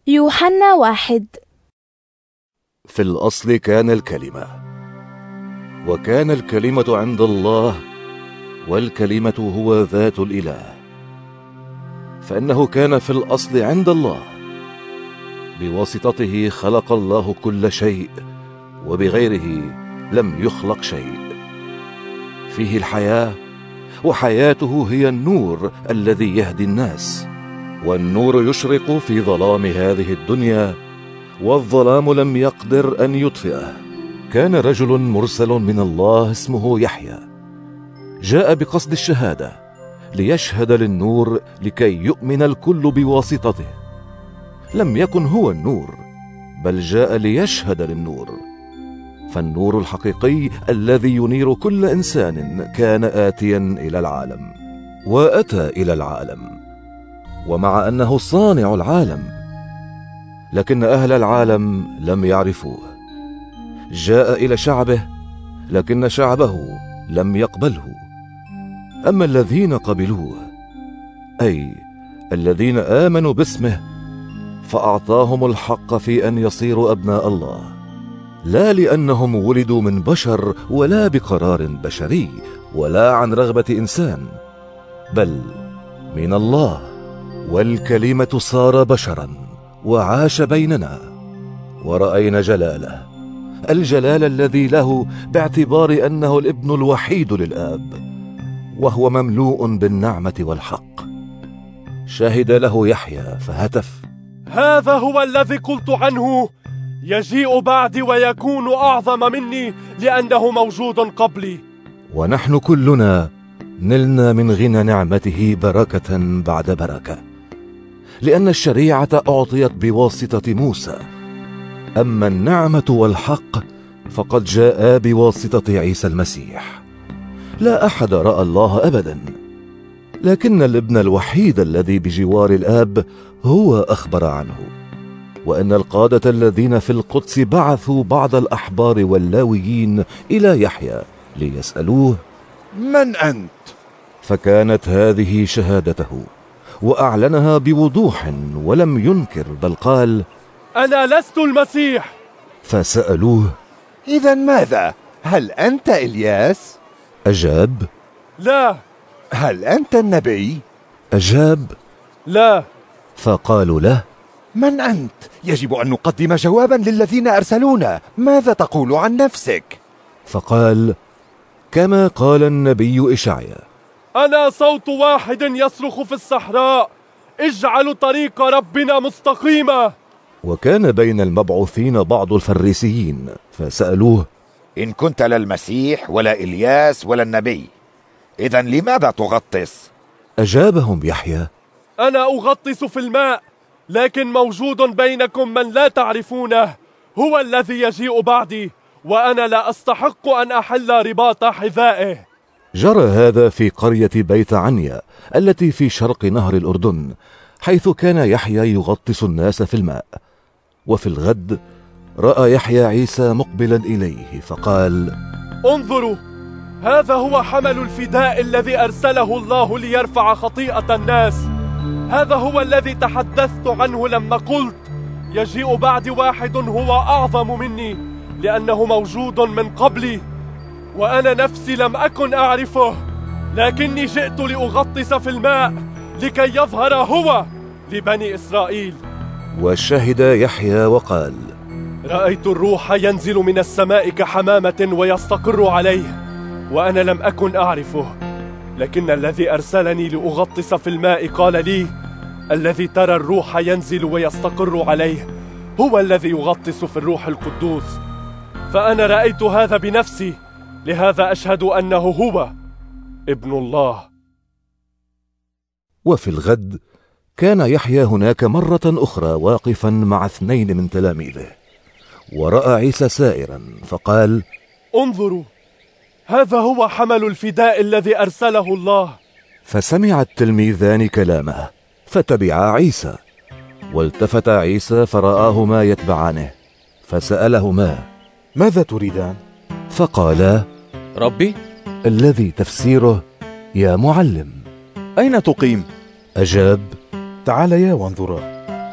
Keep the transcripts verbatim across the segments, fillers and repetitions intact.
يوحنا واحد. في الأصل كان الكلمة، وكان الكلمة عند الله، والكلمة هو ذات الإله، فإنه كان في الأصل عند الله. بواسطته خلق الله كل شيء، وبغيره لم يخلق شيء. فيه الحياة، وحياته هي النور الذي يهدي الناس. والنور يشرق في ظلام هذه الدنيا، والظلام لم يقدر أن يطفئه. كان رجل مرسل من الله اسمه يحيى، جاء بقصد الشهادة ليشهد للنور لكي يؤمن الكل بواسطته. لم يكن هو النور، بل جاء ليشهد للنور. فالنور الحقيقي الذي ينير كل إنسان كان آتيا إلى العالم، وأتى إلى العالم، ومع أنه صانع العالم، لكن أهل العالم لم يعرفوه. جاء إلى شعبه، لكن شعبه لم يقبله. أما الذين قبلوه، أي الذين آمنوا باسمه، فأعطاهم الحق في أن يصيروا أبناء الله، لا لأنهم ولدوا من بشر ولا بقرار بشري ولا عن رغبة إنسان، بل من الله. والكلمة صار بشرا وعاش بيننا، ورأينا جلاله، الجلال الذي له باعتبار أنه الابن الوحيد للآب، وهو مملوء بالنعمة والحق. شهد له يحيى فهتف: هذا هو الذي قلت عنه، يجيء بعدي ويكون أعظم مني لأنه موجود قبلي. ونحن كلنا نلنا من غنى نعمته بركة بعد بركة، لأن الشريعة أعطيت بواسطة موسى، أما النعمة والحق فقد جاء بواسطة عيسى المسيح. لا أحد رأى الله أبدا، لكن الابن الوحيد الذي بجوار الآب هو أخبر عنه. وأن القادة الذين في القدس بعثوا بعض الأحبار واللاويين إلى يحيى ليسألوه: من أنت؟ فكانت هذه شهادته، وأعلنها بوضوح ولم ينكر، بل قال: أنا لست المسيح. فسألوه: إذن ماذا؟ هل أنت إلياس؟ أجاب: لا. هل أنت النبي؟ أجاب: لا. فقالوا له: من أنت؟ يجب أن نقدم جوابا للذين أرسلونا. ماذا تقول عن نفسك؟ فقال: كما قال النبي إشعيا: أنا صوت واحد يصرخ في الصحراء، اجعلوا طريق ربنا مستقيمة. وكان بين المبعوثين بعض الفريسيين، فسألوه: إن كنت لا المسيح ولا إلياس ولا النبي، إذن لماذا تغطس؟ أجابهم يحيى: أنا أغطس في الماء، لكن موجود بينكم من لا تعرفونه، هو الذي يجيء بعدي، وأنا لا أستحق أن أحل رباط حذائه. جرى هذا في قرية بيت عنيا التي في شرق نهر الأردن، حيث كان يحيى يغطس الناس في الماء. وفي الغد رأى يحيى عيسى مقبلا إليه، فقال: انظروا، هذا هو حمل الفداء الذي أرسله الله ليرفع خطيئة الناس. هذا هو الذي تحدثت عنه لما قلت: يجيء بعد واحد هو أعظم مني، لأنه موجود من قبلي، وأنا نفسي لم أكن أعرفه، لكني جئت لأغطس في الماء لكي يظهر هو لبني إسرائيل. وشهد يحيى وقال: رأيت الروح ينزل من السماء كحمامة ويستقر عليه، وأنا لم أكن أعرفه، لكن الذي أرسلني لأغطس في الماء قال لي: الذي ترى الروح ينزل ويستقر عليه هو الذي يغطس في الروح القدوس. فأنا رأيت هذا بنفسي، لهذا أشهد أنه هو ابن الله. وفي الغد كان يحيى هناك مرة أخرى واقفا مع اثنين من تلاميذه، ورأى عيسى سائرا، فقال: انظروا، هذا هو حمل الفداء الذي أرسله الله. فسمع التلميذان كلامه فتبعا عيسى. والتفت عيسى فرآهما يتبعانه، فسألهما: ماذا تريدان؟ فقالا: ربي، الذي تفسيره يا معلم. أين تقيم؟ أجاب: تعاليا وانظرا.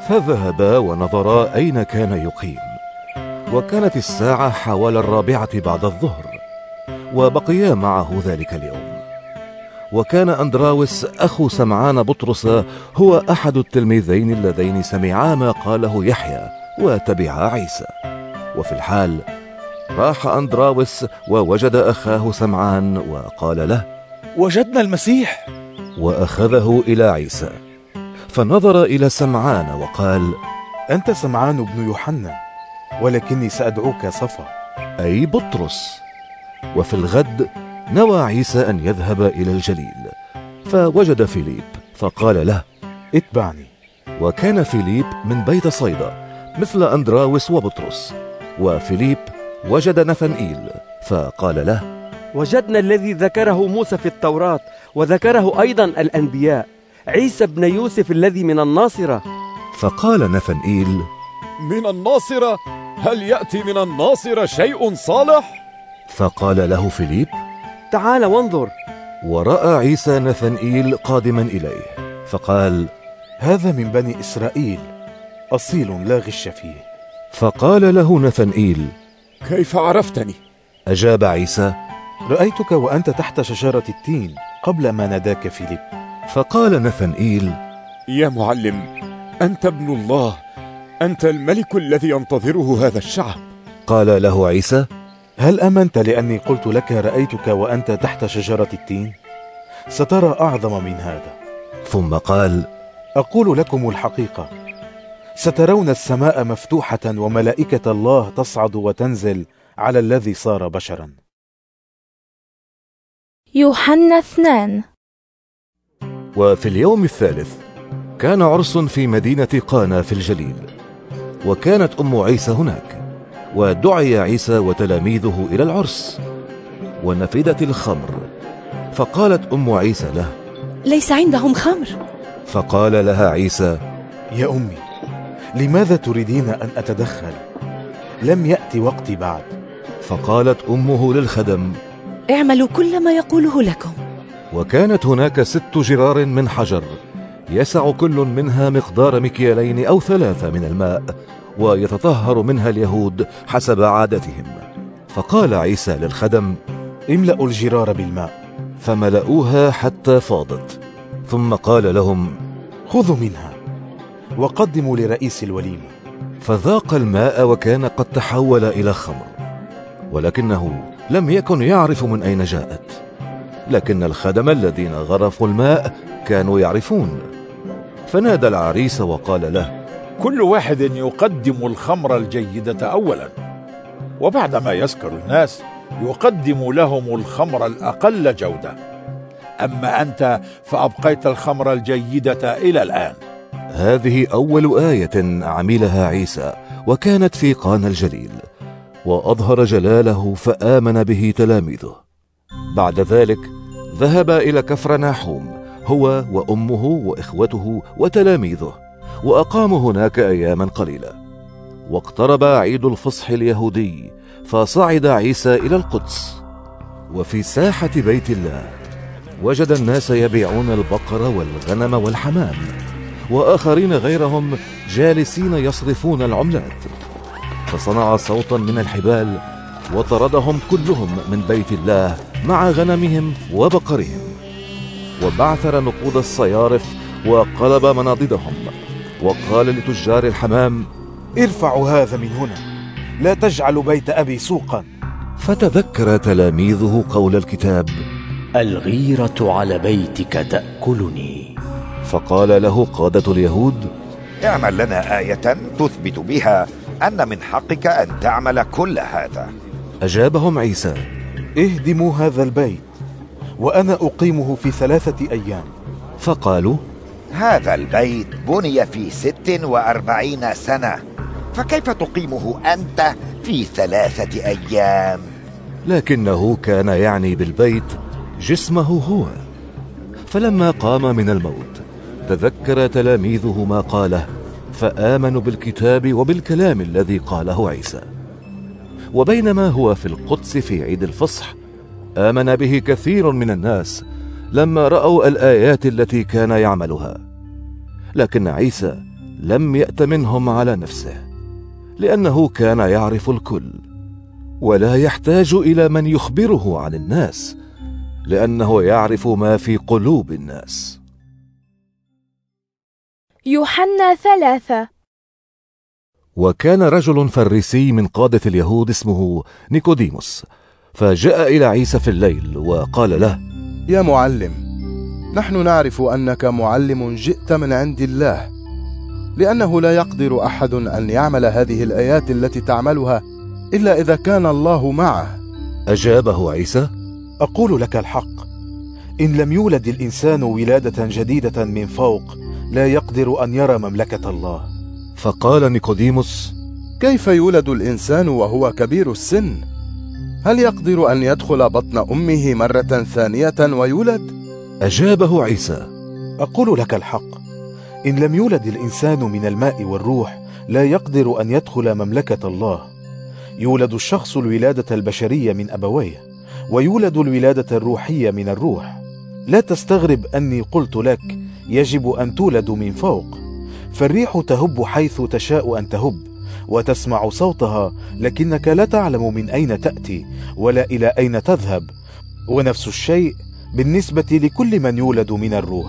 فذهبا ونظرا أين كان يقيم، وكانت الساعة حوالي الرابعة بعد الظهر، وبقيا معه ذلك اليوم. وكان أندراوس أخو سمعان بطرس هو أحد التلميذين اللذين سمعا ما قاله يحيى وتبعا عيسى. وفي الحال راح أندراوس ووجد أخاه سمعان وقال له: وجدنا المسيح. وأخذه إلى عيسى، فنظر إلى سمعان وقال: أنت سمعان بن يوحنا، ولكني سأدعوك صفا، أي بطرس. وفي الغد نوى عيسى أن يذهب إلى الجليل، فوجد فيليب فقال له: اتبعني. وكان فيليب من بيت صيدا مثل أندراوس وبطرس. وفيليب وجد نثنئيل فقال له: وجدنا الذي ذكره موسى في التوراة وذكره أيضا الأنبياء، عيسى بن يوسف الذي من الناصرة. فقال نثنئيل: من الناصرة؟ هل يأتي من الناصرة شيء صالح؟ فقال له فيليب: تعال وانظر. ورأى عيسى نثنئيل قادما إليه فقال: هذا من بني إسرائيل، أصيل لا غش فيه. فقال له نثنئيل: كيف عرفتني؟ أجاب عيسى: رأيتك وأنت تحت شجرة التين قبل ما ناداك فيليب. فقال نثنئيل: يا معلم، أنت ابن الله، أنت الملك الذي ينتظره هذا الشعب. قال له عيسى: هل أمنت لأني قلت لك رأيتك وأنت تحت شجرة التين؟ سترى أعظم من هذا. ثم قال: أقول لكم الحقيقة، سترون السماء مفتوحة وملائكة الله تصعد وتنزل على الذي صار بشرا. يوحنا اثنان. وفي اليوم الثالث كان عرس في مدينة قانا في الجليل، وكانت أم عيسى هناك، ودعي عيسى وتلاميذه إلى العرس، ونفدت الخمر. فقالت أم عيسى له: ليس عندهم خمر. فقال لها عيسى: يا أمي، لماذا تريدين أن أتدخل؟ لم يأتي وقتي بعد. فقالت أمه للخدم: اعملوا كل ما يقوله لكم. وكانت هناك ست جرار من حجر يسع كل منها مقدار مكيالين أو ثلاثة من الماء، ويتطهر منها اليهود حسب عادتهم. فقال عيسى للخدم: املأوا الجرار بالماء. فملأوها حتى فاضت. ثم قال لهم: خذوا منها وقدموا لرئيس الوليمة. فذاق الماء وكان قد تحول إلى خمر، ولكنه لم يكن يعرف من أين جاءت. لكن الخدم الذين غرفوا الماء كانوا يعرفون. فنادى العريس وقال له: كل واحد يقدم الخمر الجيدة أولا، وبعدما يسكر الناس يقدم لهم الخمر الأقل جودة، أما أنت فأبقيت الخمر الجيدة إلى الآن. هذه أول آية عملها عيسى، وكانت في قانا الجليل، وأظهر جلاله فآمن به تلاميذه. بعد ذلك ذهب إلى كفرناحوم هو وأمه وإخوته وتلاميذه، وأقاموا هناك أياما قليلة. واقترب عيد الفصح اليهودي، فصعد عيسى إلى القدس. وفي ساحة بيت الله وجد الناس يبيعون البقر والغنم والحمام، وآخرين غيرهم جالسين يصرفون العملات. فصنع صوتا من الحبال وطردهم كلهم من بيت الله مع غنمهم وبقرهم، وبعثر نقود الصيارف وقلب مناضدهم، وقال لتجار الحمام: ارفعوا هذا من هنا، لا تجعلوا بيت أبي سوقا. فتذكر تلاميذه قول الكتاب: الغيرة على بيتك تأكلني. فقال له قادة اليهود: اعمل لنا آية تثبت بها أن من حقك أن تعمل كل هذا. أجابهم عيسى: اهدموا هذا البيت وأنا أقيمه في ثلاثة أيام. فقالوا: هذا البيت بني في ست وأربعين سنة، فكيف تقيمه أنت في ثلاثة أيام؟ لكنه كان يعني بالبيت جسمه هو. فلما قام من الموت تذكر تلاميذه ما قاله، فآمنوا بالكتاب وبالكلام الذي قاله عيسى. وبينما هو في القدس في عيد الفصح آمن به كثير من الناس لما رأوا الآيات التي كان يعملها. لكن عيسى لم يأتمنهم على نفسه، لأنه كان يعرف الكل ولا يحتاج إلى من يخبره عن الناس، لأنه يعرف ما في قلوب الناس. يوحنا ثلاثة. وكان رجل فريسي من قادة اليهود اسمه نيكوديموس، فجاء إلى عيسى في الليل وقال له: يا معلم، نحن نعرف أنك معلم جئت من عند الله، لأنه لا يقدر أحد أن يعمل هذه الآيات التي تعملها إلا إذا كان الله معه. أجابه عيسى: أقول لك الحق، إن لم يولد الإنسان ولادة جديدة من فوق لا يقدر أن يرى مملكة الله. فقال نيكوديموس: كيف يولد الإنسان وهو كبير السن؟ هل يقدر أن يدخل بطن أمه مرة ثانية ويولد؟ أجابه عيسى: أقول لك الحق، إن لم يولد الإنسان من الماء والروح لا يقدر أن يدخل مملكة الله. يولد الشخص الولادة البشرية من أبويه، ويولد الولادة الروحية من الروح. لا تستغرب أني قلت لك يجب أن تولد من فوق، فالريح تهب حيث تشاء أن تهب، وتسمع صوتها، لكنك لا تعلم من أين تأتي ولا إلى أين تذهب. ونفس الشيء بالنسبة لكل من يولد من الروح.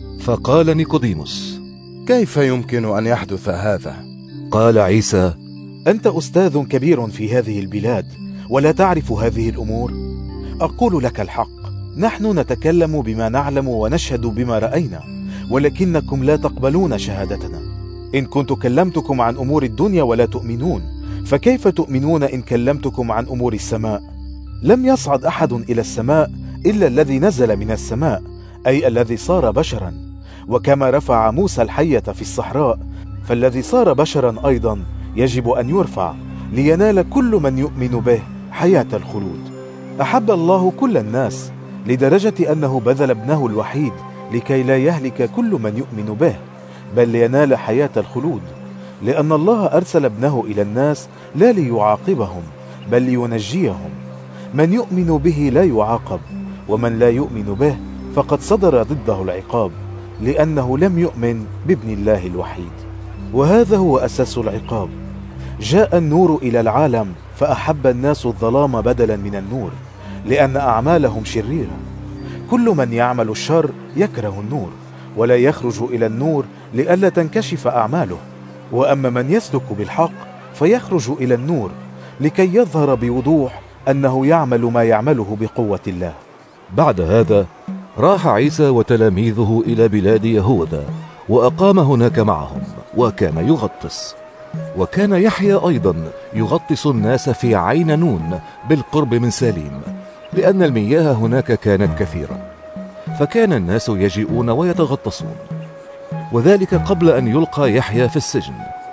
فقال نيكوديموس: كيف يمكن أن يحدث هذا؟ قال عيسى: أنت أستاذ كبير في هذه البلاد ولا تعرف هذه الأمور؟ أقول لك الحق، نحن نتكلم بما نعلم ونشهد بما رأينا، ولكنكم لا تقبلون شهادتنا. إن كنت كلمتكم عن أمور الدنيا ولا تؤمنون، فكيف تؤمنون إن كلمتكم عن أمور السماء؟ لم يصعد أحد إلى السماء إلا الذي نزل من السماء، أي الذي صار بشرا. وكما رفع موسى الحية في الصحراء، فالذي صار بشرا أيضا يجب أن يرفع، لينال كل من يؤمن به حياة الخلود. أحب الله كل الناس لدرجة أنه بذل ابنه الوحيد لكي لا يهلك كل من يؤمن به، بل لينال حياة الخلود. لأن الله أرسل ابنه إلى الناس لا ليعاقبهم بل لينجيهم. من يؤمن به لا يعاقب، ومن لا يؤمن به فقد صدر ضده العقاب، لأنه لم يؤمن بابن الله الوحيد. وهذا هو أساس العقاب. جاء النور إلى العالم فأحب الناس الظلام بدلا من النور، لأن أعمالهم شريرة. كل من يعمل الشر يكره النور ولا يخرج إلى النور لئلا تنكشف أعماله. وأما من يسلك بالحق فيخرج إلى النور لكي يظهر بوضوح أنه يعمل ما يعمله بقوة الله. بعد هذا راح عيسى وتلاميذه إلى بلاد يهوذا، وأقام هناك معهم، وكان يغطس. وكان يحيى أيضا يغطس الناس في عين نون بالقرب من ساليم، لأن المياه هناك كانت كثيرة، فكان الناس يجيئون ويتغطسون. وذلك قبل أن يلقى يحيى في السجن.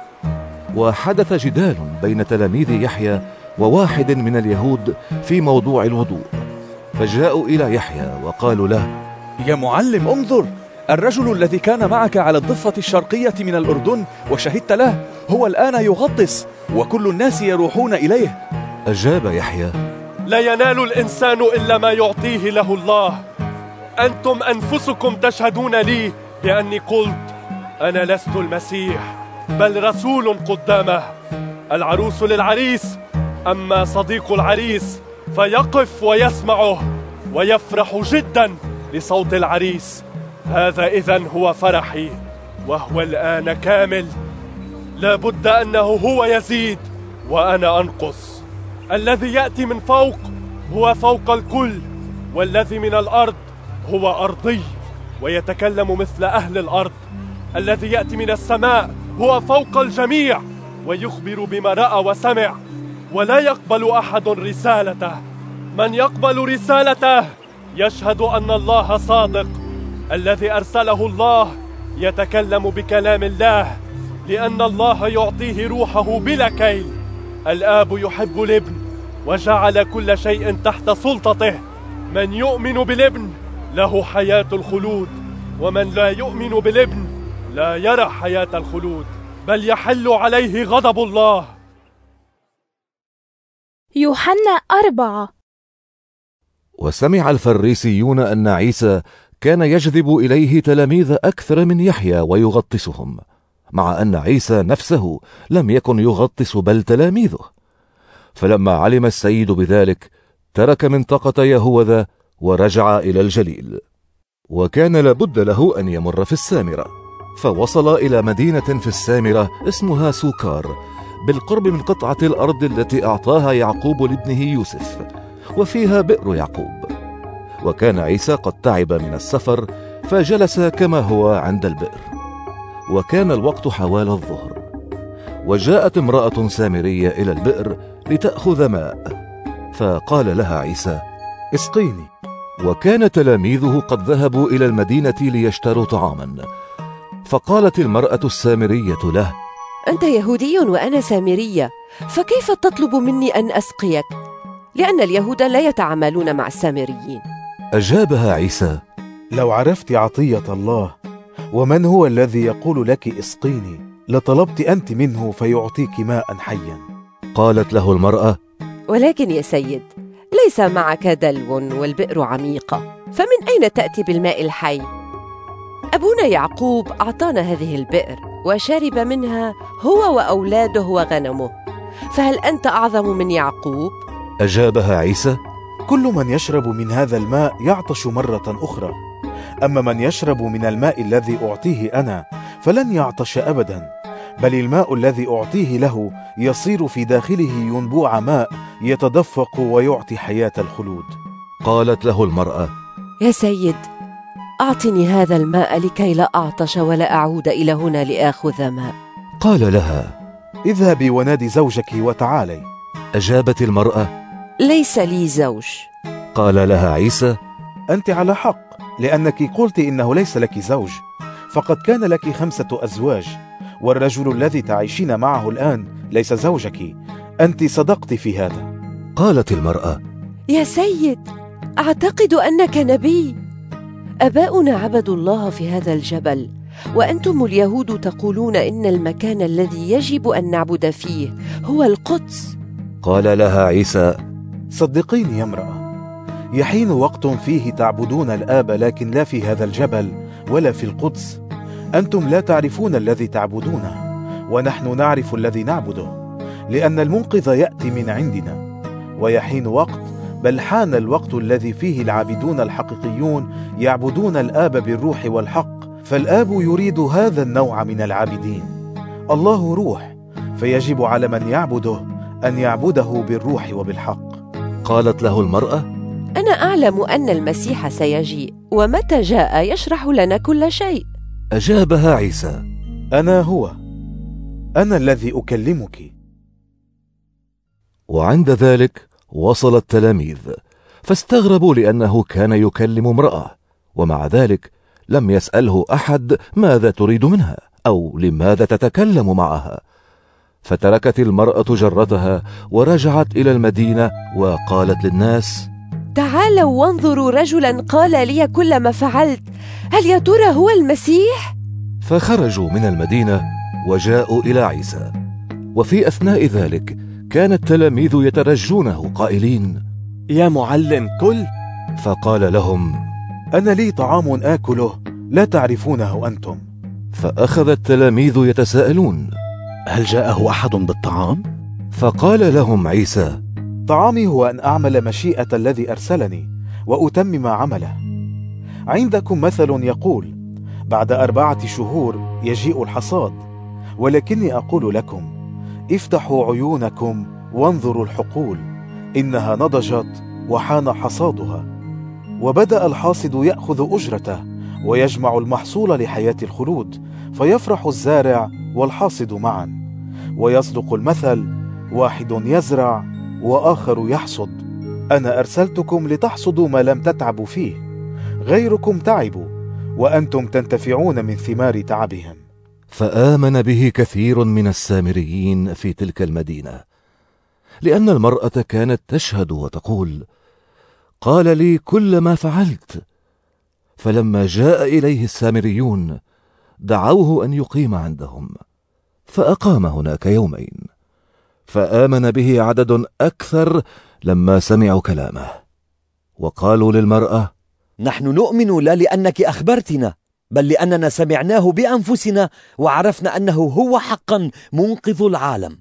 وحدث جدال بين تلاميذ يحيى وواحد من اليهود في موضوع الوضوء، فجاءوا إلى يحيى وقالوا له: يا معلم، انظر، الرجل الذي كان معك على الضفة الشرقية من الأردن وشهدت له هو الآن يغطس، وكل الناس يروحون إليه. أجاب يحيى: لا ينال الإنسان إلا ما يعطيه له الله. أنتم أنفسكم تشهدون لي بأني قلت أنا لست المسيح بل رسول قدامه. العروس للعريس، أما صديق العريس فيقف ويسمعه ويفرح جدا لصوت العريس. هذا إذن هو فرحي، وهو الآن كامل. لا بد أنه هو يزيد وأنا أنقص. الذي يأتي من فوق هو فوق الكل، والذي من الأرض هو أرضي ويتكلم مثل أهل الأرض. الذي يأتي من السماء هو فوق الجميع ويخبر بما رأى وسمع، ولا يقبل أحد رسالته. من يقبل رسالته يشهد أن الله صادق. الذي أرسله الله يتكلم بكلام الله، لأن الله يعطيه روحه بلا كيل. الآب يحب الابن وجعل كل شيء تحت سلطته. من يؤمن بالابن له حياة الخلود، ومن لا يؤمن بالابن لا يرى حياة الخلود، بل يحل عليه غضب الله. يوحنا أربعة. وسمع الفريسيون أن عيسى كان يجذب إليه تلاميذ أكثر من يحيى ويغطسهم. مع أن عيسى نفسه لم يكن يغطس بل تلاميذه. فلما علم السيد بذلك ترك منطقة يهوذا ورجع إلى الجليل. وكان لابد له أن يمر في السامرة، فوصل إلى مدينة في السامرة اسمها سوكار، بالقرب من قطعة الأرض التي أعطاها يعقوب لابنه يوسف، وفيها بئر يعقوب. وكان عيسى قد تعب من السفر، فجلس كما هو عند البئر. وكان الوقت حوالي الظهر، وجاءت امرأة سامرية إلى البئر لتأخذ ماء، فقال لها عيسى: اسقيني. وكان تلاميذه قد ذهبوا إلى المدينة ليشتروا طعاما. فقالت المرأة السامرية له: أنت يهودي وأنا سامرية، فكيف تطلب مني أن أسقيك؟ لأن اليهود لا يتعاملون مع السامريين. أجابها عيسى: لو عرفت عطية الله ومن هو الذي يقول لك اسقيني لطلبت أنت منه فيعطيك ماء حيا. قالت له المرأة: ولكن يا سيد، ليس معك دلو والبئر عميقة، فمن أين تأتي بالماء الحي؟ أبونا يعقوب أعطانا هذه البئر وشرب منها هو وأولاده وغنمه، فهل أنت أعظم من يعقوب؟ أجابها عيسى: كل من يشرب من هذا الماء يعطش مرة أخرى، أما من يشرب من الماء الذي أعطيه أنا فلن يعطش أبدا، بل الماء الذي أعطيه له يصير في داخله ينبوع ماء يتدفق ويعطي حياة الخلود. قالت له المرأة: يا سيد، أعطني هذا الماء لكي لا أعطش ولا أعود إلى هنا لآخذ ماء. قال لها: اذهبي ونادي زوجك وتعالي. أجابت المرأة: ليس لي زوج. قال لها عيسى: أنت على حق، لأنك قلت إنه ليس لك زوج، فقد كان لك خمسة أزواج، والرجل الذي تعيشين معه الآن ليس زوجك. أنت صدقت في هذا. قالت المرأة: يا سيد، أعتقد أنك نبي. أباؤنا عبدوا الله في هذا الجبل، وأنتم اليهود تقولون إن المكان الذي يجب أن نعبد فيه هو القدس. قال لها عيسى: صدقيني يا امرأة، يحين وقت فيه تعبدون الآب، لكن لا في هذا الجبل ولا في القدس. أنتم لا تعرفون الذي تعبدونه، ونحن نعرف الذي نعبده، لأن المنقذ يأتي من عندنا. ويحين وقت، بل حان الوقت الذي فيه العابدون الحقيقيون يعبدون الآب بالروح والحق، فالآب يريد هذا النوع من العابدين. الله روح، فيجب على من يعبده أن يعبده بالروح وبالحق. قالت له المرأة: أنا أعلم أن المسيح سيجيء، ومتى جاء يشرح لنا كل شيء. أجابها عيسى: أنا هو، أنا الذي أكلمك. وعند ذلك وصل التلاميذ، فاستغربوا لأنه كان يكلم امرأة، ومع ذلك لم يسأله أحد ماذا تريد منها أو لماذا تتكلم معها. فتركت المرأة جرتها ورجعت إلى المدينة وقالت للناس: تعالوا وانظروا رجلا قال لي كل ما فعلت، هل يا ترى هو المسيح؟ فخرجوا من المدينة وجاءوا إلى عيسى. وفي أثناء ذلك كان التلاميذ يترجونه قائلين: يا معلم كل. فقال لهم: أنا لي طعام آكله لا تعرفونه أنتم. فأخذ التلاميذ يتساءلون: هل جاءه أحد بالطعام؟ فقال لهم عيسى: طعامي هو أن أعمل مشيئة الذي أرسلني وأتمم عمله. عندكم مثل يقول: بعد أربعة شهور يجيء الحصاد، ولكني أقول لكم: افتحوا عيونكم وانظروا الحقول، إنها نضجت وحان حصادها. وبدأ الحاصد يأخذ أجرته ويجمع المحصول لحياة الخلود، فيفرح الزارع والحاصد معا. ويصدق المثل: واحد يزرع وآخر يحصد. أنا أرسلتكم لتحصدوا ما لم تتعبوا فيه، غيركم تعبوا وأنتم تنتفعون من ثمار تعبهم. فآمن به كثير من السامريين في تلك المدينة، لأن المرأة كانت تشهد وتقول: قال لي كل ما فعلت. فلما جاء إليه السامريون دعوه أن يقيم عندهم، فأقام هناك يومين. فآمن به عدد أكثر لما سمعوا كلامه، وقالوا للمرأة: نحن نؤمن لا لأنك أخبرتنا، بل لأننا سمعناه بأنفسنا وعرفنا أنه هو حقا منقذ العالم.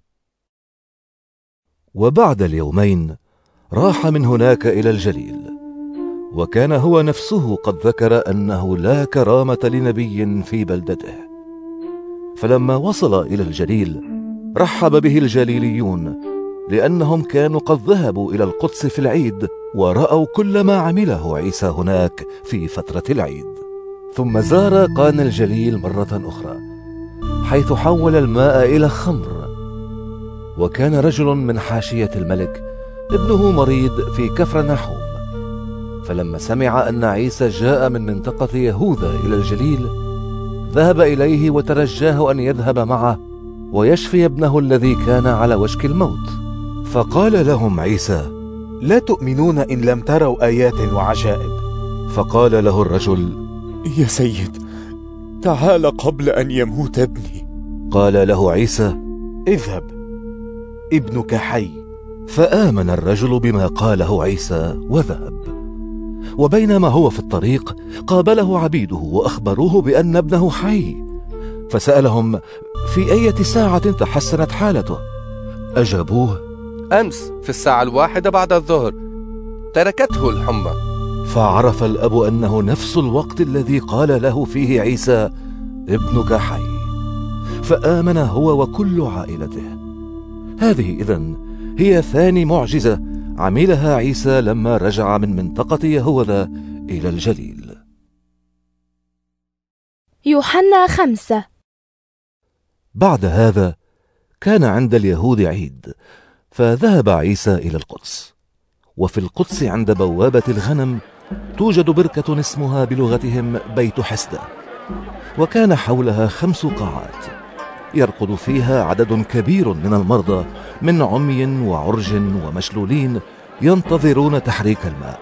وبعد اليومين راح من هناك إلى الجليل، وكان هو نفسه قد ذكر أنه لا كرامة لنبي في بلدته. فلما وصل إلى الجليل رحب به الجليليون، لأنهم كانوا قد ذهبوا إلى القدس في العيد ورأوا كل ما عمله عيسى هناك في فترة العيد. ثم زار قانا الجليل مرة أخرى، حيث حول الماء إلى خمر. وكان رجل من حاشية الملك ابنه مريض في كفرنحوم، فلما سمع أن عيسى جاء من منطقة يهوذا إلى الجليل ذهب إليه وترجاه أن يذهب معه ويشفي ابنه الذي كان على وشك الموت. فقال لهم عيسى: لا تؤمنون إن لم تروا آيات وعجائب. فقال له الرجل: يا سيد، تعال قبل أن يموت ابني. قال له عيسى: اذهب، ابنك حي. فآمن الرجل بما قاله عيسى وذهب. وبينما هو في الطريق قابله عبيده وأخبروه بأن ابنه حي، فسألهم في أي ساعة تحسنت حالته. أجابوه: أمس في الساعة الواحدة بعد الظهر تركته الحمى. فعرف الأب أنه نفس الوقت الذي قال له فيه عيسى: ابنك حي، فآمن هو وكل عائلته. هذه إذن هي ثاني معجزة عملها عيسى لما رجع من منطقة يهوذا إلى الجليل. يوحنا خمسة. بعد هذا كان عند اليهود عيد، فذهب عيسى إلى القدس. وفي القدس عند بوابة الغنم توجد بركة اسمها بلغتهم بيت حسدة، وكان حولها خمس قاعات يرقد فيها عدد كبير من المرضى من عمي وعرج ومشلولين ينتظرون تحريك الماء،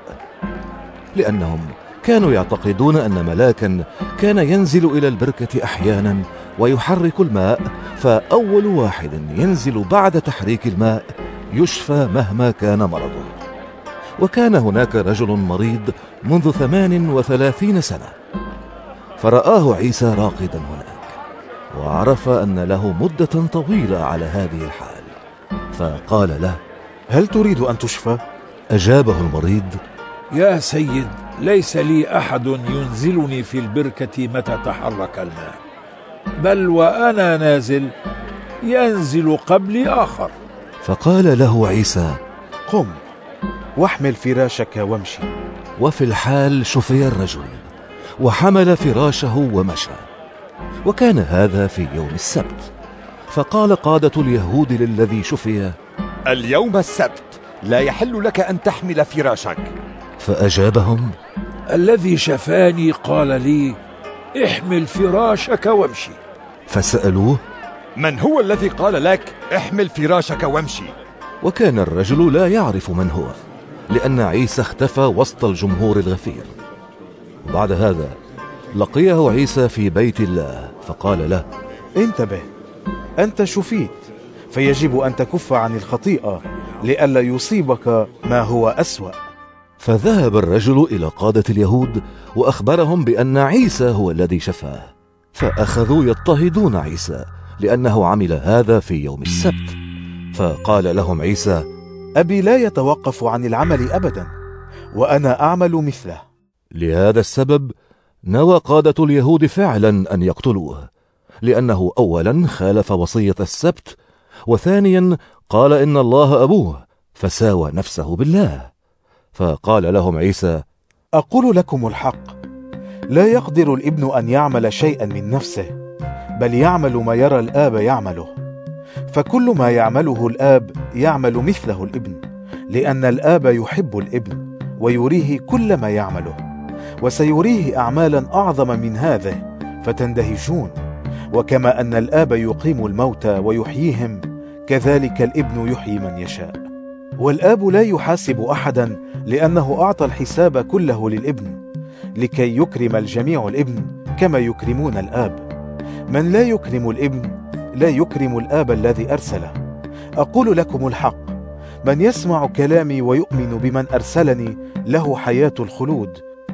لأنهم كانوا يعتقدون أن ملاكا كان ينزل إلى البركة أحيانا ويحرك الماء، فأول واحد ينزل بعد تحريك الماء يشفى مهما كان مرضه. وكان هناك رجل مريض منذ ثمان وثلاثين سنة، فرآه عيسى راقدا هناك، وعرف أن له مدة طويلة على هذه الحال، فقال له: هل تريد أن تشفى؟ أجابه المريض: يا سيد، ليس لي أحد ينزلني في البركة متى تحرك الماء، بل وأنا نازل ينزل قبلي آخر. فقال له عيسى: قم واحمل فراشك وامشي. وفي الحال شفي الرجل وحمل فراشه ومشى. وكان هذا في يوم السبت. فقال قادة اليهود للذي شفي: اليوم السبت، لا يحل لك أن تحمل فراشك. فأجابهم: الذي شفاني قال لي: احمل فراشك وامشي. فسألوه: من هو الذي قال لك احمل فراشك وامشي؟ وكان الرجل لا يعرف من هو، لأن عيسى اختفى وسط الجمهور الغفير. وبعد هذا لقيه عيسى في بيت الله، فقال له: انتبه، أنت شفيت، فيجب أن تكف عن الخطيئة لئلا يصيبك ما هو أسوأ. فذهب الرجل إلى قادة اليهود وأخبرهم بأن عيسى هو الذي شفاه، فأخذوا يضطهدون عيسى لأنه عمل هذا في يوم السبت. فقال لهم عيسى: أبي لا يتوقف عن العمل أبدا، وأنا أعمل مثله. لهذا السبب نوى قادة اليهود فعلا أن يقتلوه، لأنه أولا خالف وصية السبت، وثانيا قال إن الله أبوه فساوى نفسه بالله. فقال لهم عيسى: أقول لكم الحق، لا يقدر الابن أن يعمل شيئا من نفسه، بل يعمل ما يرى الآب يعمله. فكل ما يعمله الآب يعمل مثله الابن، لأن الآب يحب الابن ويريه كل ما يعمله، وسيريه أعمالا أعظم من هذه فتندهشون. وكما أن الآب يقيم الموتى ويحييهم، كذلك الابن يحيي من يشاء. والآب لا يحاسب أحدا، لأنه أعطى الحساب كله للابن، لكي يكرم الجميع الابن كما يكرمون الآب. من لا يكرم الابن لا يكرم الآب الذي أرسله. أقول لكم الحق، من يسمع كلامي ويؤمن بمن أرسلني له حياة الخلود،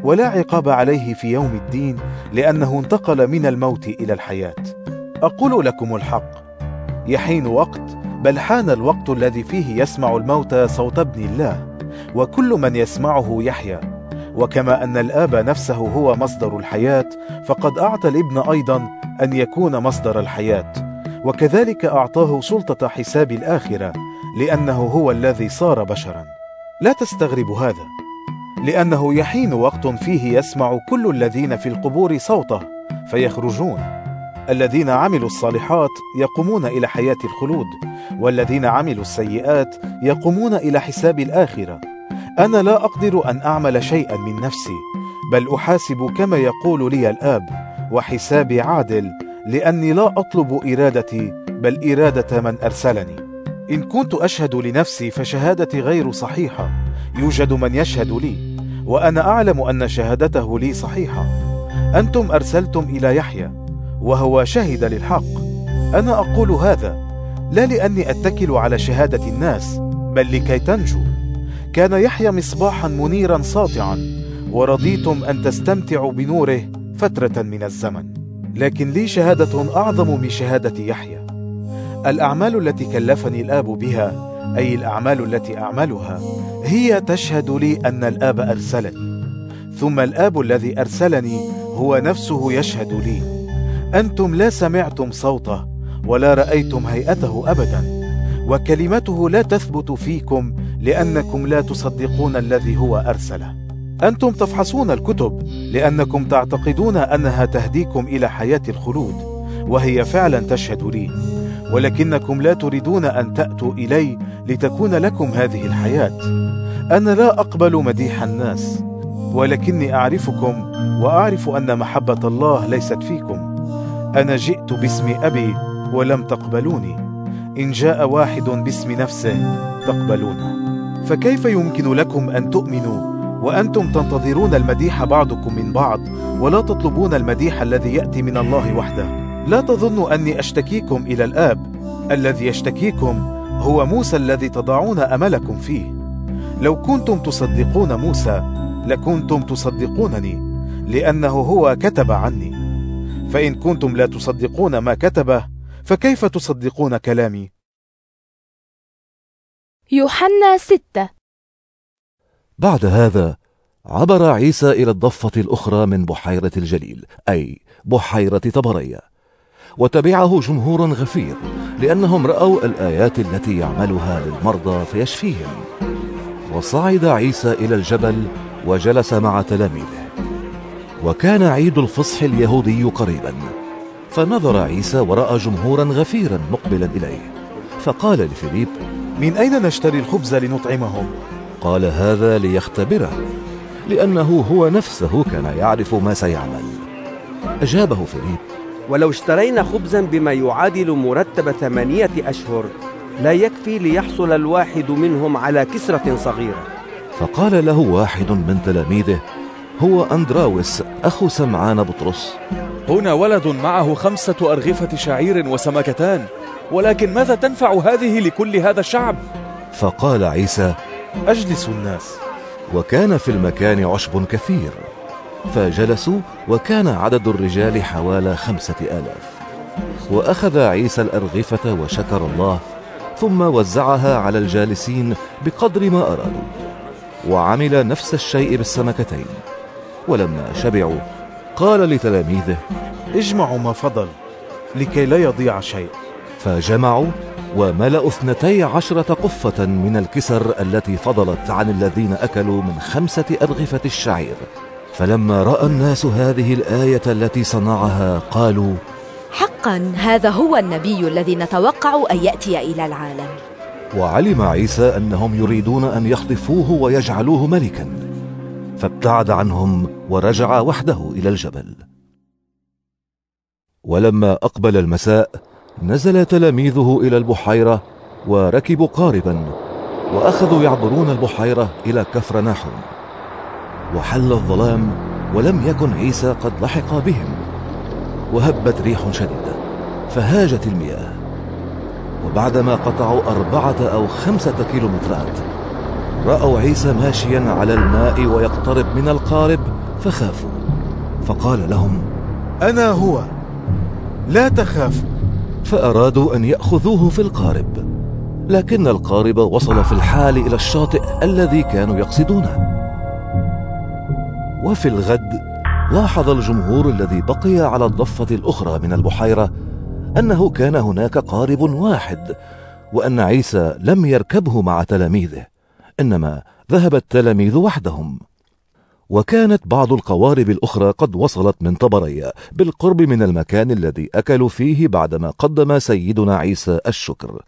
ولا عقاب عليه في يوم الدين، لأنه انتقل من الموت إلى الحياة. أقول لكم الحق، يحين وقت، بل حان الوقت الذي فيه يسمع الموتى صوت ابن الله، وكل من يسمعه يحيا. وكما أن الآب نفسه هو مصدر الحياة، فقد أعطى الابن أيضا أن يكون مصدر الحياة، وكذلك أعطاه سلطة حساب الآخرة، لأنه هو الذي صار بشرا. لا تستغرب هذا، لأنه يحين وقت فيه يسمع كل الذين في القبور صوته فيخرجون. الذين عملوا الصالحات يقومون إلى حياة الخلود، والذين عملوا السيئات يقومون إلى حساب الآخرة. أنا لا أقدر أن أعمل شيئا من نفسي، بل أحاسب كما يقول لي الآب، وحسابي عادل، لأني لا أطلب إرادتي بل إرادة من أرسلني. إن كنت أشهد لنفسي فشهادتي غير صحيحة، يوجد من يشهد لي، وأنا أعلم أن شهادته لي صحيحة. أنتم أرسلتم إلى يحيى، وهو شهد للحق. أنا أقول هذا لا لأني أتكل على شهادة الناس، بل لكي تنجو. كان يحيى مصباحا منيرا ساطعا، ورضيتم أن تستمتعوا بنوره فترة من الزمن. لكن لي شهادة أعظم من شهادة يحيى. الأعمال التي كلفني الآب بها، أي الأعمال التي أعملها، هي تشهد لي أن الآب أرسلني، ثم الآب الذي أرسلني هو نفسه يشهد لي. أنتم لا سمعتم صوته ولا رأيتم هيئته أبدا، وكلمته لا تثبت فيكم، لأنكم لا تصدقون الذي هو أرسله. أنتم تفحصون الكتب لأنكم تعتقدون أنها تهديكم إلى حياة الخلود، وهي فعلا تشهد لي، ولكنكم لا تريدون أن تأتوا إلي لتكون لكم هذه الحياة. أنا لا أقبل مديح الناس، ولكني أعرفكم وأعرف أن محبة الله ليست فيكم. أنا جئت باسم أبي ولم تقبلوني، إن جاء واحد باسم نفسه تقبلونه. فكيف يمكن لكم أن تؤمنوا وأنتم تنتظرون المديح بعضكم من بعض، ولا تطلبون المديح الذي يأتي من الله وحده؟ لا تظنوا أني أشتكيكم إلى الآب، الذي يشتكيكم هو موسى الذي تضعون أملكم فيه. لو كنتم تصدقون موسى لكنتم تصدقونني، لأنه هو كتب عني. فإن كنتم لا تصدقون ما كتبه، فكيف تصدقون كلامي؟ يوحنا ستة. بعد هذا عبر عيسى إلى الضفة الأخرى من بحيرة الجليل، أي بحيرة طبرية، وتبعه جمهور غفير، لأنهم رأوا الآيات التي يعملها للمرضى فيشفيهم. وصعد عيسى إلى الجبل وجلس مع تلاميذه، وكان عيد الفصح اليهودي قريبا. فنظر عيسى ورأى جمهورا غفيرا مقبلا إليه، فقال لفيليب: من أين نشتري الخبز لنطعمهم؟ قال هذا ليختبره، لأنه هو نفسه كان يعرف ما سيعمل. أجابه فيليب: ولو اشترينا خبزا بما يعادل مرتب ثمانية أشهر لا يكفي ليحصل الواحد منهم على كسرة صغيرة. فقال له واحد من تلاميذه، هو أندراوس أخو سمعان بطرس: هنا ولد معه خمسة أرغفة شعير وسمكتان، ولكن ماذا تنفع هذه لكل هذا الشعب؟ فقال عيسى: أجلس الناس. وكان في المكان عشب كثير، فجلسوا، وكان عدد الرجال حوالي خمسة آلاف. وأخذ عيسى الأرغفة وشكر الله، ثم وزعها على الجالسين بقدر ما أرادوا، وعمل نفس الشيء بالسمكتين. ولما شبعوا قال لتلاميذه: اجمعوا ما فضل لكي لا يضيع شيء. فجمعوا وملأوا اثنتي عشرة قفة من الكسر التي فضلت عن الذين أكلوا من خمسة أرغفة الشعير. فلما رأى الناس هذه الآية التي صنعها قالوا: حقا هذا هو النبي الذي نتوقع أن يأتي إلى العالم. وعلم عيسى أنهم يريدون أن يخطفوه ويجعلوه ملكا، فابتعد عنهم ورجع وحده إلى الجبل. ولما أقبل المساء نزل تلاميذه إلى البحيرة وركبوا قاربا، وأخذوا يعبرون البحيرة إلى كفرناحوم. وحل الظلام ولم يكن عيسى قد لحق بهم، وهبت ريح شديدة فهاجت المياه. وبعدما قطعوا أربعة أو خمسة كيلومترات رأوا عيسى ماشيا على الماء ويقترب من القارب فخافوا، فقال لهم: أنا هو، لا تخافوا. فأرادوا أن يأخذوه في القارب، لكن القارب وصل في الحال إلى الشاطئ الذي كانوا يقصدونه. وفي الغد لاحظ الجمهور الذي بقي على الضفة الأخرى من البحيرة أنه كان هناك قارب واحد، وأن عيسى لم يركبه مع تلاميذه، إنما ذهب التلاميذ وحدهم. وكانت بعض القوارب الأخرى قد وصلت من طبرية بالقرب من المكان الذي أكلوا فيه بعدما قدم سيدنا عيسى الشكر.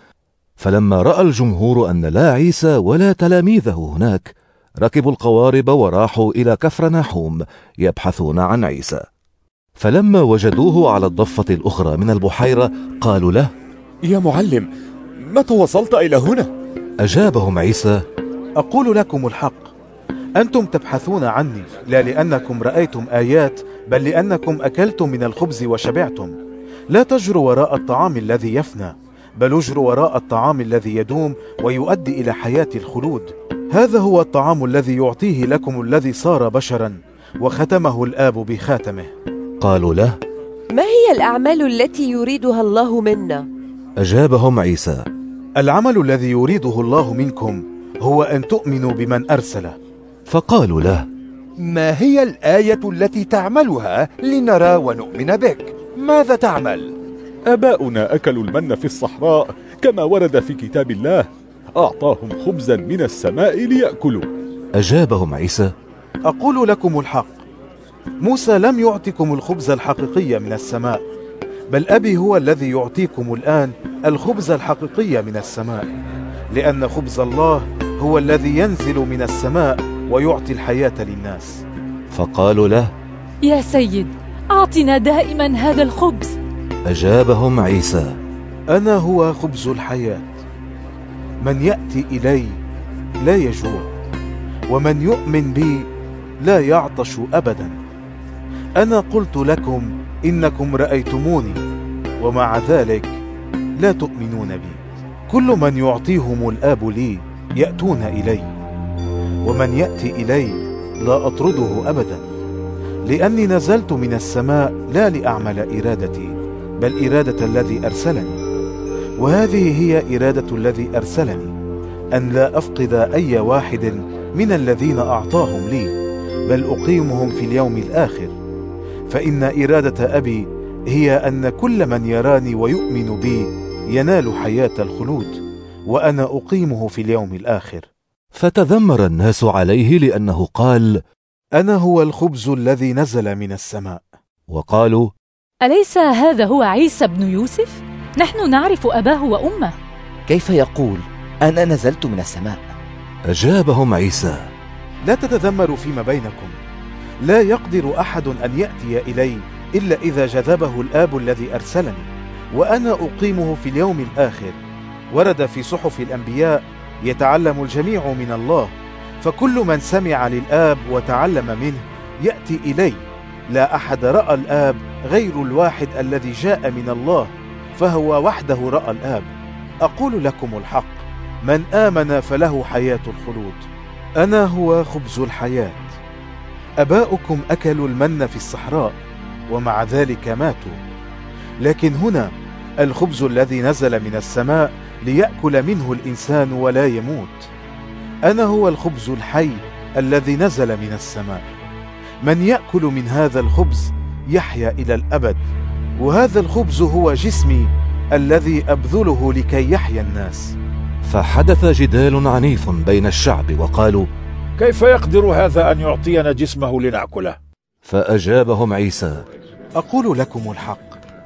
فلما رأى الجمهور أن لا عيسى ولا تلاميذه هناك، ركبوا القوارب وراحوا إلى كفرناحوم يبحثون عن عيسى. فلما وجدوه على الضفة الأخرى من البحيرة قالوا له: يا معلم، متى وصلت إلى هنا؟ أجابهم عيسى: أقول لكم الحق، أنتم تبحثون عني لا لأنكم رأيتم آيات، بل لأنكم أكلتم من الخبز وشبعتم. لا تجروا وراء الطعام الذي يفنى، بل اجروا وراء الطعام الذي يدوم ويؤدي إلى حياة الخلود. هذا هو الطعام الذي يعطيه لكم الذي صار بشرا وختمه الآب بخاتمه. قالوا له: ما هي الأعمال التي يريدها الله منا؟ أجابهم عيسى: العمل الذي يريده الله منكم هو أن تؤمنوا بمن أرسله. فقالوا له: ما هي الآية التي تعملها لنرى ونؤمن بك؟ ماذا تعمل؟ آباؤنا أكلوا المن في الصحراء كما ورد في كتاب الله، أعطاهم خبزا من السماء ليأكلوا. أجابهم عيسى: أقول لكم الحق، موسى لم يعطكم الخبز الحقيقي من السماء، بل أبي هو الذي يعطيكم الآن الخبز الحقيقي من السماء، لأن خبز الله هو الذي ينزل من السماء ويعطي الحياة للناس. فقالوا له: يا سيد، أعطنا دائما هذا الخبز. أجابهم عيسى: أنا هو خبز الحياة، من يأتي إلي لا يجوع، ومن يؤمن بي لا يعطش أبدا. أنا قلت لكم إنكم رأيتموني، ومع ذلك لا تؤمنون بي. كل من يعطيهم الآب لي يأتون إلي، ومن يأتي إلي لا أطرده أبدا، لأني نزلت من السماء لا لأعمل إرادتي، بل إرادة الذي أرسلني. وهذه هي إرادة الذي أرسلني، أن لا أفقد أي واحد من الذين أعطاهم لي، بل أقيمهم في اليوم الآخر. فإن إرادة أبي هي أن كل من يراني ويؤمن بي ينال حياة الخلود، وأنا أقيمه في اليوم الآخر. فتذمر الناس عليه لأنه قال: أنا هو الخبز الذي نزل من السماء. وقالوا: أليس هذا هو عيسى بن يوسف؟ نحن نعرف أباه وأمه، كيف يقول أنا نزلت من السماء؟ أجابهم عيسى: لا تتذمروا فيما بينكم، لا يقدر أحد أن يأتي إلي إلا إذا جذبه الآب الذي أرسلني، وأنا أقيمه في اليوم الآخر. ورد في صحف الأنبياء: يتعلم الجميع من الله، فكل من سمع للآب وتعلم منه يأتي إلي. لا أحد رأى الآب غير الواحد الذي جاء من الله، فهو وحده رأى الآب. أقول لكم الحق، من آمن فله حياة الخلود. أنا هو خبز الحياة. أباؤكم أكلوا المن في الصحراء ومع ذلك ماتوا، لكن هنا الخبز الذي نزل من السماء ليأكل منه الإنسان ولا يموت. أنا هو الخبز الحي الذي نزل من السماء، من يأكل من هذا الخبز يحيا إلى الأبد، وهذا الخبز هو جسمي الذي أبذله لكي يحيا الناس. فحدث جدال عنيف بين الشعب، وقالوا: كيف يقدر هذا أن يعطينا جسمه لنأكله؟ فأجابهم عيسى: أقول لكم الحق،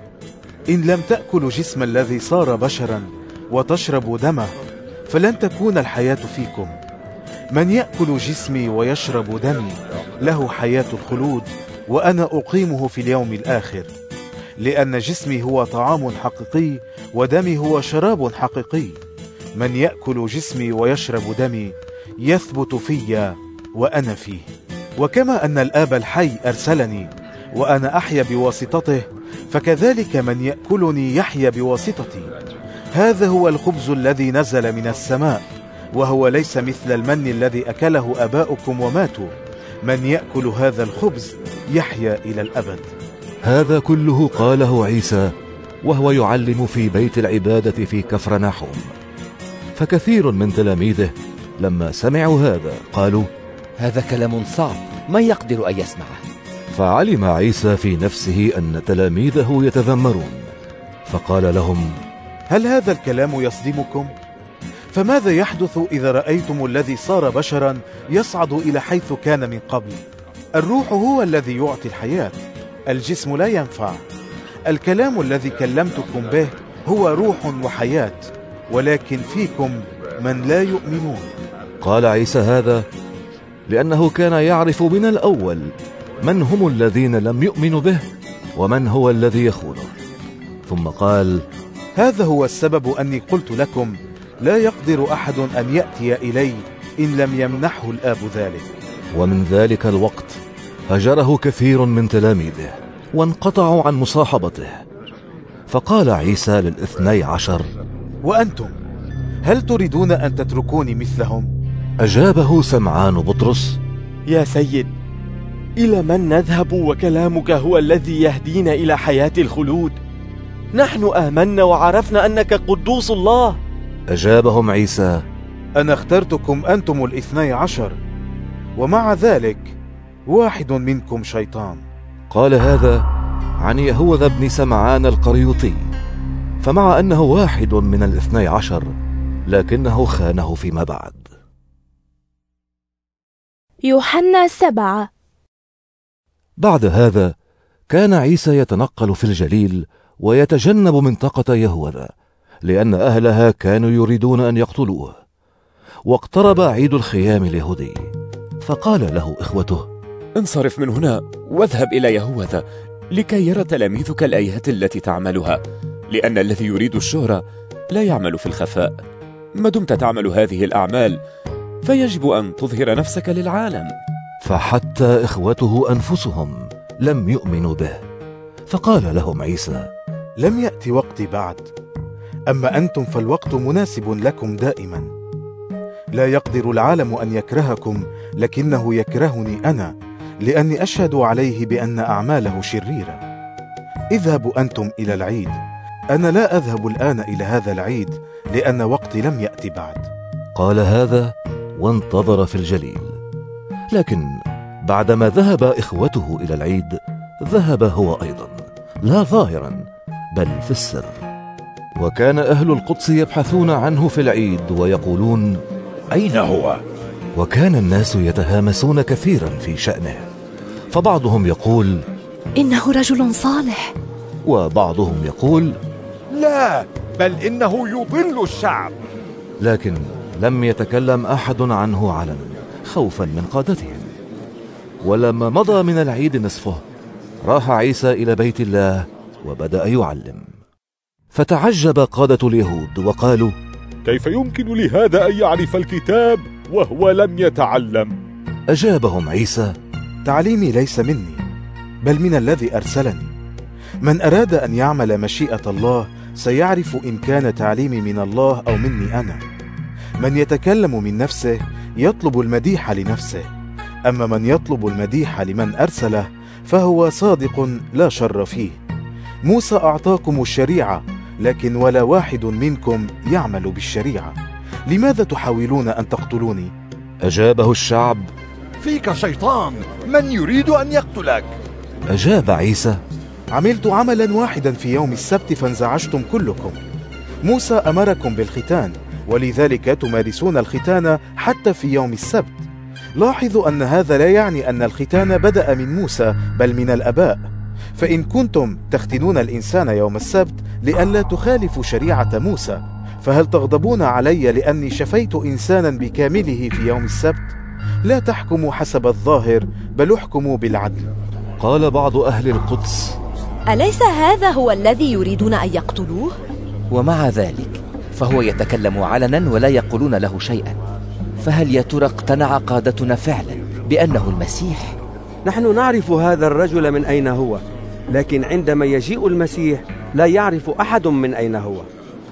إن لم تأكلوا جسم الذي صار بشرا وتشربوا دمه فلن تكون الحياة فيكم. من يأكل جسمي ويشرب دمي له حياة الخلود، وأنا أقيمه في اليوم الآخر. لأن جسمي هو طعام حقيقي، ودمي هو شراب حقيقي. من يأكل جسمي ويشرب دمي يثبت في وأنا فيه، وكما أن الآب الحي أرسلني وأنا أحيا بواسطته، فكذلك من يأكلني يحيا بواسطتي. هذا هو الخبز الذي نزل من السماء، وهو ليس مثل المن الذي أكله آباؤكم وماتوا، من يأكل هذا الخبز يحيا إلى الأبد. هذا كله قاله عيسى وهو يعلم في بيت العبادة في كفرناحوم. فكثير من تلاميذه لما سمعوا هذا قالوا: هذا كلام صعب، من يقدر أن يسمعه؟ فعلم عيسى في نفسه أن تلاميذه يتذمرون، فقال لهم: هل هذا الكلام يصدمكم؟ فماذا يحدث إذا رأيتم الذي صار بشرا يصعد إلى حيث كان من قبل؟ الروح هو الذي يعطي الحياة، الجسم لا ينفع. الكلام الذي كلمتكم به هو روح وحياة، ولكن فيكم من لا يؤمنون. قال عيسى هذا لأنه كان يعرف من الأول من هم الذين لم يؤمنوا به ومن هو الذي يخونه. ثم قال: هذا هو السبب أني قلت لكم لا يقدر أحد أن يأتي إلي إن لم يمنحه الآب ذلك. ومن ذلك الوقت هجره كثير من تلاميذه وانقطعوا عن مصاحبته. فقال عيسى للاثني عشر: وأنتم هل تريدون أن تتركوني مثلهم؟ أجابه سمعان بطرس: يا سيد، إلى من نذهب وكلامك هو الذي يهدينا إلى حياة الخلود؟ نحن آمنا وعرفنا أنك قدوس الله. أجابهم عيسى: أنا اخترتكم أنتم الاثني عشر، ومع ذلك واحد منكم شيطان. قال هذا عن يهوذا بن سمعان القريوطي، فمع أنه واحد من الاثني عشر لكنه خانه فيما بعد. يوحنا سبعة. بعد هذا كان عيسى يتنقل في الجليل ويتجنب منطقة يهوذا، لأن أهلها كانوا يريدون أن يقتلوه. واقترب عيد الخيام اليهودي، فقال له إخوته: انصرف من هنا واذهب إلى يهوذا لكي يرى تلاميذك الآيات التي تعملها، لأن الذي يريد الشهرة لا يعمل في الخفاء. ما دمت تعمل هذه الأعمال فيجب أن تظهر نفسك للعالم. فحتى إخوته أنفسهم لم يؤمنوا به. فقال لهم عيسى: لم يأتي وقتي بعد، أما أنتم فالوقت مناسب لكم دائما. لا يقدر العالم أن يكرهكم، لكنه يكرهني أنا، لأني أشهد عليه بأن أعماله شريرة. اذهبوا أنتم إلى العيد، أنا لا أذهب الآن إلى هذا العيد، لأن وقتي لم يأتي بعد. قال هذا وانتظر في الجليل. لكن بعدما ذهب إخوته إلى العيد ذهب هو أيضا، لا ظاهرا بل في السر. وكان أهل القدس يبحثون عنه في العيد ويقولون: أين هو؟ وكان الناس يتهامسون كثيرا في شأنه، فبعضهم يقول: إنه رجل صالح، وبعضهم يقول: لا، بل إنه يضل الشعب. لكن لم يتكلم أحد عنه علنا خوفا من قادتهم. ولما مضى من العيد نصفه راح عيسى إلى بيت الله وبدأ يعلم. فتعجب قادة اليهود وقالوا: كيف يمكن لهذا أن يعرف الكتاب وهو لم يتعلم؟ أجابهم عيسى: تعليمي ليس مني بل من الذي أرسلني. من أراد أن يعمل مشيئة الله سيعرف إن كان تعليمي من الله أو مني أنا. من يتكلم من نفسه يطلب المديح لنفسه، أما من يطلب المديح لمن أرسله فهو صادق لا شر فيه. موسى أعطاكم الشريعة، لكن ولا واحد منكم يعمل بالشريعة. لماذا تحاولون أن تقتلوني؟ أجابه الشعب: فيك شيطان، من يريد أن يقتلك؟ أجاب عيسى: عملت عملا واحدا في يوم السبت فانزعجتم كلكم. موسى أمركم بالختان، ولذلك تمارسون الختان حتى في يوم السبت. لاحظوا أن هذا لا يعني أن الختان بدأ من موسى بل من الآباء. فإن كنتم تختنون الإنسان يوم السبت لئلا تخالفوا شريعة موسى، فهل تغضبون علي لأني شفيت إنسانا بكامله في يوم السبت؟ لا تحكموا حسب الظاهر بل احكموا بالعدل. قال بعض أهل القدس: أليس هذا هو الذي يريدون أن يقتلوه؟ ومع ذلك فهو يتكلم علنا ولا يقولون له شيئا. فهل يا ترى اقتنع قادتنا فعلا بأنه المسيح؟ نحن نعرف هذا الرجل من أين هو، لكن عندما يجيء المسيح لا يعرف أحد من أين هو.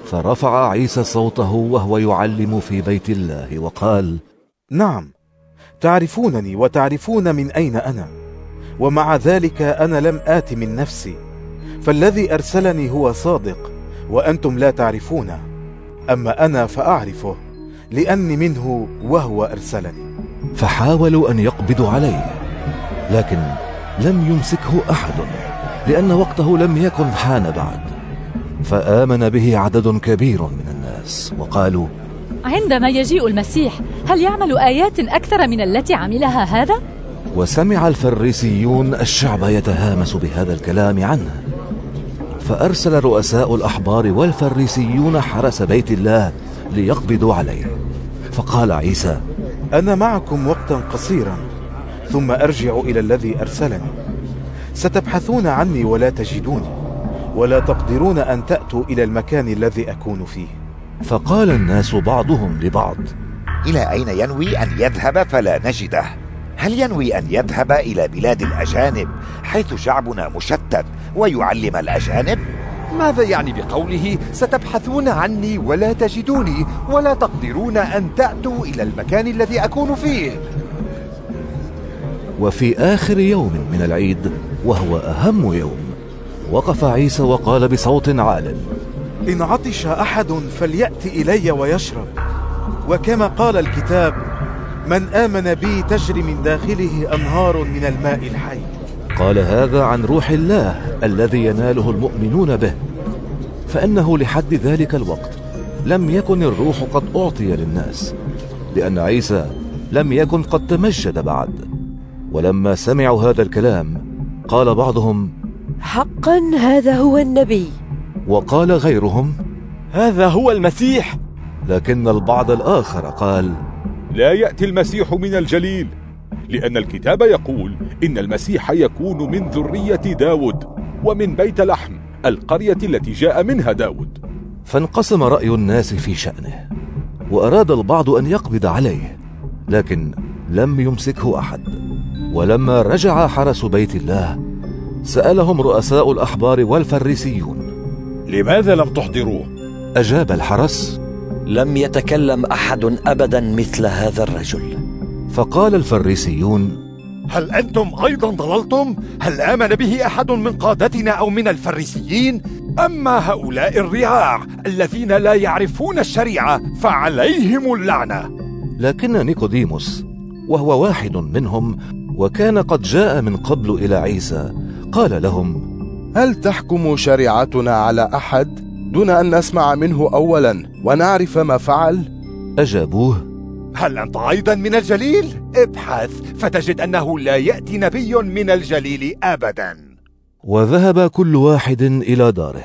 فرفع عيسى صوته وهو يعلم في بيت الله وقال: نعم، تعرفونني وتعرفون من أين أنا، ومع ذلك أنا لم آت من نفسي، فالذي أرسلني هو صادق وأنتم لا تعرفونه، أما أنا فأعرفه لأني منه وهو أرسلني. فحاولوا أن يقبضوا عليه، لكن لم يمسكه أحد، لأن وقته لم يكن حان بعد. فآمن به عدد كبير من الناس وقالوا: عندما يجيء المسيح هل يعمل آيات أكثر من التي عملها هذا؟ وسمع الفريسيون الشعب يتهامس بهذا الكلام عنه، فأرسل رؤساء الأحبار والفريسيون حرس بيت الله ليقبضوا عليه. فقال عيسى: أنا معكم وقتا قصيرا ثم أرجع إلى الذي أرسلني. ستبحثون عني ولا تجدوني، ولا تقدرون أن تأتوا إلى المكان الذي أكون فيه. فقال الناس بعضهم لبعض: إلى أين ينوي أن يذهب فلا نجده؟ هل ينوي أن يذهب إلى بلاد الأجانب حيث شعبنا مشتت ويعلم الأجانب؟ ماذا يعني بقوله ستبحثون عني ولا تجدوني ولا تقدرون أن تأتوا إلى المكان الذي أكون فيه؟ وفي آخر يوم من العيد، وهو أهم يوم، وقف عيسى وقال بصوت عال: إن عطش أحد فليأتي إلي ويشرب، وكما قال الكتاب: من آمن بي تجري من داخله أنهار من الماء الحي. قال هذا عن روح الله الذي يناله المؤمنون به، فإنه لحد ذلك الوقت لم يكن الروح قد أعطي للناس، لأن عيسى لم يكن قد تمجد بعد. ولما سمعوا هذا الكلام قال بعضهم: حقا هذا هو النبي. وقال غيرهم: هذا هو المسيح. لكن البعض الآخر قال: لا يأتي المسيح من الجليل، لأن الكتاب يقول إن المسيح يكون من ذرية داود ومن بيت لحم، القرية التي جاء منها داود. فانقسم رأي الناس في شأنه، وأراد البعض أن يقبض عليه، لكن لم يمسكه أحد. ولما رجع حرس بيت الله سألهم رؤساء الأحبار والفريسيون: لماذا لم تحضروه؟ أجاب الحرس: لم يتكلم أحد أبدا مثل هذا الرجل. فقال الفريسيون: هل أنتم أيضا ضللتم؟ هل آمن به أحد من قادتنا أو من الفريسيين؟ أما هؤلاء الرعاع الذين لا يعرفون الشريعة فعليهم اللعنة. لكن نيقوديموس وهو واحد منهم وكان قد جاء من قبل إلى عيسى قال لهم: هل تحكم شريعتنا على أحد دون أن نسمع منه أولا ونعرف ما فعل؟ أجابوه: هل أنت أيضا من الجليل؟ ابحث فتجد أنه لا يأتي نبي من الجليل أبدا. وذهب كل واحد إلى داره.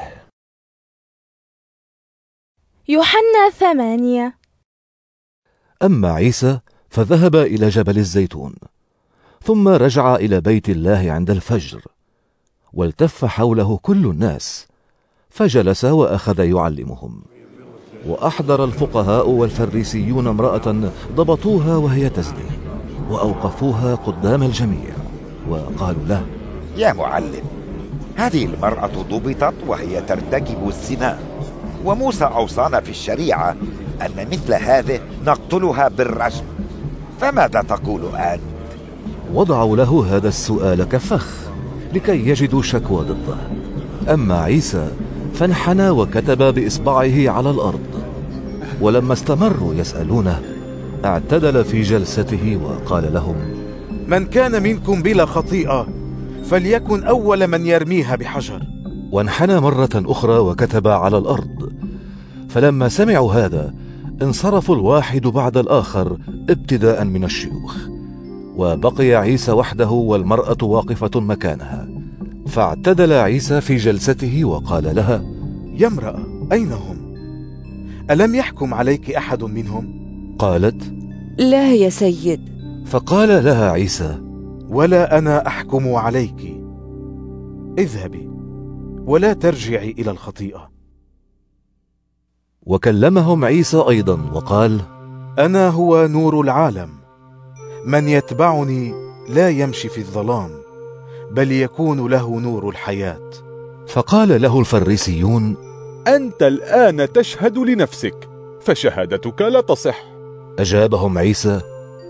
يوحنا ثمانية. أما عيسى فذهب إلى جبل الزيتون، ثم رجع إلى بيت الله عند الفجر، والتف حوله كل الناس، فجلس وأخذ يعلمهم. وأحضر الفقهاء والفريسيون امرأة ضبطوها وهي تزني، وأوقفوها قدام الجميع، وقالوا له: يا معلم، هذه المرأة ضبطت وهي ترتكب الزنا، وموسى أوصانا في الشريعة أن مثل هذه نقتلها بالرجم، فماذا تقول أنت؟ وضعوا له هذا السؤال كفخ لكي يجدوا شكوى ضده. أما عيسى فانحنى وكتب بإصبعه على الأرض. ولما استمروا يسألونه اعتدل في جلسته وقال لهم: من كان منكم بلا خطيئة فليكن أول من يرميها بحجر. وانحنى مرة أخرى وكتب على الأرض. فلما سمعوا هذا انصرفوا الواحد بعد الآخر ابتداء من الشيوخ، وبقي عيسى وحده والمرأة واقفة مكانها. فاعتدل عيسى في جلسته وقال لها: يا امرأة، أين هم؟ ألم يحكم عليك أحد منهم؟ قالت: لا يا سيد. فقال لها عيسى: ولا أنا أحكم عليك، اذهبي ولا ترجعي إلى الخطيئة. وكلمهم عيسى أيضا وقال: أنا هو نور العالم، من يتبعني لا يمشي في الظلام بل يكون له نور الحياة. فقال له الفريسيون: أنت الآن تشهد لنفسك، فشهادتك لا تصح. أجابهم عيسى: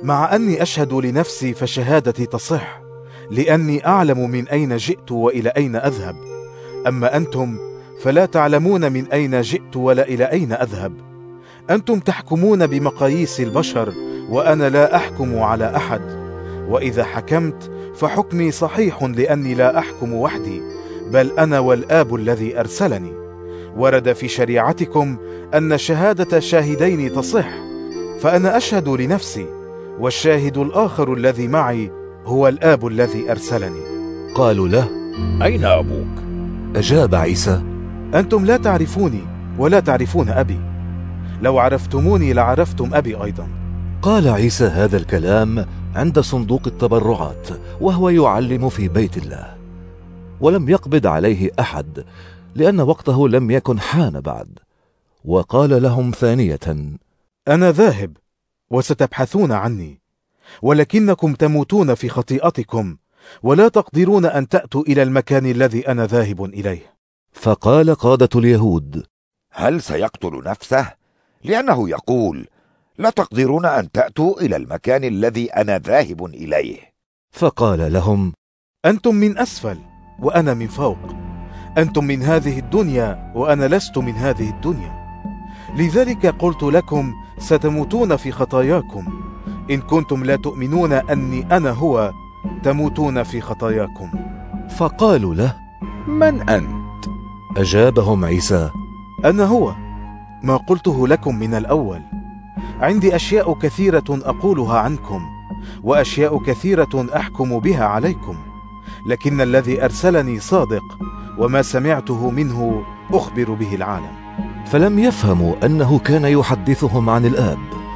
مع أني أشهد لنفسي فشهادتي تصح، لأني أعلم من أين جئت وإلى أين أذهب. أما أنتم فلا تعلمون من أين جئت ولا إلى أين أذهب. أنتم تحكمون بمقاييس البشر وأنا لا أحكم على أحد، وإذا حكمت فحكمي صحيح، لأني لا أحكم وحدي بل أنا والآب الذي أرسلني. ورد في شريعتكم أن شهادة شاهدين تصح، فأنا أشهد لنفسي، والشاهد الآخر الذي معي هو الآب الذي أرسلني. قالوا له: أين أبوك؟ أجاب عيسى: أنتم لا تعرفوني ولا تعرفون أبي، لو عرفتموني لعرفتم أبي أيضا. قال عيسى هذا الكلام عند صندوق التبرعات وهو يعلم في بيت الله، ولم يقبض عليه أحد لأن وقته لم يكن حان بعد. وقال لهم ثانية: أنا ذاهب وستبحثون عني، ولكنكم تموتون في خطيئتكم ولا تقدرون أن تأتوا إلى المكان الذي أنا ذاهب إليه. فقال قادة اليهود: هل سيقتل نفسه؟ لأنه يقول: لا تقدرون أن تأتوا إلى المكان الذي أنا ذاهب إليه. فقال لهم: أنتم من أسفل وأنا من فوق، أنتم من هذه الدنيا وأنا لست من هذه الدنيا. لذلك قلت لكم ستموتون في خطاياكم، إن كنتم لا تؤمنون أني أنا هو تموتون في خطاياكم. فقالوا له: من أنت؟ أجابهم عيسى: أنا هو ما قلته لكم من الأول. عندي أشياء كثيرة أقولها عنكم، وأشياء كثيرة أحكم بها عليكم، لكن الذي أرسلني صادق، وما سمعته منه أخبر به العالم. فلم يفهموا أنه كان يحدثهم عن الآب.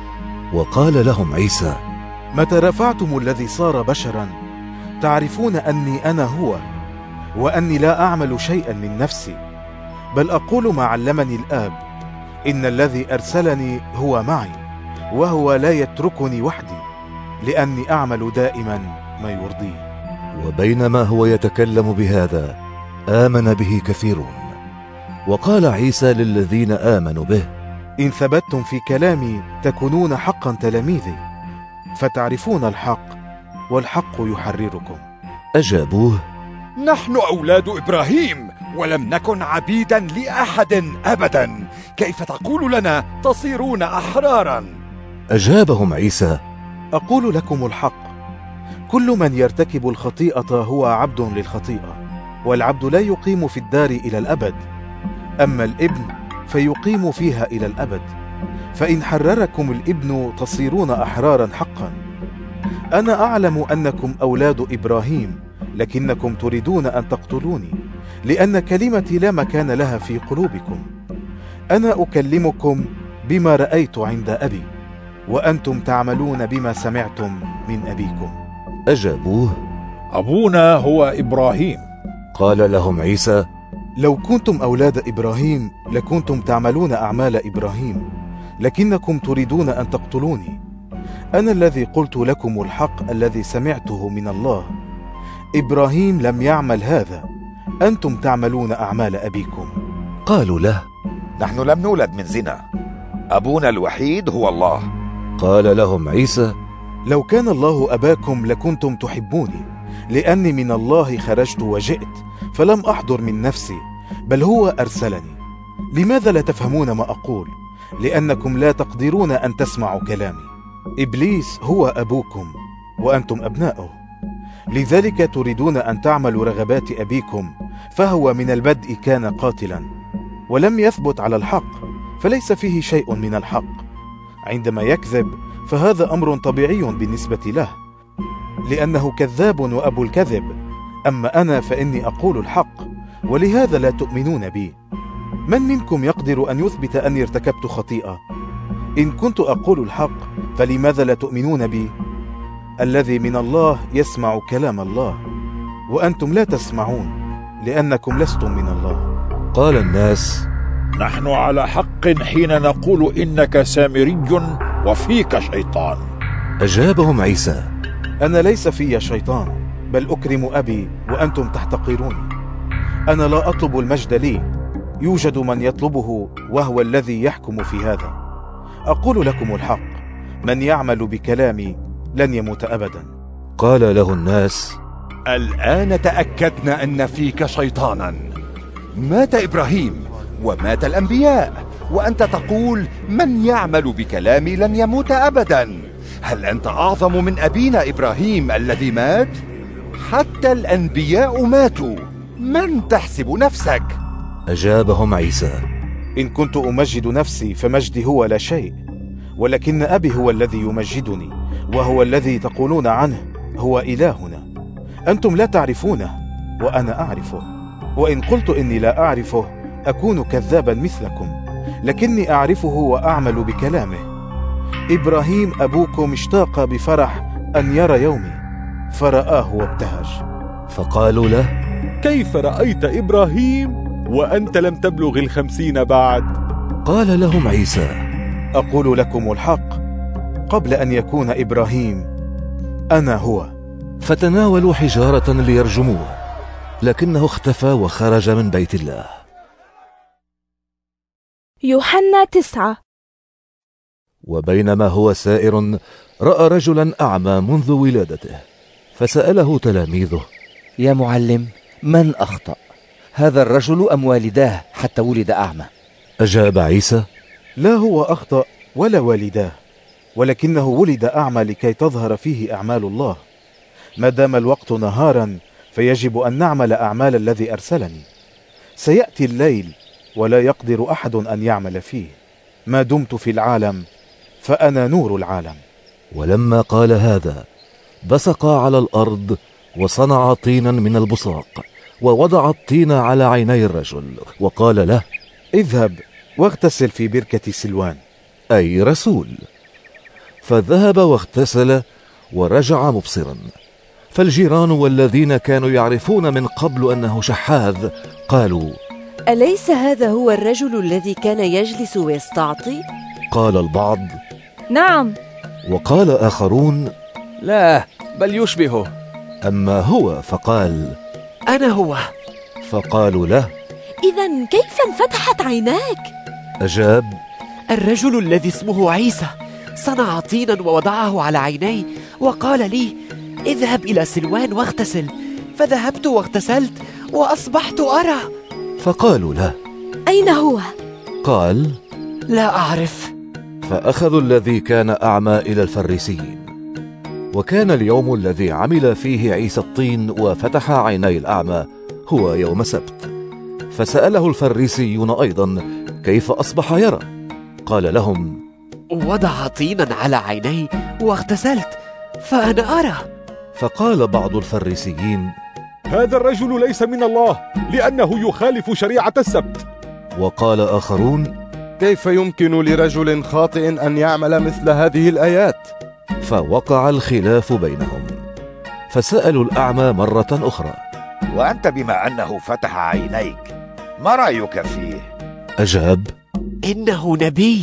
وقال لهم عيسى: متى رفعتم الذي صار بشرا تعرفون أني أنا هو، وأني لا أعمل شيئا من نفسي، بل أقول ما علمني الآب. إن الذي أرسلني هو معي، وهو لا يتركني وحدي، لأني أعمل دائما ما يرضيه. وبينما هو يتكلم بهذا آمن به كثيرون. وقال عيسى للذين آمنوا به: إن ثبتتم في كلامي تكونون حقا تلاميذي، فتعرفون الحق والحق يحرركم. أجابوه: نحن أولاد إبراهيم ولم نكن عبيدا لأحد أبدا، كيف تقول لنا تصيرون أحرارا؟ أجابهم عيسى: أقول لكم الحق، كل من يرتكب الخطيئة هو عبد للخطيئة، والعبد لا يقيم في الدار إلى الأبد، أما الابن فيقيم فيها إلى الأبد. فإن حرركم الابن تصيرون أحرارا حقا. أنا أعلم أنكم أولاد إبراهيم، لكنكم تريدون أن تقتلوني، لأن كلمتي لا مكان لها في قلوبكم. أنا أكلمكم بما رأيت عند أبي، وأنتم تعملون بما سمعتم من أبيكم. أجابوه: أبونا هو إبراهيم. قال لهم عيسى: لو كنتم أولاد إبراهيم لكنتم تعملون أعمال إبراهيم، لكنكم تريدون أن تقتلوني. أنا الذي قلت لكم الحق الذي سمعته من الله. إبراهيم لم يعمل هذا، أنتم تعملون أعمال أبيكم. قالوا له: نحن لم نولد من زنا، أبونا الوحيد هو الله. قال لهم عيسى: لو كان الله أباكم لكنتم تحبوني، لأني من الله خرجت وجئت، فلم أحضر من نفسي، بل هو أرسلني. لماذا لا تفهمون ما أقول؟ لأنكم لا تقدرون أن تسمعوا كلامي. إبليس هو أبوكم وأنتم أبناؤه، لذلك تريدون أن تعملوا رغبات أبيكم، فهو من البدء كان قاتلا ولم يثبت على الحق، فليس فيه شيء من الحق. عندما يكذب فهذا أمر طبيعي بالنسبة له، لأنه كذاب وأبو الكذب. أما أنا فإني أقول الحق، ولهذا لا تؤمنون بي. من منكم يقدر أن يثبت أني ارتكبت خطيئة؟ إن كنت أقول الحق فلماذا لا تؤمنون بي؟ الذي من الله يسمع كلام الله، وأنتم لا تسمعون، لأنكم لستم من الله. قال الناس: نحن على حق حين نقول إنك سامري وفيك شيطان. أجابهم عيسى: أنا ليس في شيطان، بل أكرم أبي وأنتم تحتقروني. أنا لا أطلب المجد لي، يوجد من يطلبه وهو الذي يحكم في هذا. أقول لكم الحق، من يعمل بكلامي لن يموت أبدا. قال له الناس: الآن تأكدنا أن فيك شيطانا. مات إبراهيم ومات الأنبياء، وأنت تقول من يعمل بكلامي لن يموت أبدا. هل أنت أعظم من أبينا إبراهيم الذي مات؟ حتى الأنبياء ماتوا، من تحسب نفسك؟ أجابهم عيسى: إن كنت أمجد نفسي فمجدي هو لا شيء، ولكن أبي هو الذي يمجدني، وهو الذي تقولون عنه هو إلهنا. أنتم لا تعرفونه وأنا أعرفه، وإن قلت إني لا أعرفه أكون كذابا مثلكم، لكني أعرفه وأعمل بكلامه. إبراهيم أبوكم اشتاق بفرح أن يرى يومي، فرآه وابتهج. فقالوا له: كيف رأيت إبراهيم وأنت لم تبلغ الخمسين بعد؟ قال لهم عيسى: أقول لكم الحق، قبل أن يكون إبراهيم أنا هو. فتناولوا حجارة ليرجموه، لكنه اختفى وخرج من بيت الله. يوحنا تسعة. وبينما هو سائر رأى رجلا أعمى منذ ولادته، فسأله تلاميذه: يا معلم، من أخطأ، هذا الرجل أم والداه حتى ولد أعمى؟ أجاب عيسى: لا هو أخطأ ولا والداه، ولكنه ولد أعمى لكي تظهر فيه أعمال الله. ما دام الوقت نهارا فيجب أن نعمل أعمال الذي أرسلني. سيأتي الليل ولا يقدر أحد أن يعمل فيه. ما دمت في العالم فأنا نور العالم. ولما قال هذا بصق على الأرض وصنع طينا من البصاق، ووضع الطين على عيني الرجل، وقال له: اذهب واغتسل في بركة سلوان، أي رسول. فذهب واغتسل ورجع مبصرا. فالجيران والذين كانوا يعرفون من قبل أنه شحاذ قالوا: أليس هذا هو الرجل الذي كان يجلس ويستعطي؟ قال البعض: نعم. وقال آخرون: لا، بل يشبهه. أما هو فقال: أنا هو. فقالوا له: إذن كيف انفتحت عيناك؟ أجاب: الرجل الذي اسمه عيسى صنع طينا ووضعه على عيني وقال لي: اذهب إلى سلوان واغتسل. فذهبت واغتسلت وأصبحت أرى. فقالوا له: أين هو؟ قال: لا أعرف. فأخذوا الذي كان أعمى إلى الفريسيين. وكان اليوم الذي عمل فيه عيسى الطين وفتح عيني الأعمى هو يوم سبت. فسأله الفريسيون أيضا كيف أصبح يرى. قال لهم: وضع طينا على عيني واغتسلت فأنا أرى. فقال بعض الفريسيين: هذا الرجل ليس من الله، لأنه يخالف شريعة السبت. وقال آخرون: كيف يمكن لرجل خاطئ أن يعمل مثل هذه الآيات؟ فوقع الخلاف بينهم. فسألوا الأعمى مرة أخرى: وأنت بما أنه فتح عينيك ما رأيك فيه؟ أجاب: إنه نبي.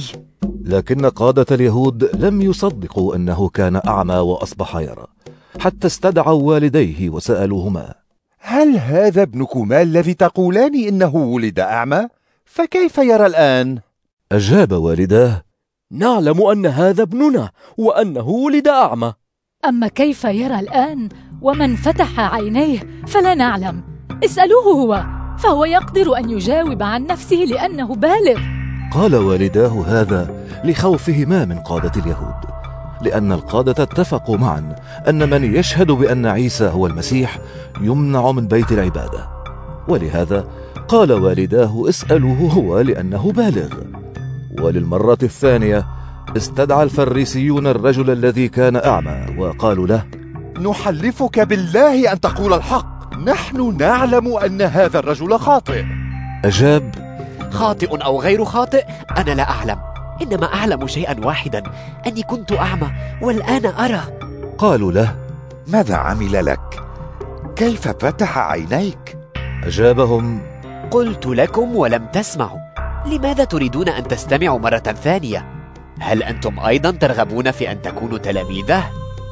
لكن قادة اليهود لم يصدقوا أنه كان أعمى وأصبح يرى، حتى استدعوا والديه وسألوهما: هل هذا ابنكما الذي تقولان إنه ولد أعمى؟ فكيف يرى الآن؟ أجاب والداه: نعلم أن هذا ابننا وأنه ولد أعمى. أما كيف يرى الآن ومن فتح عينيه فلا نعلم. اسألوه هو، فهو يقدر أن يجاوب عن نفسه لأنه بالغ. قال والداه هذا لخوفهما من قادة اليهود، لأن القادة اتفقوا معا أن من يشهد بأن عيسى هو المسيح يمنع من بيت العبادة. ولهذا قال والداه: اسألوه هو لأنه بالغ. وللمرة الثانية استدعى الفريسيون الرجل الذي كان أعمى وقالوا له: نحلفك بالله أن تقول الحق، نحن نعلم أن هذا الرجل خاطئ. أجاب: خاطئ أو غير خاطئ أنا لا أعلم، إنما أعلم شيئا واحدا، أني كنت أعمى والآن أرى. قالوا له: ماذا عمل لك؟ كيف فتح عينيك؟ أجابهم: قلت لكم ولم تسمعوا، لماذا تريدون أن تستمعوا مرة ثانية؟ هل أنتم أيضا ترغبون في أن تكونوا تلاميذه؟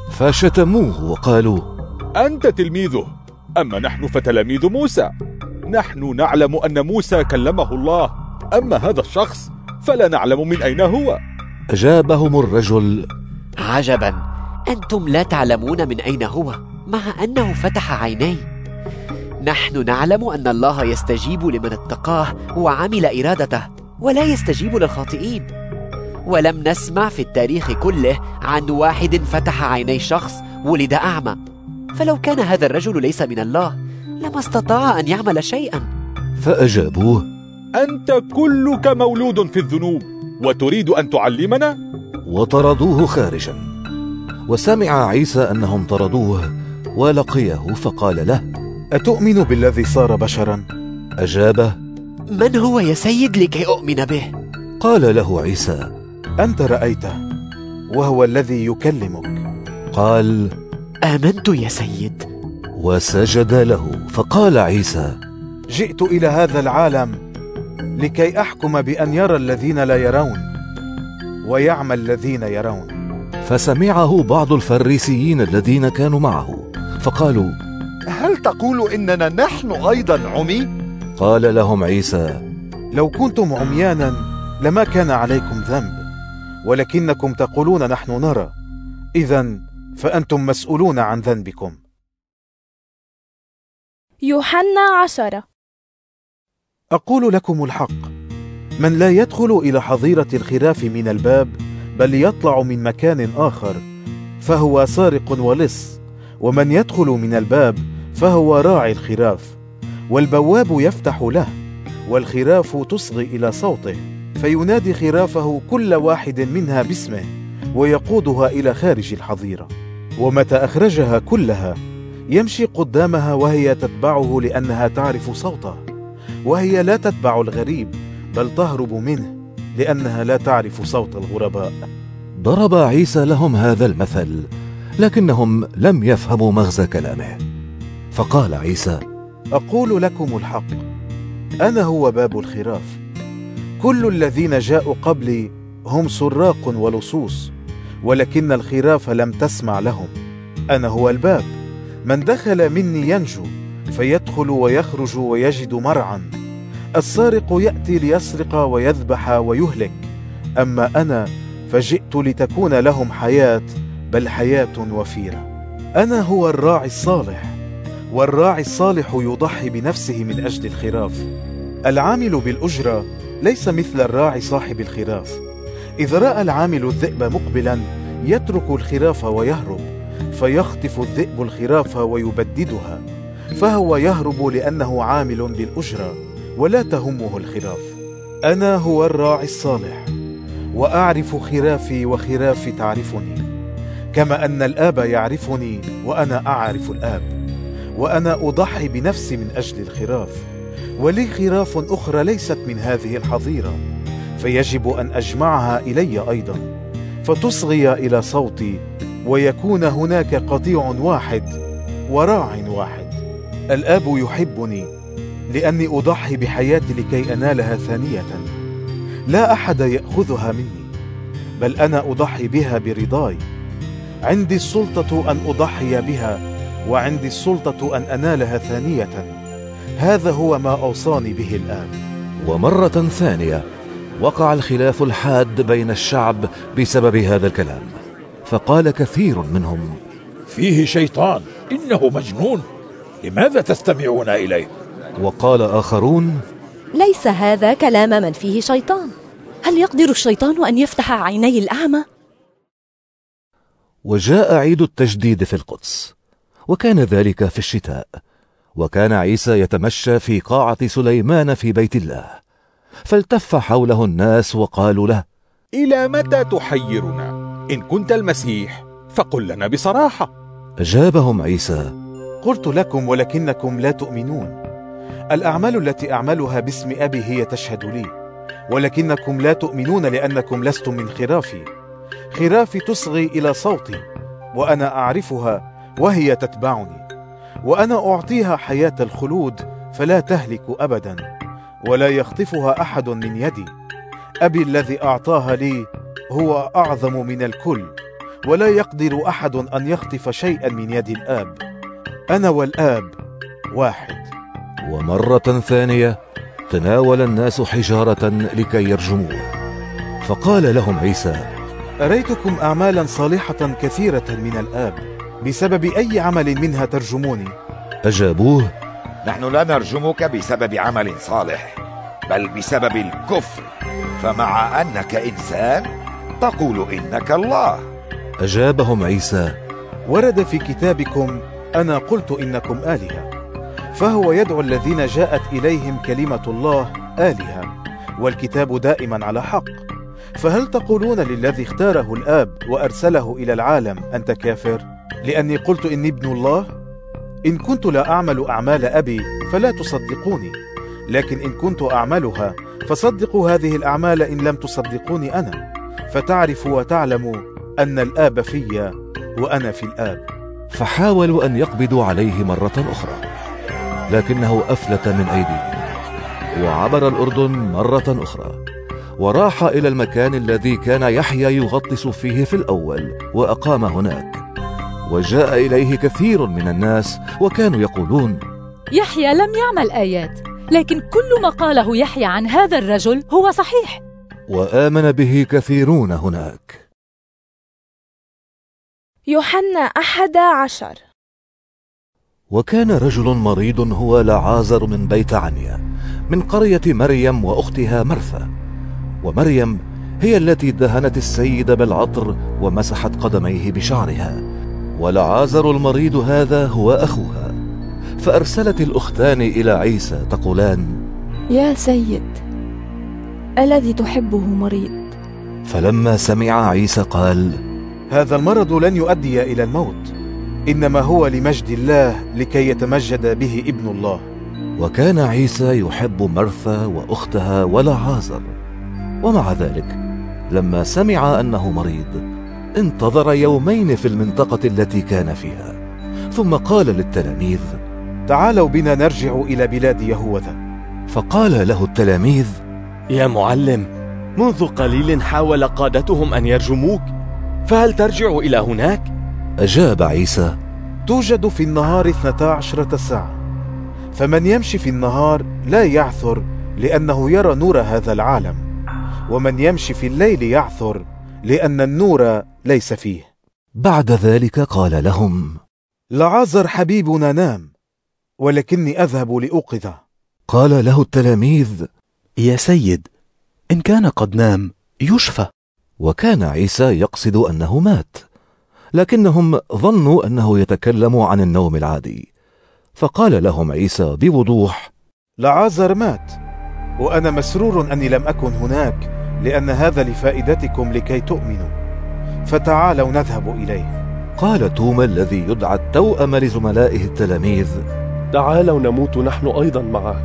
فشتموه وقالوا: أنت تلميذه، أما نحن فتلاميذ موسى. نحن نعلم أن موسى كلمه الله، أما هذا الشخص فلا نعلم من أين هو. أجابهم الرجل: عجبا، أنتم لا تعلمون من أين هو، مع أنه فتح عيني. نحن نعلم أن الله يستجيب لمن اتقاه وعمل إرادته، ولا يستجيب للخاطئين. ولم نسمع في التاريخ كله عن واحد فتح عيني شخص ولد أعمى. فلو كان هذا الرجل ليس من الله لما استطاع أن يعمل شيئا. فأجابوه: أنت كلك مولود في الذنوب، وتريد أن تعلمنا؟ وطردوه خارجا. وسمع عيسى أنهم طردوه ولقيه فقال له: أتؤمن بالذي صار بشرا؟ أجابه: من هو يا سيد لكي أؤمن به؟ قال له عيسى: أنت رأيته، وهو الذي يكلمك. قال: آمنت يا سيد. وسجد له. فقال عيسى: جئت إلى هذا العالم لكي أحكم بأن يرى الذين لا يرون ويعمى الذين يرون. فسمعه بعض الفريسيين الذين كانوا معه فقالوا: هل تقول إننا نحن أيضا عمي؟ قال لهم عيسى: لو كنتم عميانا لما كان عليكم ذنب، ولكنكم تقولون نحن نرى، إذن فأنتم مسؤولون عن ذنبكم. يوحنا عشرة. أقول لكم الحق، من لا يدخل إلى حظيرة الخراف من الباب بل يطلع من مكان آخر فهو سارق ولص، ومن يدخل من الباب فهو راعي الخراف. والبواب يفتح له، والخراف تصغي إلى صوته، فينادي خرافه كل واحد منها باسمه ويقودها إلى خارج الحظيرة. ومتى أخرجها كلها يمشي قدامها وهي تتبعه لأنها تعرف صوته، وهي لا تتبع الغريب بل تهرب منه لأنها لا تعرف صوت الغرباء. ضرب عيسى لهم هذا المثل، لكنهم لم يفهموا مغزى كلامه. فقال عيسى: أقول لكم الحق، أنا هو باب الخراف. كل الذين جاءوا قبلي هم سراق ولصوص، ولكن الخراف لم تسمع لهم. أنا هو الباب، من دخل مني ينجو، فيدخل ويخرج ويجد مرعا. السارق يأتي ليسرق ويذبح ويهلك، أما أنا فجئت لتكون لهم حياة، بل حياة وفيرة. أنا هو الراعي الصالح، والراعي الصالح يضحي بنفسه من أجل الخراف. العامل بالأجرة ليس مثل الراعي صاحب الخراف. إذا رأى العامل الذئب مقبلا يترك الخراف ويهرب، فيخطف الذئب الخراف ويبددها، فهو يهرب لأنه عامل بالأجرة ولا تهمه الخراف. أنا هو الراعي الصالح، وأعرف خرافي وخرافي تعرفني، كما أن الآب يعرفني وأنا أعرف الآب، وأنا أضحي بنفسي من أجل الخراف. ولي خراف أخرى ليست من هذه الحظيرة، فيجب أن أجمعها إلي أيضا، فتصغي إلى صوتي، ويكون هناك قطيع واحد وراع واحد. الآب يحبني لأني أضحي بحياتي لكي أنالها ثانية. لا أحد يأخذها مني، بل أنا أضحي بها برضاي. عندي السلطة أن أضحي بها، وعندي السلطة أن أنالها ثانية. هذا هو ما أوصاني به الآب. ومرة ثانية وقع الخلاف الحاد بين الشعب بسبب هذا الكلام، فقال كثير منهم: فيه شيطان، إنه مجنون، لماذا تستمعون إليه؟ وقال آخرون: ليس هذا كلام من فيه شيطان. هل يقدر الشيطان أن يفتح عيني الأعمى؟ وجاء عيد التجديد في القدس، وكان ذلك في الشتاء، وكان عيسى يتمشى في قاعة سليمان في بيت الله، فالتف حوله الناس وقالوا له: إلى متى تحيرنا؟ إن كنت المسيح فقل لنا بصراحة. أجابهم عيسى: قلت لكم ولكنكم لا تؤمنون. الأعمال التي أعملها باسم أبي هي تشهد لي، ولكنكم لا تؤمنون لأنكم لستم من خرافي. خرافي تصغي إلى صوتي، وأنا أعرفها وهي تتبعني، وأنا أعطيها حياة الخلود فلا تهلك أبدا، ولا يخطفها أحد من يدي. أبي الذي أعطاها لي هو أعظم من الكل، ولا يقدر أحد أن يخطف شيئا من يد الآب. أنا والآب واحد. ومرة ثانية تناول الناس حجارة لكي يرجموه، فقال لهم عيسى: أريتكم أعمالا صالحة كثيرة من الآب، بسبب أي عمل منها ترجموني؟ أجابوه: نحن لا نرجمك بسبب عمل صالح، بل بسبب الكفر، فمع أنك إنسان تقول إنك الله. أجابهم عيسى: ورد في كتابكم أنا قلت إنكم آلهة، فهو يدعو الذين جاءت إليهم كلمة الله آلهة، والكتاب دائما على حق. فهل تقولون للذي اختاره الآب وأرسله إلى العالم أنت كافر لأني قلت إني ابن الله؟ إن كنت لا أعمل أعمال أبي فلا تصدقوني، لكن إن كنت أعملها فصدقوا هذه الأعمال إن لم تصدقوني أنا، فتعرفوا وتعلموا أن الآب في وأنا في الآب. فحاولوا أن يقبضوا عليه مرة أخرى، لكنه أفلت من أيديهم، وعبر الأردن مرة أخرى، وراح إلى المكان الذي كان يحيى يغطس فيه في الأول، وأقام هناك. وجاء إليه كثير من الناس وكانوا يقولون: يحيى لم يعمل آيات، لكن كل ما قاله يحيى عن هذا الرجل هو صحيح. وآمن به كثيرون هناك. يوحنا أحد عشر. وكان رجل مريض هو لعازر من بيت عنيا، من قرية مريم وأختها مرثا. ومريم هي التي دهنت السيد بالعطر ومسحت قدميه بشعرها، ولعازر المريض هذا هو أخوها. فأرسلت الأختان إلى عيسى تقولان: يا سيد، الذي تحبه مريض. فلما سمع عيسى قال: هذا المرض لن يؤدي إلى الموت، إنما هو لمجد الله لكي يتمجد به ابن الله. وكان عيسى يحب مرثا وأختها ولعازر، ومع ذلك لما سمع أنه مريض انتظر يومين في المنطقة التي كان فيها، ثم قال للتلاميذ: تعالوا بنا نرجع إلى بلاد يهوذا. فقال له التلاميذ: يا معلم، منذ قليل حاول قادتهم أن يرجموك، فهل ترجع إلى هناك؟ أجاب عيسى: توجد في النهار اثنتا عشرة ساعة، فمن يمشي في النهار لا يعثر لأنه يرى نور هذا العالم، ومن يمشي في الليل يعثر لأن النور ليس فيه. بعد ذلك قال لهم: لعازر حبيبنا نام، ولكني أذهب لأوقظه. قال له التلاميذ: يا سيد، إن كان قد نام يشفى. وكان عيسى يقصد أنه مات، لكنهم ظنوا أنه يتكلم عن النوم العادي. فقال لهم عيسى بوضوح: لعازر مات، وأنا مسرور أني لم أكن هناك، لأن هذا لفائدتكم لكي تؤمنوا، فتعالوا نذهب إليه. قال توما الذي يدعى التوأم لزملائه التلاميذ: تعالوا نموت نحن أيضا معه.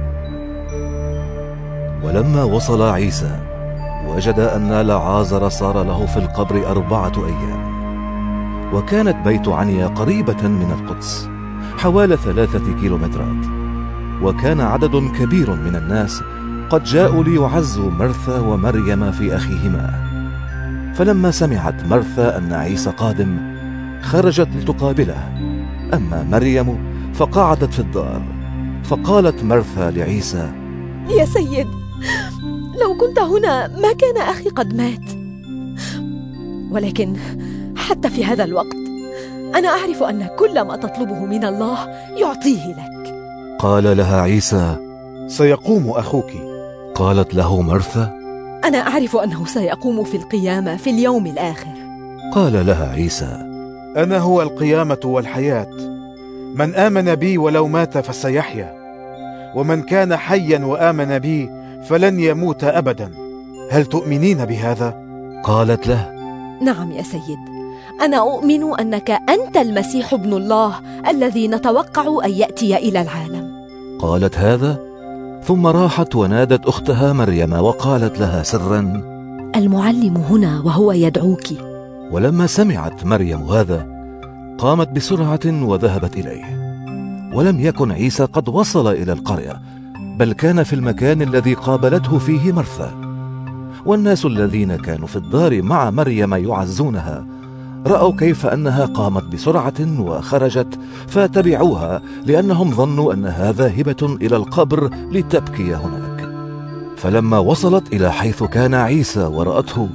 ولما وصل عيسى وجد أن لعازر صار له في القبر أربعة أيام. وكانت بيت عنيا قريبة من القدس حوالي ثلاثة كيلومترات، وكان عدد كبير من الناس قد جاءوا ليعزوا مرثا ومريم في أخيهما. فلما سمعت مرثا أن عيسى قادم خرجت لتقابله، أما مريم فقعدت في الدار. فقالت مرثا لعيسى: يا سيد، لو كنت هنا ما كان أخي قد مات. ولكن حتى في هذا الوقت أنا أعرف أن كل ما تطلبه من الله يعطيه لك. قال لها عيسى: سيقوم أخوك. قالت له مرثا: أنا أعرف أنه سيقوم في القيامة في اليوم الآخر. قال لها عيسى: أنا هو القيامة والحياة، من آمن بي ولو مات فسيحيا، ومن كان حيا وآمن بي فلن يموت أبدا. هل تؤمنين بهذا؟ قالت له: نعم يا سيد، أنا أؤمن أنك أنت المسيح ابن الله الذي نتوقع أن يأتي إلى العالم. قالت هذا ثم راحت ونادت أختها مريم وقالت لها سرا: المعلم هنا وهو يدعوك. ولما سمعت مريم هذا قامت بسرعة وذهبت إليه. ولم يكن عيسى قد وصل إلى القرية، بل كان في المكان الذي قابلته فيه مرثا. والناس الذين كانوا في الدار مع مريم يعزونها رأوا كيف أنها قامت بسرعة وخرجت فتبعوها، لأنهم ظنوا أنها ذاهبة إلى القبر لتبكي هناك. فلما وصلت إلى حيث كان عيسى ورأته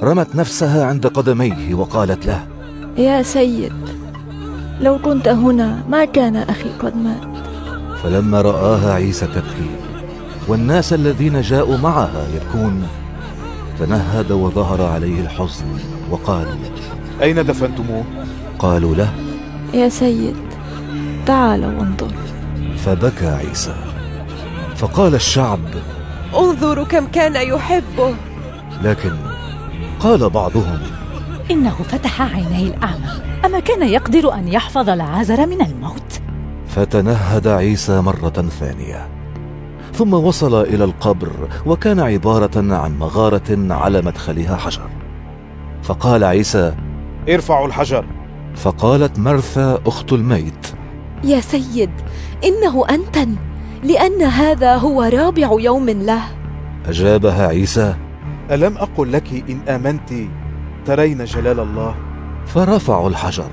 رمت نفسها عند قدميه وقالت له: يا سيد، لو كنت هنا ما كان أخي قد مات. فلما رآها عيسى تبكي والناس الذين جاءوا معها يبكون، تنهد وظهر عليه الحزن وقال: أين دفنتموه؟ قالوا له: يا سيد، تعال وانظر. فبكى عيسى. فقال الشعب: انظروا كم كان يحبه. لكن قال بعضهم: إنه فتح عيني الأعمى، أما كان يقدر أن يحفظ العازر من الموت؟ فتنهد عيسى مرة ثانية، ثم وصل إلى القبر، وكان عبارة عن مغارة على مدخلها حجر. فقال عيسى: ارفعوا الحجر. فقالت مرثا أخت الميت: يا سيد، إنه أنتن، لأن هذا هو رابع يوم له. أجابها عيسى: ألم أقل لك إن آمنت ترين جلال الله؟ فرفعوا الحجر،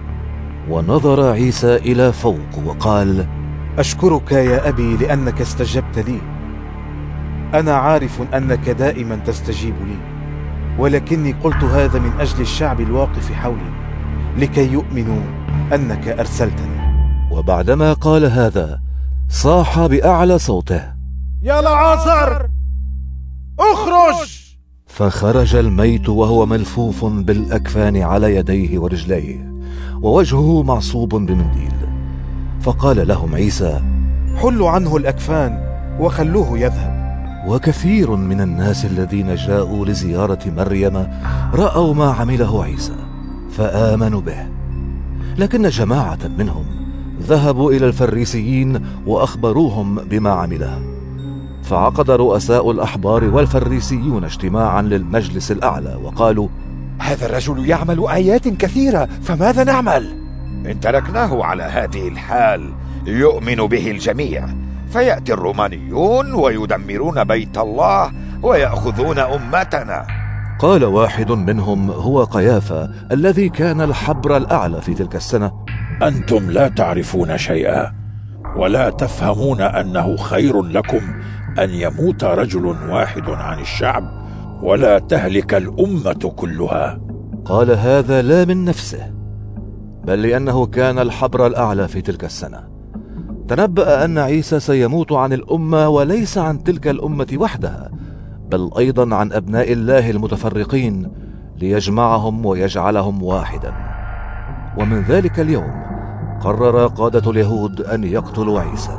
ونظر عيسى إلى فوق وقال: أشكرك يا أبي لأنك استجبت لي. أنا عارف أنك دائما تستجيب لي، ولكني قلت هذا من أجل الشعب الواقف حولي لكي يؤمنوا أنك أرسلتني. وبعدما قال هذا صاح بأعلى صوته: يا لعازر اخرج! فخرج الميت وهو ملفوف بالأكفان على يديه ورجليه، ووجهه معصوب بمنديل. فقال لهم عيسى: حلوا عنه الأكفان وخلوه يذهب. وكثير من الناس الذين جاءوا لزيارة مريم رأوا ما عمله عيسى فآمنوا به، لكن جماعة منهم ذهبوا إلى الفريسيين وأخبروهم بما عمله. فعقد رؤساء الأحبار والفريسيون اجتماعا للمجلس الأعلى وقالوا: هذا الرجل يعمل آيات كثيرة، فماذا نعمل؟ إن تركناه على هذه الحال يؤمن به الجميع، فيأتي الرومانيون ويدمرون بيت الله ويأخذون أمتنا. قال واحد منهم هو قيافة الذي كان الحبر الأعلى في تلك السنة: أنتم لا تعرفون شيئا ولا تفهمون أنه خير لكم أن يموت رجل واحد عن الشعب ولا تهلك الأمة كلها. قال هذا لا من نفسه، بل لأنه كان الحبر الأعلى في تلك السنة. تنبأ أن عيسى سيموت عن الأمة، وليس عن تلك الأمة وحدها، بل أيضا عن أبناء الله المتفرقين، ليجمعهم ويجعلهم واحدا. ومن ذلك اليوم قرر قادة اليهود أن يقتلوا عيسى.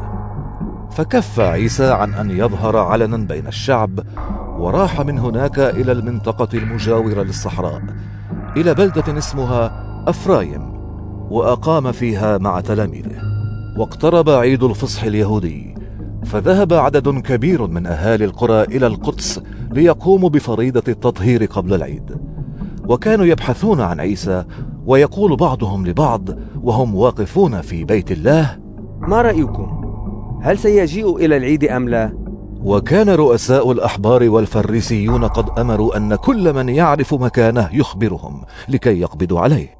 فكف عيسى عن أن يظهر علنا بين الشعب، وراح من هناك إلى المنطقة المجاورة للصحراء، إلى بلدة اسمها أفرايم، وأقام فيها مع تلاميذه. واقترب عيد الفصح اليهودي، فذهب عدد كبير من أهالي القرى إلى القدس ليقوموا بفريضة التطهير قبل العيد. وكانوا يبحثون عن عيسى، ويقول بعضهم لبعض وهم واقفون في بيت الله: ما رأيكم؟ هل سيجيء إلى العيد أم لا؟ وكان رؤساء الأحبار والفريسيون قد أمروا أن كل من يعرف مكانه يخبرهم لكي يقبضوا عليه.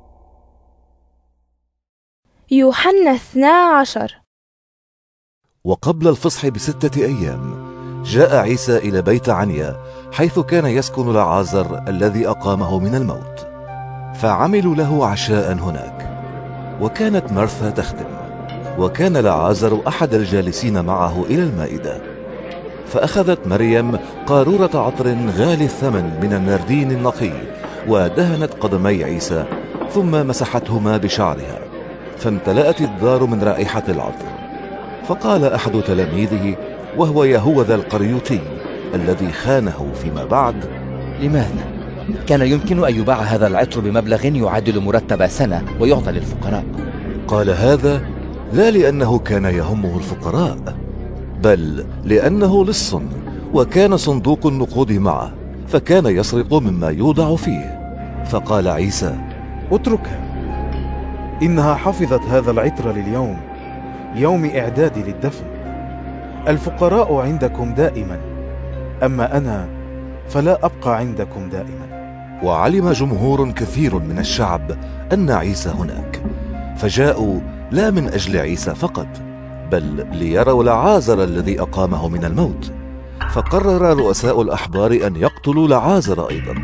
يوحنا اثنا عشر. وقبل الفصح بستة أيام جاء عيسى إلى بيت عنيا، حيث كان يسكن لعازر الذي أقامه من الموت، فعملوا له عشاء هناك. وكانت مرثا تخدم، وكان لعازر أحد الجالسين معه إلى المائدة. فأخذت مريم قارورة عطر غالي الثمن من النردين النقي، ودهنت قدمي عيسى، ثم مسحتهما بشعرها، فامتلأت الدار من رائحة العطر. فقال أحد تلاميذه وهو يهوذا القريوطي الذي خانه فيما بعد: لماذا؟ كان يمكن أن يباع هذا العطر بمبلغ يعادل مرتب سنة ويعطى للفقراء. قال هذا لا لأنه كان يهمه الفقراء، بل لأنه لص، وكان صندوق النقود معه، فكان يسرق مما يوضع فيه. فقال عيسى: اتركها، إنها حفظت هذا العطر لليوم، يوم إعدادي للدفن. الفقراء عندكم دائما، أما أنا فلا أبقى عندكم دائما. وعلم جمهور كثير من الشعب أن عيسى هناك، فجاءوا لا من أجل عيسى فقط، بل ليروا لعازر الذي أقامه من الموت. فقرر رؤساء الأحبار أن يقتلوا لعازر أيضا،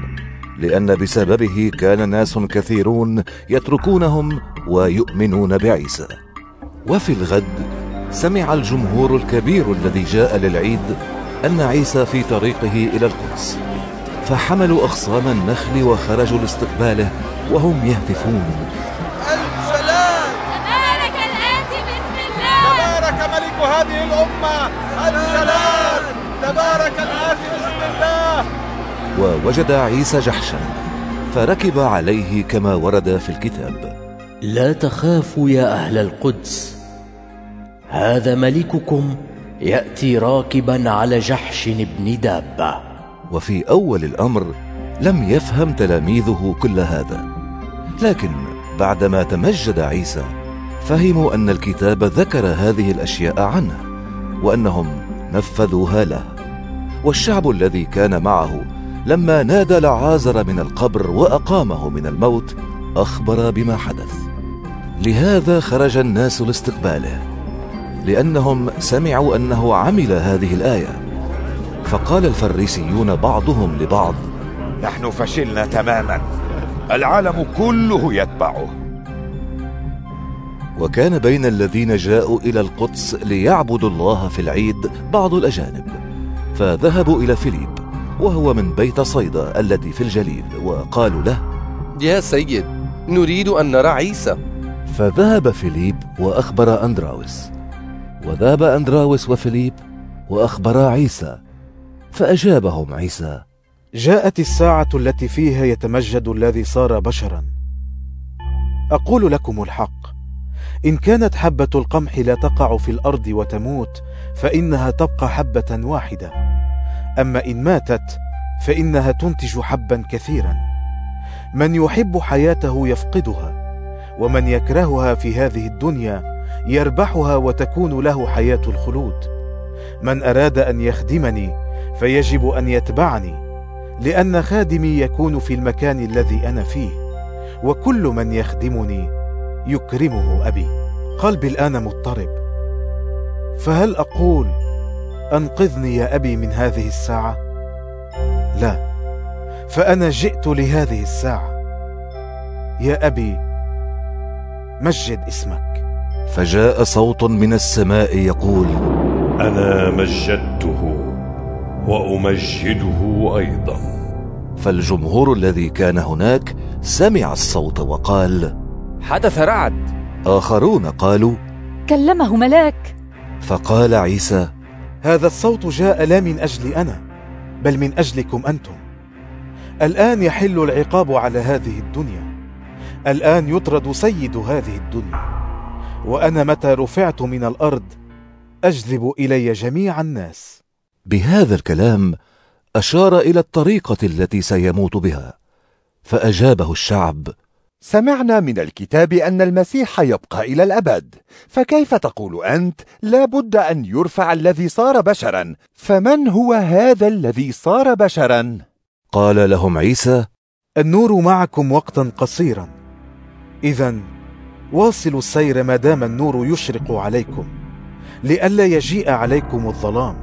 لأن بسببه كان ناس كثيرون يتركونهم ويؤمنون بعيسى. وفي الغد سمع الجمهور الكبير الذي جاء للعيد أن عيسى في طريقه إلى القدس، فحملوا أغصان النخل وخرجوا لاستقباله وهم يهتفون: السلام! تبارك الآتي باسم الله! تبارك ملك هذه الأمة! السلام! تبارك الآتي باسم الله! ووجد عيسى جحشا فركب عليه كما ورد في الكتاب: لا تخافوا يا أهل القدس، هذا ملككم يأتي راكبا على جحش بن دابة. وفي أول الأمر لم يفهم تلاميذه كل هذا، لكن بعدما تمجد عيسى فهموا أن الكتاب ذكر هذه الأشياء عنه وأنهم نفذوها له. والشعب الذي كان معه لما نادى لعازر من القبر وأقامه من الموت أخبر بما حدث. لهذا خرج الناس لاستقباله، لأنهم سمعوا أنه عمل هذه الآية. فقال الفريسيون بعضهم لبعض: نحن فشلنا تماما، العالم كله يتبعه. وكان بين الذين جاءوا إلى القدس ليعبدوا الله في العيد بعض الأجانب، فذهبوا إلى فيليب وهو من بيت صيدا الذي في الجليل، وقالوا له: يا سيد، نريد أن نرى عيسى. فذهب فيليب وأخبر أندراوس، وذهب أندراوس وفيليب وأخبرا عيسى، فأجابهم عيسى: جاءت الساعة التي فيها يتمجد الذي صار بشرا. أقول لكم الحق، إن كانت حبة القمح لا تقع في الأرض وتموت فإنها تبقى حبة واحدة، أما إن ماتت فإنها تنتج حبا كثيرا. من يحب حياته يفقدها، ومن يكرهها في هذه الدنيا يربحها وتكون له حياة الخلود. من أراد أن يخدمني فيجب أن يتبعني، لأن خادمي يكون في المكان الذي أنا فيه، وكل من يخدمني يكرمه أبي. قلبي الآن مضطرب، فهل أقول أنقذني يا أبي من هذه الساعة؟ لا، فأنا جئت لهذه الساعة. يا أبي، مجد اسمك. فجاء صوت من السماء يقول: أنا مجدته وأمجده أيضا. فالجمهور الذي كان هناك سمع الصوت وقال: حدث رعد. آخرون قالوا: كلمه ملاك. فقال عيسى: هذا الصوت جاء لا من أجلي أنا، بل من أجلكم أنتم. الآن يحل العقاب على هذه الدنيا، الآن يطرد سيد هذه الدنيا، وأنا متى رفعت من الأرض أجذب إلي جميع الناس. بهذا الكلام أشار إلى الطريقة التي سيموت بها، فأجابه الشعب: سمعنا من الكتاب أن المسيح يبقى إلى الأبد، فكيف تقول أنت لا بد أن يرفع الذي صار بشرا؟ فمن هو هذا الذي صار بشرا؟ قال لهم عيسى: النور معكم وقتا قصيرا، إذن واصلوا السير ما دام النور يشرق عليكم، لئلا يجيء عليكم الظلام،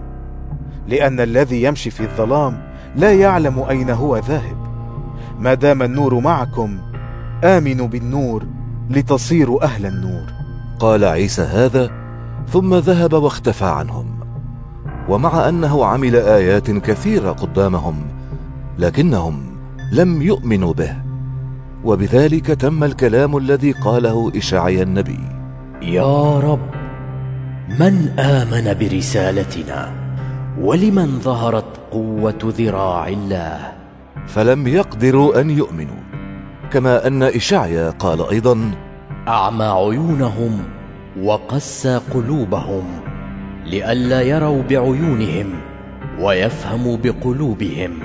لأن الذي يمشي في الظلام لا يعلم أين هو ذاهب. ما دام النور معكم آمنوا بالنور لتصيروا أهل النور. قال عيسى هذا ثم ذهب واختفى عنهم. ومع أنه عمل آيات كثيرة قدامهم، لكنهم لم يؤمنوا به. وبذلك تم الكلام الذي قاله إشعيا النبي: يا رب، من آمن برسالتنا؟ ولمن ظهرت قوة ذراع الله؟ فلم يقدروا أن يؤمنوا. كما أن إشعيا قال أيضا: أعمى عيونهم وقسى قلوبهم، لئلا يروا بعيونهم ويفهموا بقلوبهم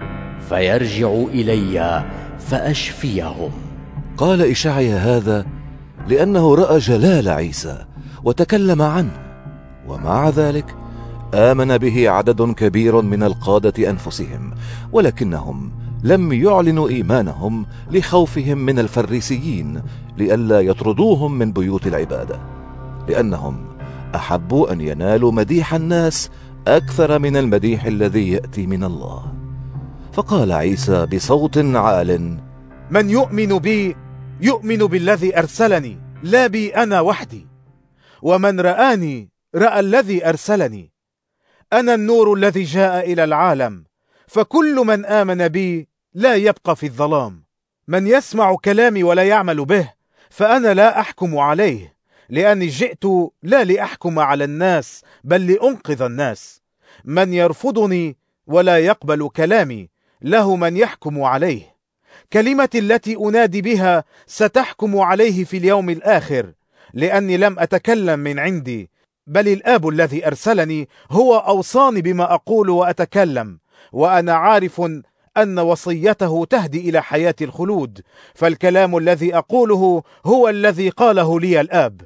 فيرجعوا إلي فأشفيهم. قال إشعيا هذا لأنه رأى جلال عيسى وتكلم عنه، ومع ذلك آمن به عدد كبير من القادة أنفسهم، ولكنهم لم يعلنوا إيمانهم لخوفهم من الفريسيين لئلا يطردوهم من بيوت العبادة، لأنهم أحبوا أن ينالوا مديح الناس أكثر من المديح الذي يأتي من الله. فقال عيسى بصوت عال: من يؤمن بي يؤمن بالذي أرسلني، لا بي أنا وحدي، ومن رآني رأى الذي أرسلني. أنا النور الذي جاء إلى العالم، فكل من آمن بي لا يبقى في الظلام. من يسمع كلامي ولا يعمل به فأنا لا أحكم عليه، لأني جئت لا لأحكم على الناس بل لأنقذ الناس. من يرفضني ولا يقبل كلامي له من يحكم عليه. كلمتي التي أنادي بها ستحكم عليه في اليوم الآخر، لأني لم أتكلم من عندي، بل الآب الذي أرسلني هو أوصاني بما أقول وأتكلم، وأنا عارف أن وصيته تهدي إلى حياة الخلود، فالكلام الذي أقوله هو الذي قاله لي الآب.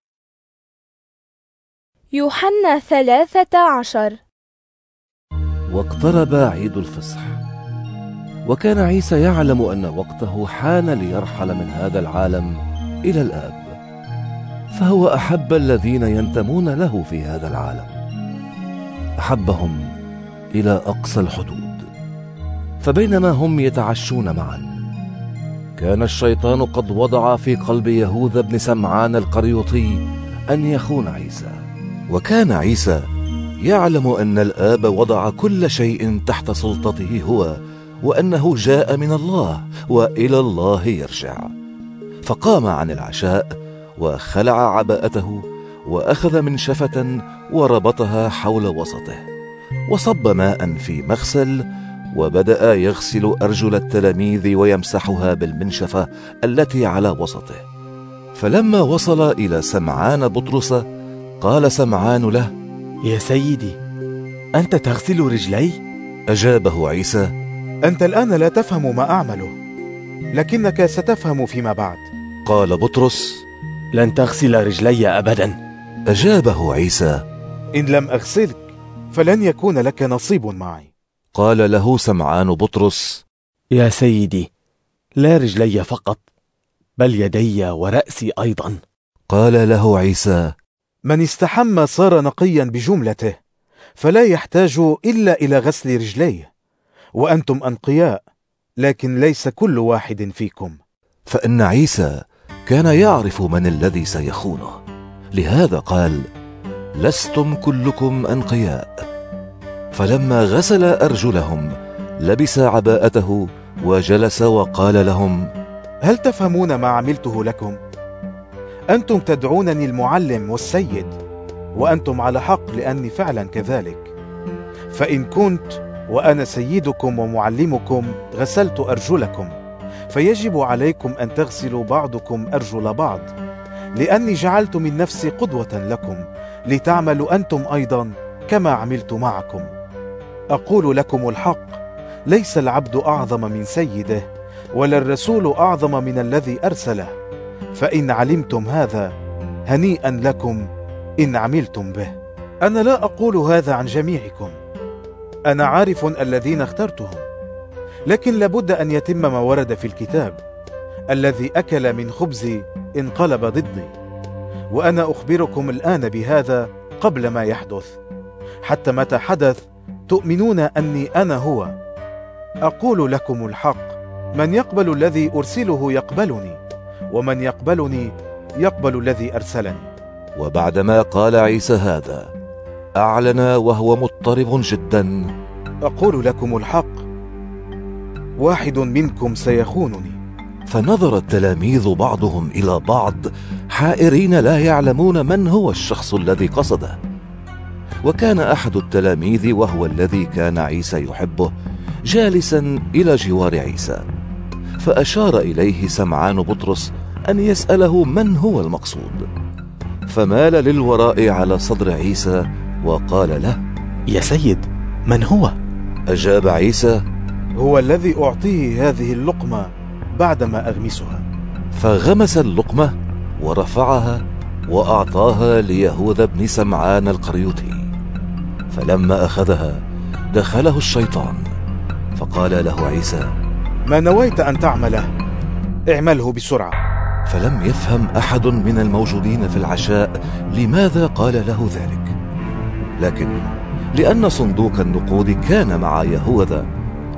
يوحنا ثلاثة عشر. واقترب عيد الفصح، وكان عيسى يعلم أن وقته حان ليرحل من هذا العالم إلى الآب، فهو أحب الذين ينتمون له في هذا العالم، أحبهم إلى أقصى الحدود. فبينما هم يتعشون معا، كان الشيطان قد وضع في قلب يهوذا بن سمعان القريوطي أن يخون عيسى. وكان عيسى يعلم أن الآب وضع كل شيء تحت سلطته هو، وأنه جاء من الله وإلى الله يرجع. فقام عن العشاء وخلع عباءته وأخذ منشفة وربطها حول وسطه، وصب ماء في مغسل، وبدأ يغسل أرجل التلاميذ ويمسحها بالمنشفة التي على وسطه. فلما وصل إلى سمعان بطرس قال سمعان له: يا سيدي، أنت تغسل رجلي؟ أجابه عيسى: أنت الآن لا تفهم ما أعمله، لكنك ستفهم فيما بعد. قال بطرس: لن تغسل رجلي أبدا. أجابه عيسى: إن لم أغسلك فلن يكون لك نصيب معي. قال له سمعان بطرس: يا سيدي، لا رجلي فقط بل يدي ورأسي أيضا. قال له عيسى: من استحمى صار نقيا بجملته، فلا يحتاج إلا إلى غسل رجليه. وأنتم أنقياء، لكن ليس كل واحد فيكم. فإن عيسى كان يعرف من الذي سيخونه، لهذا قال: لستم كلكم أنقياء. فلما غسل أرجلهم لبس عباءته وجلس وقال لهم: هل تفهمون ما عملته لكم؟ أنتم تدعونني المعلم والسيد، وأنتم على حق، لأني فعلا كذلك. فإن كنت وأنا سيدكم ومعلمكم غسلت أرجلكم، فيجب عليكم أن تغسلوا بعضكم أرجل بعض، لأني جعلت من نفسي قدوة لكم لتعملوا أنتم أيضا كما عملت معكم. أقول لكم الحق، ليس العبد أعظم من سيده، ولا الرسول أعظم من الذي أرسله. فإن علمتم هذا هنيئا لكم إن عملتم به. أنا لا أقول هذا عن جميعكم، أنا عارف الذين اخترتهم، لكن لابد أن يتم ما ورد في الكتاب: الذي أكل من خبزي انقلب ضدي. وأنا أخبركم الآن بهذا قبل ما يحدث، حتى متى حدث تؤمنون أني أنا هو. أقول لكم الحق، من يقبل الذي أرسله يقبلني، ومن يقبلني يقبل الذي أرسلني. وبعدما قال عيسى هذا أعلن وهو مضطرب جدا: أقول لكم الحق، واحد منكم سيخونني. فنظر التلاميذ بعضهم إلى بعض حائرين لا يعلمون من هو الشخص الذي قصده. وكان أحد التلاميذ وهو الذي كان عيسى يحبه جالسا إلى جوار عيسى، فأشار إليه سمعان بطرس أن يسأله من هو المقصود، فمال للوراء على صدر عيسى وقال له: يا سيد، من هو؟ أجاب عيسى: هو الذي أعطيه هذه اللقمة بعدما أغمسها. فغمس اللقمة ورفعها وأعطاها ليهوذا بن سمعان القريوطي. فلما أخذها دخله الشيطان، فقال له عيسى: ما نويت أن تعمله اعمله بسرعة. فلم يفهم أحد من الموجودين في العشاء لماذا قال له ذلك، لكن لأن صندوق النقود كان مع يهوذا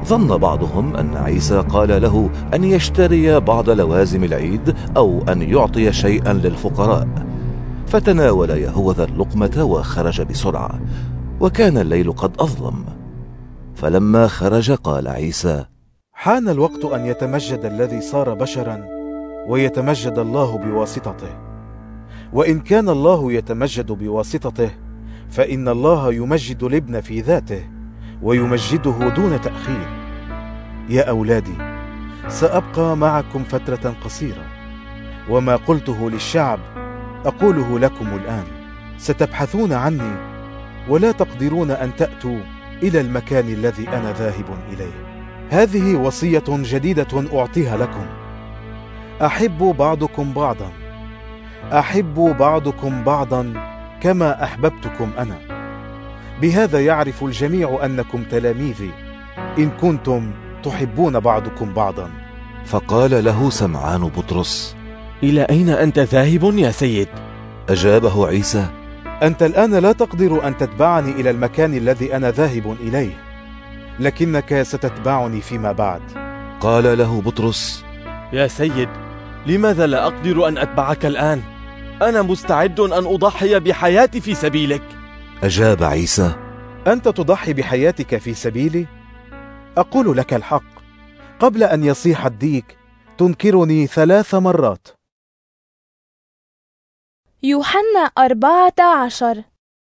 ظن بعضهم أن عيسى قال له أن يشتري بعض لوازم العيد أو أن يعطي شيئا للفقراء، فتناول يهوذا اللقمة وخرج بسرعة، وكان الليل قد أظلم. فلما خرج قال عيسى: حان الوقت أن يتمجد الذي صار بشرا ويتمجد الله بواسطته. وإن كان الله يتمجد بواسطته، فإن الله يمجد الابن في ذاته ويمجده دون تأخير. يا أولادي، سأبقى معكم فترة قصيرة، وما قلته للشعب أقوله لكم الآن. ستبحثون عني ولا تقدرون أن تأتوا إلى المكان الذي أنا ذاهب إليه. هذه وصية جديدة أعطيها لكم: أحبوا بعضكم بعضا، أحبوا بعضكم بعضا كما أحببتكم أنا. بهذا يعرف الجميع أنكم تلاميذي، إن كنتم تحبون بعضكم بعضا. فقال له سمعان بطرس: إلى أين أنت ذاهب يا سيد؟ أجابه عيسى: أنت الآن لا تقدر أن تتبعني إلى المكان الذي أنا ذاهب إليه، لكنك ستتبعني فيما بعد. قال له بطرس: يا سيد، لماذا لا أقدر أن أتبعك الآن؟ أنا مستعد أن أضحي بحياتي في سبيلك. أجاب عيسى: أنت تضحي بحياتك في سبيلي؟ أقول لك الحق، قبل أن يصيح الديك تنكرني ثلاث مرات. يوحنا أربعة عشر.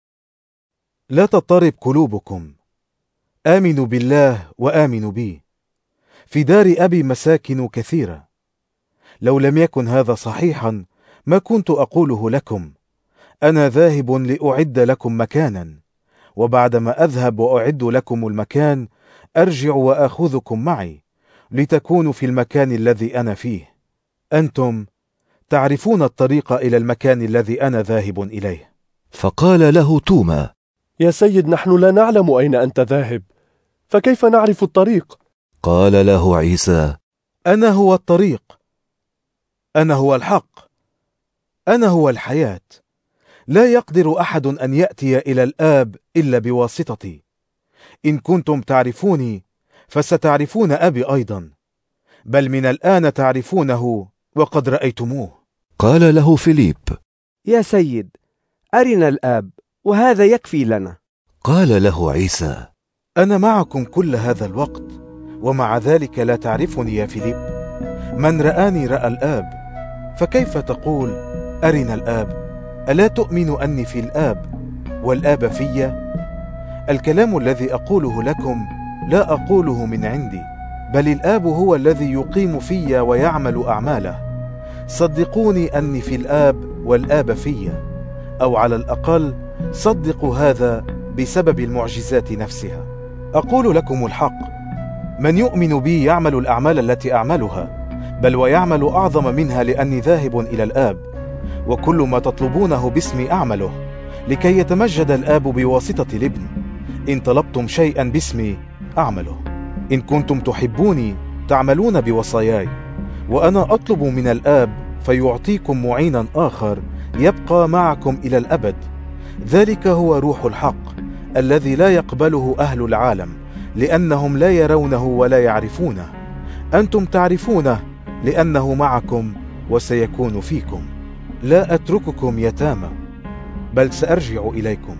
لا تضطرب قلوبكم، آمنوا بالله وآمنوا بي. في دار أبي مساكن كثيرة، لو لم يكن هذا صحيحا ما كنت أقوله لكم. أنا ذاهب لأعد لكم مكانا، وبعدما أذهب وأعد لكم المكان أرجع وأخذكم معي، لتكونوا في المكان الذي أنا فيه. أنتم تعرفون الطريق إلى المكان الذي أنا ذاهب إليه. فقال له توما: يا سيد، نحن لا نعلم أين أنت ذاهب، فكيف نعرف الطريق؟ قال له عيسى: أنا هو الطريق، أنا هو الحق، أنا هو الحياة. لا يقدر أحد أن يأتي إلى الآب إلا بواسطتي. إن كنتم تعرفوني فستعرفون أبي أيضا، بل من الآن تعرفونه وقد رأيتموه. قال له فيليب: يا سيد، أرنا الآب وهذا يكفي لنا. قال له عيسى: أنا معكم كل هذا الوقت ومع ذلك لا تعرفني يا فيليب. من رآني رأى الآب، فكيف تقول أرنا الآب؟ ألا تؤمن أني في الآب والآب في؟ الكلام الذي أقوله لكم لا أقوله من عندي، بل الآب هو الذي يقيم في ويعمل أعماله. صدقوني أني في الآب والآب في، أو على الأقل صدقوا هذا بسبب المعجزات نفسها. أقول لكم الحق، من يؤمن بي يعمل الأعمال التي أعملها، بل ويعمل أعظم منها، لأني ذاهب إلى الآب. وكل ما تطلبونه باسمي أعمله، لكي يتمجد الآب بواسطة الابن. إن طلبتم شيئا باسمي أعمله. إن كنتم تحبوني تعملون بوصاياي. وأنا أطلب من الآب فيعطيكم معينا آخر يبقى معكم إلى الأبد. ذلك هو روح الحق الذي لا يقبله أهل العالم، لأنهم لا يرونه ولا يعرفونه. أنتم تعرفونه لأنه معكم وسيكون فيكم. لا أترككم يتامى، بل سأرجع إليكم.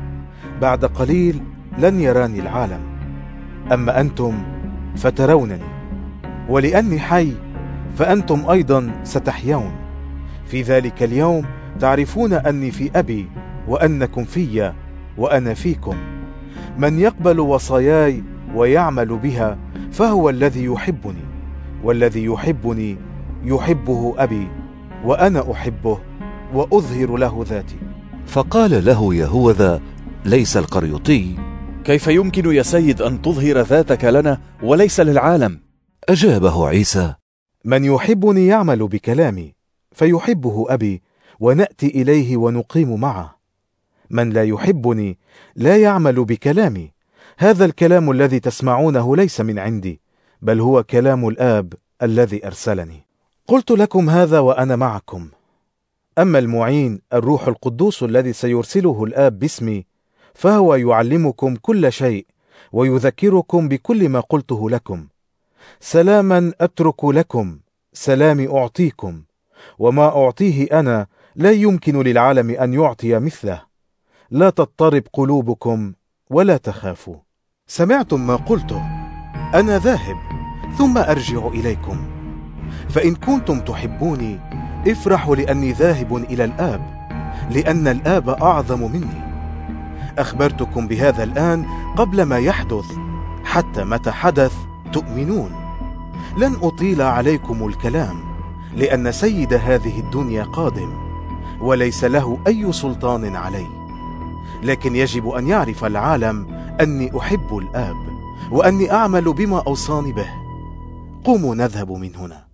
بعد قليل لن يراني العالم، أما أنتم فترونني، ولأني حي فأنتم أيضا ستحيون. في ذلك اليوم تعرفون أني في أبي وأنكم في وأنا فيكم. من يقبل وصاياي ويعمل بها فهو الذي يحبني، والذي يحبني يحبه أبي، وأنا أحبه وأظهر له ذاتي. فقال له يهوذا ليس القريطي: كيف يمكن يا سيد أن تظهر ذاتك لنا وليس للعالم؟ أجابه عيسى: من يحبني يعمل بكلامي، فيحبه أبي، ونأتي إليه ونقيم معه. من لا يحبني لا يعمل بكلامي. هذا الكلام الذي تسمعونه ليس من عندي، بل هو كلام الآب الذي أرسلني. قلت لكم هذا وأنا معكم. أما المعين الروح القدوس الذي سيرسله الآب باسمي، فهو يعلمكم كل شيء ويذكركم بكل ما قلته لكم. سلاما أترك لكم، سلامي أعطيكم، وما أعطيه أنا لا يمكن للعالم أن يعطي مثله. لا تضطرب قلوبكم ولا تخافوا. سمعتم ما قلته، أنا ذاهب ثم أرجع إليكم. فإن كنتم تحبوني افرحوا لأني ذاهب إلى الآب، لأن الآب أعظم مني. أخبرتكم بهذا الآن قبل ما يحدث، حتى متى حدث تؤمنون. لن أطيل عليكم الكلام، لأن سيد هذه الدنيا قادم، وليس له أي سلطان علي. لكن يجب أن يعرف العالم أني أحب الآب، وأني أعمل بما أوصاني به. قوموا نذهب من هنا.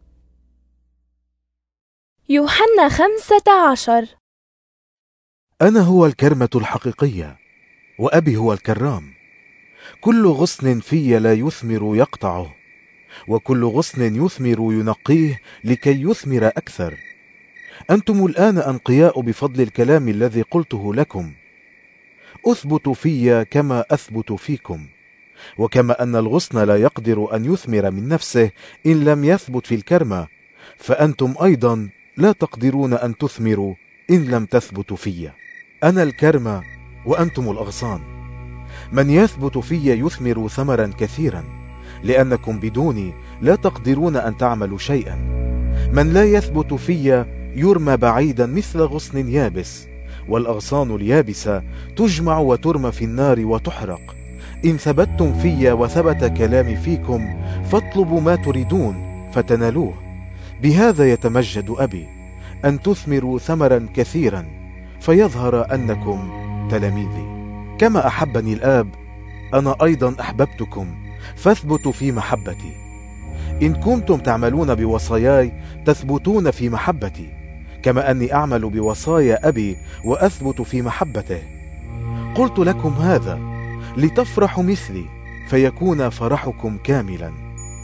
يوحنا خمسة عشر. أنا هو الكرمة الحقيقية، وأبي هو الكرام. كل غصن في لا يثمر يقطعه، وكل غصن يثمر ينقيه لكي يثمر أكثر. أنتم الآن أنقياء بفضل الكلام الذي قلته لكم. أثبتوا في كما أثبت فيكم. وكما أن الغصن لا يقدر أن يثمر من نفسه إن لم يثبت في الكرمة، فأنتم أيضا لا تقدرون أن تثمروا إن لم تثبتوا في. أنا الكرمة وأنتم الأغصان. من يثبت في يثمر ثمرا كثيرا، لأنكم بدوني لا تقدرون أن تعملوا شيئا. من لا يثبت في يرمى بعيدا مثل غصن يابس، والأغصان اليابسة تجمع وترمى في النار وتحرق. إن ثبتتم في وثبت كلامي فيكم فاطلبوا ما تريدون فتنالوه. بهذا يتمجد أبي، أن تثمروا ثمرا كثيرا، فيظهر أنكم تلاميذي. كما أحبني الآب أنا أيضا أحببتكم، فاثبتوا في محبتي. إن كنتم تعملون بوصاياي تثبتون في محبتي، كما أني أعمل بوصايا أبي وأثبت في محبته. قلت لكم هذا لتفرحوا مثلي، فيكون فرحكم كاملا.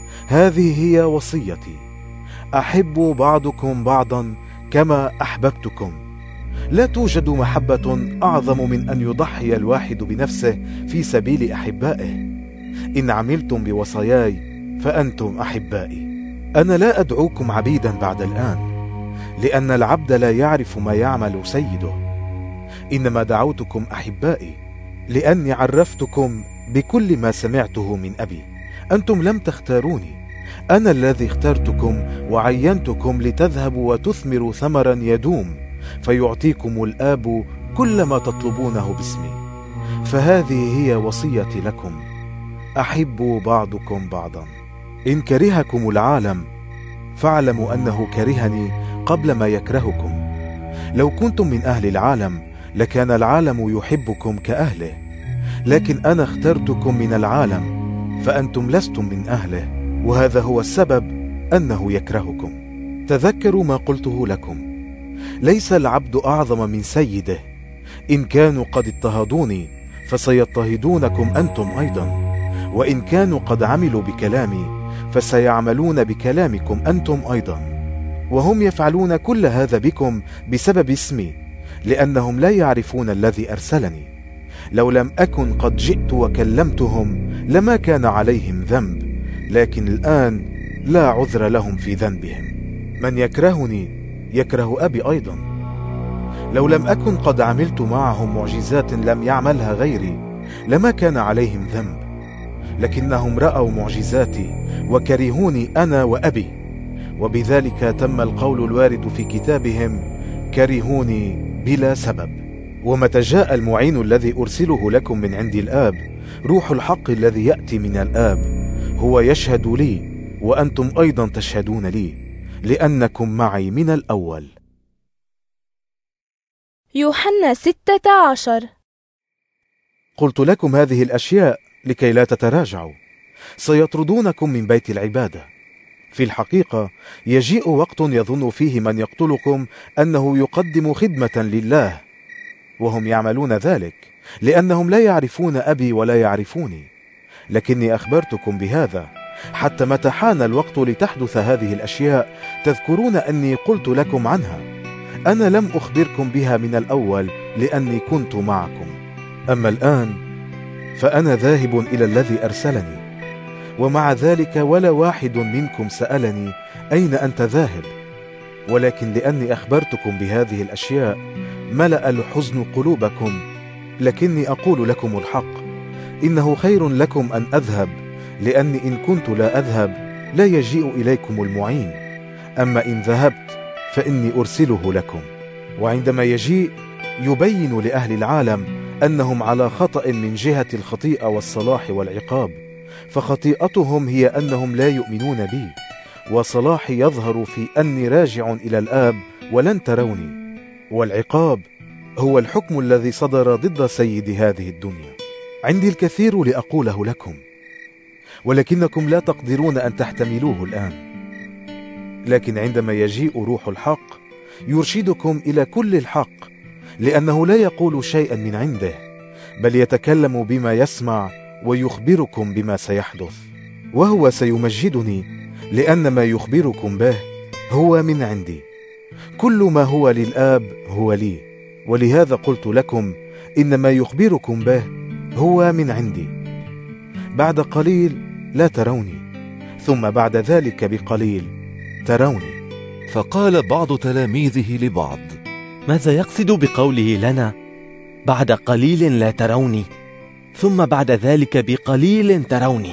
هذه هي وصيتي، أحبوا بعضكم بعضا كما أحببتكم. لا توجد محبة أعظم من أن يضحي الواحد بنفسه في سبيل أحبائه. إن عملتم بوصاياي فأنتم أحبائي. أنا لا أدعوكم عبيدا بعد الآن، لأن العبد لا يعرف ما يعمل سيده. إنما دعوتكم أحبائي، لأني عرفتكم بكل ما سمعته من أبي. أنتم لم تختاروني، أنا الذي اخترتكم وعينتكم لتذهبوا وتثمروا ثمرا يدوم، فيعطيكم الآب كل ما تطلبونه باسمي. فهذه هي وصيتي لكم، أحبوا بعضكم بعضا. إن كرهكم العالم فاعلموا أنه كرهني قبل ما يكرهكم. لو كنتم من أهل العالم لكان العالم يحبكم كأهله، لكن أنا اخترتكم من العالم، فأنتم لستم من أهله، وهذا هو السبب أنه يكرهكم. تذكروا ما قلته لكم، ليس العبد أعظم من سيده. إن كانوا قد اضطهدوني فسيضطهدونكم أنتم أيضا، وإن كانوا قد عملوا بكلامي فسيعملون بكلامكم أنتم أيضا. وهم يفعلون كل هذا بكم بسبب اسمي، لأنهم لا يعرفون الذي أرسلني. لو لم أكن قد جئت وكلمتهم لما كان عليهم ذنب، لكن الآن لا عذر لهم في ذنبهم. من يكرهني يكره أبي أيضا. لو لم أكن قد عملت معهم معجزات لم يعملها غيري لما كان عليهم ذنب، لكنهم رأوا معجزاتي وكرهوني أنا وأبي، وبذلك تم القول الوارد في كتابهم: كرهوني بلا سبب. ومتى جاء المعين الذي أرسله لكم من عند الآب، روح الحق الذي يأتي من الآب، هو يشهد لي، وأنتم أيضا تشهدون لي، لأنكم معي من الأول. يوحنا ستة عشر. قلت لكم هذه الأشياء لكي لا تتراجعوا. سيطردونكم من بيت العبادة. في الحقيقة يجيء وقت يظن فيه من يقتلكم أنه يقدم خدمة لله، وهم يعملون ذلك لأنهم لا يعرفون أبي ولا يعرفوني. لكني أخبرتكم بهذا حتى متى حان الوقت لتحدث هذه الأشياء تذكرون أني قلت لكم عنها. أنا لم أخبركم بها من الأول لأني كنت معكم. أما الآن فأنا ذاهب إلى الذي أرسلني. ومع ذلك ولا واحد منكم سألني أين أنت ذاهب؟ ولكن لأني أخبرتكم بهذه الأشياء ملأ الحزن قلوبكم. لكني أقول لكم الحق، إنه خير لكم أن أذهب، لأني إن كنت لا أذهب لا يجيء إليكم المعين، أما إن ذهبت فإني أرسله لكم. وعندما يجيء يبين لأهل العالم أنهم على خطأ من جهة الخطيئة والصلاح والعقاب، فخطيئتهم هي أنهم لا يؤمنون بي، وصلاحي يظهر في أني راجع إلى الآب ولن تروني، والعقاب هو الحكم الذي صدر ضد سيد هذه الدنيا. عندي الكثير لأقوله لكم، ولكنكم لا تقدرون أن تحتملوه الآن. لكن عندما يجيء روح الحق يرشدكم إلى كل الحق، لأنه لا يقول شيئا من عنده، بل يتكلم بما يسمع ويخبركم بما سيحدث. وهو سيمجدني، لأن ما يخبركم به هو من عندي. كل ما هو للآب هو لي، ولهذا قلت لكم إن ما يخبركم به هو من عندي. بعد قليل لا تروني، ثم بعد ذلك بقليل تروني. فقال بعض تلاميذه لبعض: ماذا يقصد بقوله لنا بعد قليل لا تروني، ثم بعد ذلك بقليل تروني،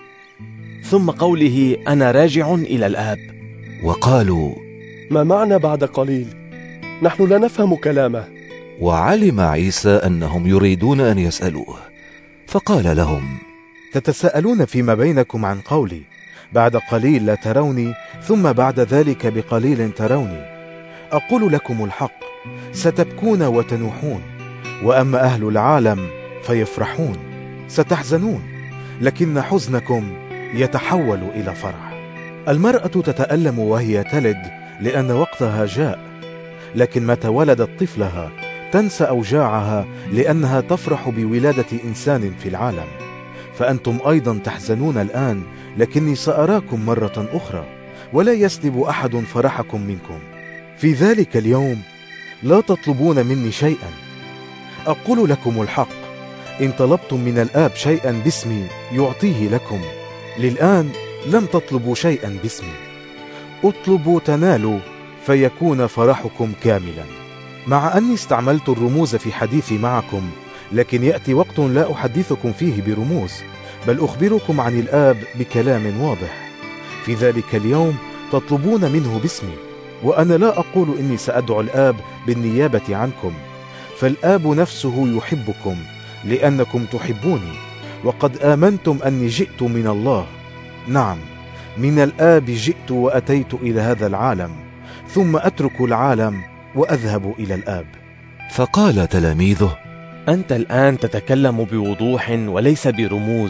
ثم قوله أنا راجع إلى الآب؟ وقالوا: ما معنى بعد قليل؟ نحن لا نفهم كلامه. وعلم عيسى أنهم يريدون أن يسألوه، فقال لهم: تتساءلون فيما بينكم عن قولي بعد قليل لا تروني، ثم بعد ذلك بقليل تروني. أقول لكم الحق، ستبكون وتنوحون، وأما أهل العالم فيفرحون. ستحزنون، لكن حزنكم يتحول إلى فرح. المرأة تتألم وهي تلد لأن وقتها جاء، لكن متى ولدت طفلها تنسى أوجاعها لأنها تفرح بولادة إنسان في العالم. فأنتم أيضا تحزنون الآن، لكني سأراكم مرة أخرى، ولا يسلب أحد فرحكم منكم. في ذلك اليوم لا تطلبون مني شيئا. أقول لكم الحق، إن طلبتم من الآب شيئا باسمي يعطيه لكم. للآن لم تطلبوا شيئا باسمي. اطلبوا تنالوا، فيكون فرحكم كاملا. مع أني استعملت الرموز في حديثي معكم، لكن يأتي وقت لا أحدثكم فيه برموز، بل أخبركم عن الآب بكلام واضح. في ذلك اليوم تطلبون منه باسمي، وأنا لا أقول إني سأدعو الآب بالنيابة عنكم، فالآب نفسه يحبكم لأنكم تحبوني، وقد آمنتم أني جئت من الله. نعم، من الآب جئت وأتيت إلى هذا العالم، ثم أترك العالم وأذهب إلى الآب. فقال تلاميذه: أنت الآن تتكلم بوضوح وليس برموز،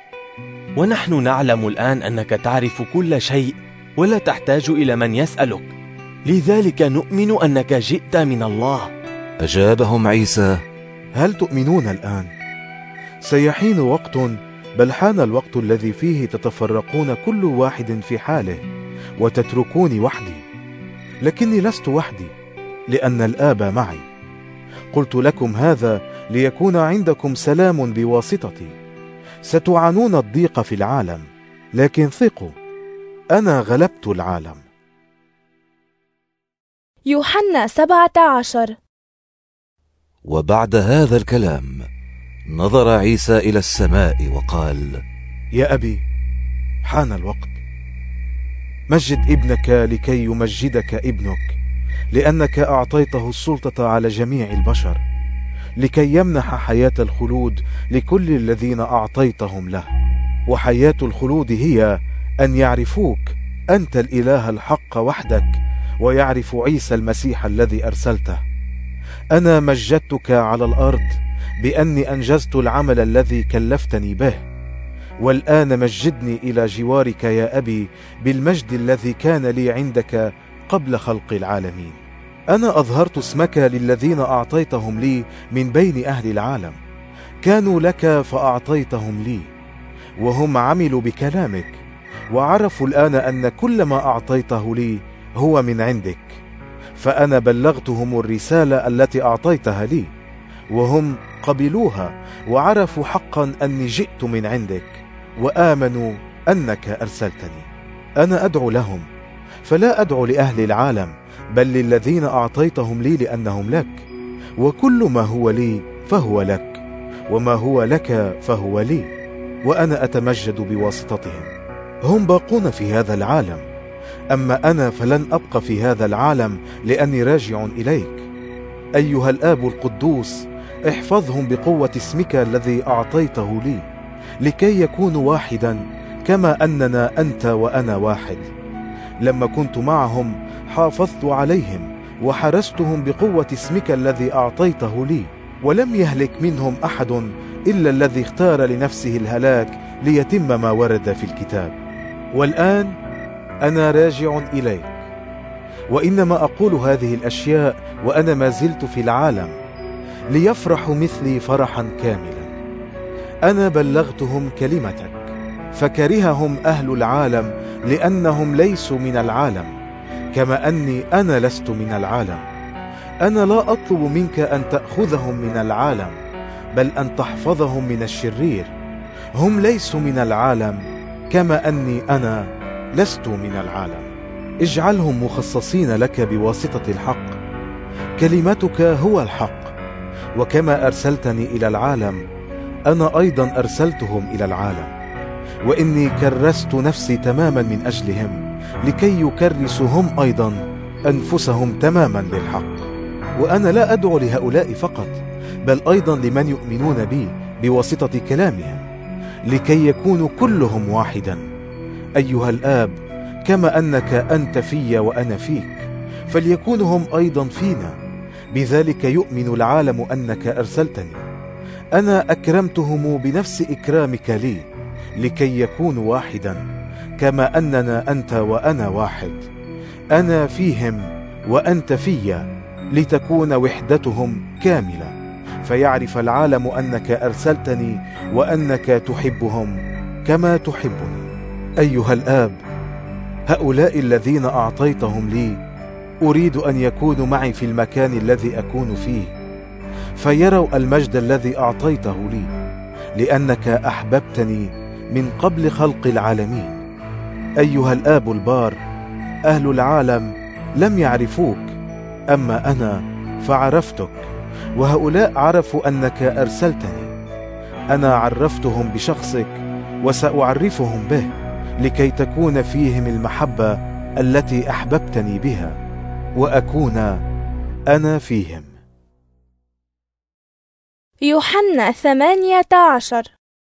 ونحن نعلم الآن أنك تعرف كل شيء ولا تحتاج إلى من يسألك، لذلك نؤمن أنك جئت من الله. أجابهم عيسى: هل تؤمنون الآن؟ سيحين وقت، بل حان الوقت الذي فيه تتفرقون كل واحد في حاله وتتركوني وحدي. لكني لست وحدي، لأن الآب معي. قلت لكم هذا ليكون عندكم سلام بواسطتي. ستعانون الضيق في العالم، لكن ثقوا، أنا غلبت العالم. يوحنا سبعة عشر. وبعد هذا الكلام نظر عيسى إلى السماء وقال: يا أبي، حان الوقت. مجد ابنك لكي يمجدك ابنك، لأنك أعطيته السلطة على جميع البشر، لكي يمنح حياة الخلود لكل الذين أعطيتهم له. وحياة الخلود هي أن يعرفوك أنت الإله الحق وحدك، ويعرف عيسى المسيح الذي أرسلته. أنا مجدتك على الأرض بأني أنجزت العمل الذي كلفتني به، والآن مجدني إلى جوارك يا أبي بالمجد الذي كان لي عندك قبل خلق العالمين. أنا أظهرت اسمك للذين أعطيتهم لي من بين أهل العالم، كانوا لك فأعطيتهم لي، وهم عملوا بكلامك، وعرفوا الآن أن كل ما أعطيته لي هو من عندك. فأنا بلغتهم الرسالة التي أعطيتها لي، وهم قبلوها وعرفوا حقا أني جئت من عندك وآمنوا أنك أرسلتني. أنا أدعو لهم، فلا أدعو لأهل العالم بل للذين أعطيتهم لي لأنهم لك، وكل ما هو لي فهو لك، وما هو لك فهو لي، وأنا أتمجد بواسطتهم. هم باقون في هذا العالم، أما أنا فلن أبقى في هذا العالم لأني راجع إليك. أيها الآب القدوس، احفظهم بقوة اسمك الذي أعطيته لي، لكي يكونوا واحدا كما أننا أنت وأنا واحد. لما كنت معهم حافظت عليهم وحرستهم بقوة اسمك الذي أعطيته لي، ولم يهلك منهم أحد إلا الذي اختار لنفسه الهلاك ليتم ما ورد في الكتاب. والآن أنا راجع إليك، وإنما أقول هذه الأشياء وأنا ما زلت في العالم، ليفرحوا مثلي فرحا كاملا. أنا بلغتهم كلمتك، فكرههم أهل العالم لأنهم ليسوا من العالم، كما أني أنا لست من العالم. أنا لا أطلب منك أن تأخذهم من العالم، بل أن تحفظهم من الشرير. هم ليسوا من العالم كما أني أنا لست من العالم. اجعلهم مخصصين لك بواسطة الحق، كلمتك هو الحق. وكما أرسلتني إلى العالم أنا أيضا أرسلتهم إلى العالم، وإني كرست نفسي تماما من أجلهم، لكي يكرسوا هم أيضا أنفسهم تماما بالحق. وأنا لا أدعو لهؤلاء فقط، بل أيضا لمن يؤمنون بي بواسطة كلامهم، لكي يكونوا كلهم واحدا. أيها الآب، كما أنك أنت في وأنا فيك، فليكونوا هم أيضا فينا، بذلك يؤمن العالم أنك أرسلتني. أنا أكرمتهم بنفس إكرامك لي، لكي يكونوا واحدا كما أننا أنت وأنا واحد، أنا فيهم وأنت في، لتكون وحدتهم كاملة، فيعرف العالم أنك أرسلتني وأنك تحبهم كما تحبني. أيها الآب، هؤلاء الذين أعطيتهم لي أريد أن يكونوا معي في المكان الذي أكون فيه، فيروا المجد الذي أعطيته لي، لأنك أحببتني من قبل خلق العالمين. أيها الآب البار، أهل العالم لم يعرفوك، أما أنا فعرفتك، وهؤلاء عرفوا أنك أرسلتني. أنا عرفتهم بشخصك وسأعرفهم به، لكي تكون فيهم المحبة التي أحببتني بها، وأكون أنا فيهم. يوحنا ثمانية عشر.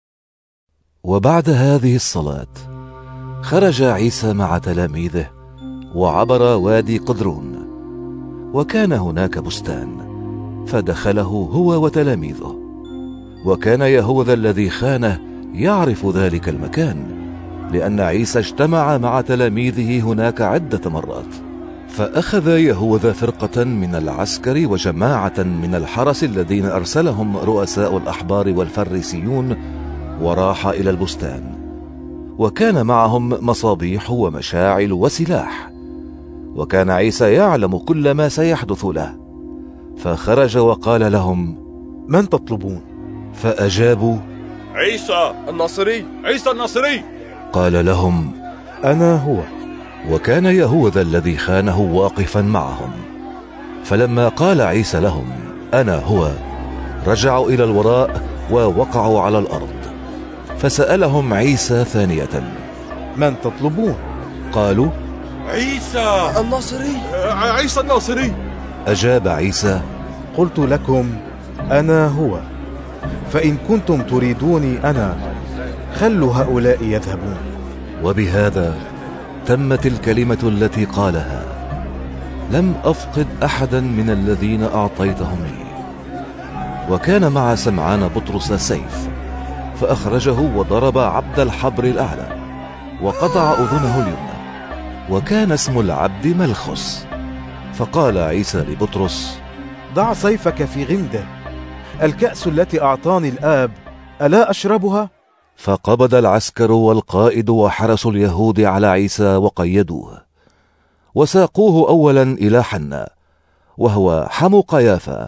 وبعد هذه الصلاة خرج عيسى مع تلاميذه وعبر وادي قدرون، وكان هناك بستان فدخله هو وتلاميذه. وكان يهوذا الذي خانه يعرف ذلك المكان، لأن عيسى اجتمع مع تلاميذه هناك عدة مرات. فأخذ يهوذا فرقة من العسكر وجماعة من الحرس الذين أرسلهم رؤساء الأحبار والفريسيون، وراح إلى البستان، وكان معهم مصابيح ومشاعل وسلاح. وكان عيسى يعلم كل ما سيحدث له، فخرج وقال لهم: من تطلبون؟ فأجابوا: عيسى الناصري، عيسى الناصري. قال لهم: أنا هو. وكان يهوذا الذي خانه واقفا معهم. فلما قال عيسى لهم: أنا هو، رجعوا إلى الوراء ووقعوا على الأرض. فسألهم عيسى ثانية: من تطلبون؟ قالوا: عيسى الناصري، عيسى الناصري. أجاب عيسى: قلت لكم أنا هو، فإن كنتم تريدوني أنا خلوا هؤلاء يذهبون. وبهذا تمت الكلمة التي قالها: لم أفقد أحدا من الذين أعطيتهم لي. وكان مع سمعان بطرس سيف، فأخرجه وضرب عبد الحبر الأعلى وقطع أذنه اليمنى، وكان اسم العبد ملخس. فقال عيسى لبطرس: ضع سيفك في غمده، الكأس التي أعطاني الآب ألا أشربها؟ فقبض العسكر والقائد وحرس اليهود على عيسى وقيدوه، وساقوه أولا إلى حنا، وهو حمو قيافة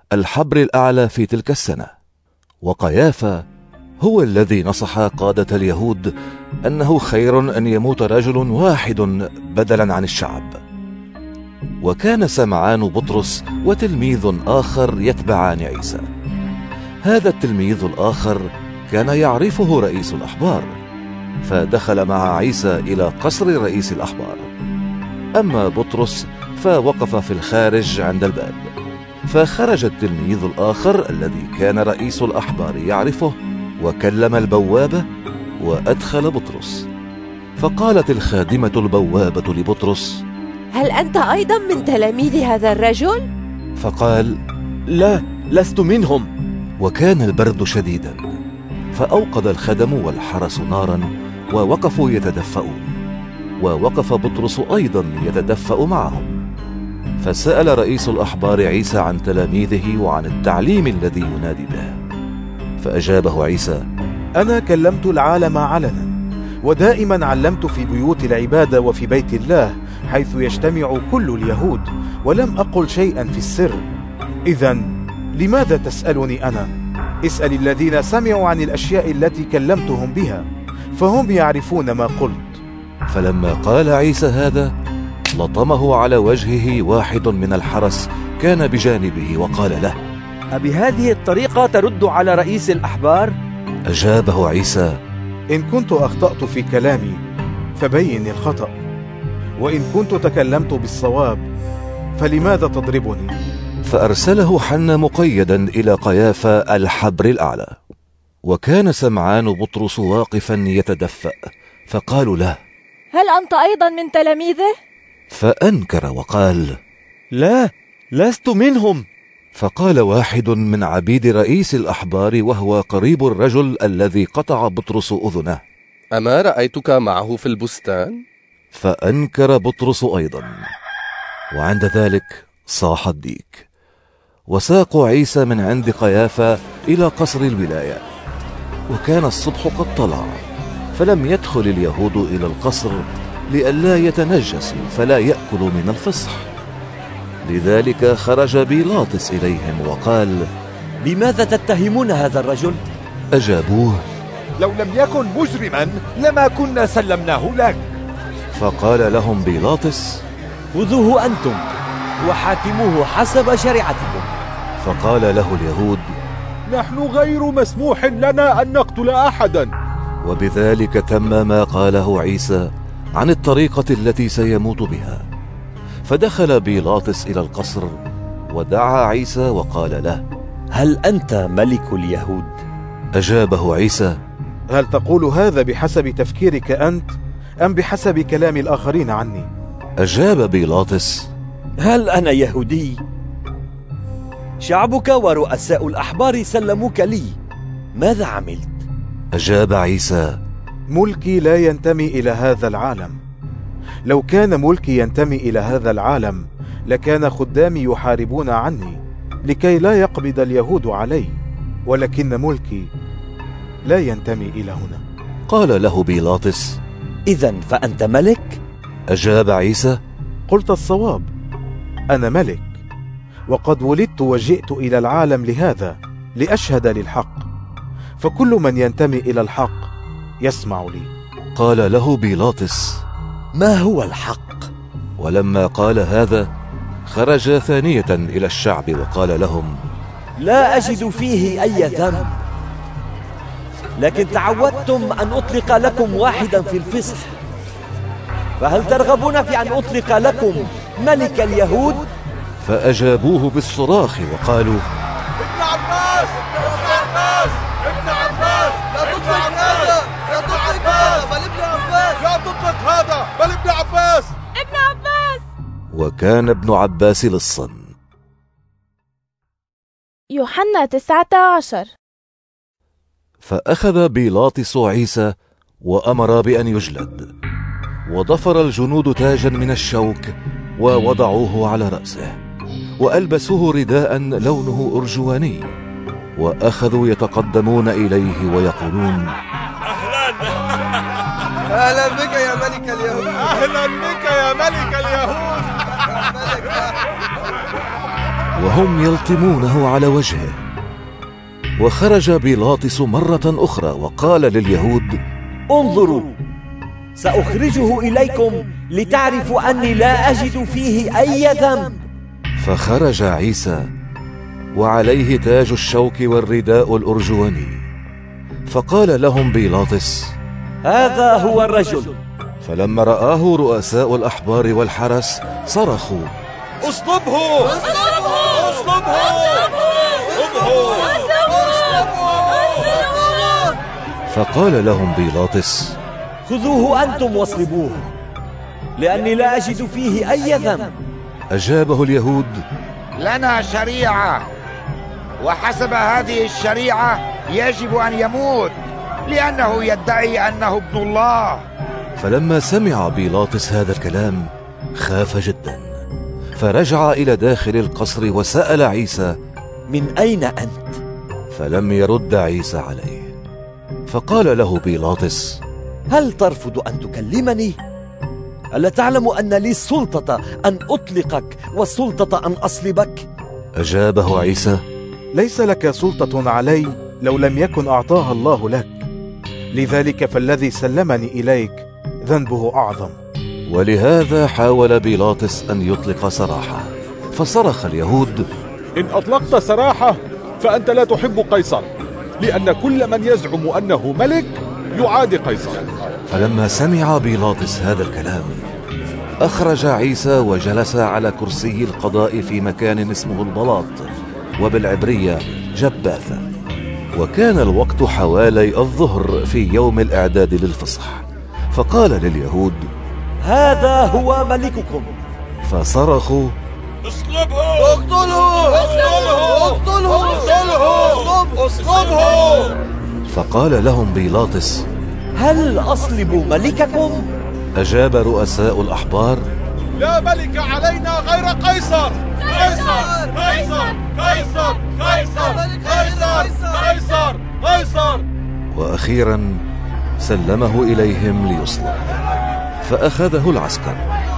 الحبر الأعلى في تلك السنة. وقيافة هو الذي نصح قادة اليهود أنه خير أن يموت رجل واحد بدلا عن الشعب. وكان سمعان بطرس وتلميذ آخر يتبعان عيسى. هذا التلميذ الآخر كان يعرفه رئيس الأحبار، فدخل مع عيسى إلى قصر رئيس الأحبار. أما بطرس فوقف في الخارج عند الباب. فخرج التلميذ الآخر الذي كان رئيس الأحبار يعرفه وكلم البوابة وأدخل بطرس. فقالت الخادمة البوابة لبطرس: هل أنت أيضا من تلاميذ هذا الرجل؟ فقال: لا، لست منهم. وكان البرد شديدا، فأوقد الخدم والحرس نارا ووقفوا يتدفؤون، ووقف بطرس أيضا يتدفأ معهم. فسأل رئيس الأحبار عيسى عن تلاميذه وعن التعليم الذي ينادي به. فأجابه عيسى: أنا كلمت العالم علنا، ودائما علمت في بيوت العبادة وفي بيت الله حيث يجتمع كل اليهود، ولم أقل شيئا في السر. إذن لماذا تسألني أنا؟ اسأل الذين سمعوا عن الأشياء التي كلمتهم بها، فهم يعرفون ما قلت. فلما قال عيسى هذا لطمه على وجهه واحد من الحرس كان بجانبه وقال له: أبهذه الطريقة ترد على رئيس الأحبار؟ أجابه عيسى: إن كنت أخطأت في كلامي فبين الخطأ، وإن كنت تكلمت بالصواب فلماذا تضربني؟ فأرسله حنا مقيدا إلى قيافة الحبر الأعلى. وكان سمعان بطرس واقفا يتدفأ، فقالوا له: هل أنت أيضا من تلاميذه؟ فأنكر وقال: لا، لست منهم. فقال واحد من عبيد رئيس الأحبار وهو قريب الرجل الذي قطع بطرس أذنه: أما رأيتك معه في البستان؟ فأنكر بطرس أيضا. وعند ذلك صاح الديك. وساقوا عيسى من عند قيافة إلى قصر الولاية. وكان الصبح قد طلع، فلم يدخل اليهود إلى القصر لئلا يتنجسوا فلا يأكلوا من الفصح. لذلك خرج بيلاطس إليهم وقال: بماذا تتهمون هذا الرجل؟ أجابوه: لو لم يكن مجرما لما كنا سلمناه لك. فقال لهم بيلاطس: خذوه أنتم وحاكموه حسب شريعتكم. فقال له اليهود: نحن غير مسموح لنا أن نقتل أحدا. وبذلك تم ما قاله عيسى عن الطريقة التي سيموت بها. فدخل بيلاطس إلى القصر ودعا عيسى وقال له: هل أنت ملك اليهود؟ أجابه عيسى: هل تقول هذا بحسب تفكيرك أنت أم بحسب كلام الآخرين عني؟ أجاب بيلاطس: هل أنا يهودي؟ شعبك ورؤساء الأحبار سلموك لي، ماذا عملت؟ أجاب عيسى: ملكي لا ينتمي إلى هذا العالم. لو كان ملكي ينتمي إلى هذا العالم لكان خدامي يحاربون عني لكي لا يقبض اليهود علي، ولكن ملكي لا ينتمي إلى هنا. قال له بيلاطس: إذن فأنت ملك؟ أجاب عيسى: قلت الصواب، أنا ملك، وقد ولدت وجئت إلى العالم لهذا، لأشهد للحق، فكل من ينتمي إلى الحق يسمع لي. قال له بيلاطس: ما هو الحق؟ ولما قال هذا خرج ثانية إلى الشعب وقال لهم: لا أجد فيه أي ذنب، لكن تعودتم أن أطلق لكم واحدا في الفصح، فهل ترغبون في أن أطلق لكم ملك اليهود؟ فأجابوه بالصراخ وقالوا: ابن عباس ابن عباس ابن عباس لا تطلق هذا لا تطلق هذا بل ابن عباس لا تطلق هذا بل ابن عباس ابن عباس. وكان ابن عباس لصا. يوحنا تسعة عشر. فأخذ بيلاطس عيسى وأمر بأن يجلد، وضفر الجنود تاجا من الشوك ووضعوه على رأسه، وألبسوه رداء لونه أرجواني، وأخذوا يتقدمون إليه ويقولون: أهلا بك يا ملك اليهود. أهلا بك يا ملك اليهود. وهم يلطمونه على وجهه. وخرج بيلاطس مرة أخرى وقال لليهود: انظروا، سأخرجه إليكم لتعرفوا أني لا أجد فيه أي ذنب. فخرج عيسى وعليه تاج الشوك والرداء الأرجواني. فقال لهم بيلاطس: هذا هو الرجل. فلما رآه رؤساء الأحبار والحرس صرخوا: اصلبه اصلبه اصلبه. فقال لهم بيلاطس: خذوه أنتم واصلبوه، لأني لا أجد فيه أي ذنب. أجابه اليهود: لنا شريعة، وحسب هذه الشريعة يجب أن يموت، لأنه يدعي أنه ابن الله. فلما سمع بيلاطس هذا الكلام خاف جدا، فرجع إلى داخل القصر وسأل عيسى: من أين أنت؟ فلم يرد عيسى عليه. فقال له بيلاطس: هل ترفض أن تكلمني؟ ألا تعلم أن لي السلطة أن أطلقك والسلطة أن أصلبك؟ أجابه عيسى: ليس لك سلطة علي لو لم يكن أعطاها الله لك، لذلك فالذي سلمني إليك ذنبه أعظم. ولهذا حاول بيلاطس أن يطلق سراحه، فصرخ اليهود: إن أطلقت سراحه فأنت لا تحب قيصر، لأن كل من يزعم أنه ملك يعادي قيصر. فلما سمع بيلاطس هذا الكلام أخرج عيسى وجلس على كرسي القضاء في مكان اسمه البلاط، وبالعبرية جباثة. وكان الوقت حوالي الظهر في يوم الإعداد للفصح. فقال لليهود: هذا هو ملككم. فصرخوا: اصلبه اقتله اقتله اقتله اقتله اصلبه. فقال لهم بيلاطس: هل أصلب ملككم؟ أجاب رؤساء الأحبار: لا ملك علينا غير قيصر. قيصر قيصر قيصر قيصر قيصر قيصر قيصر. وأخيرا سلمه إليهم ليصلب، فأخذه العسكر.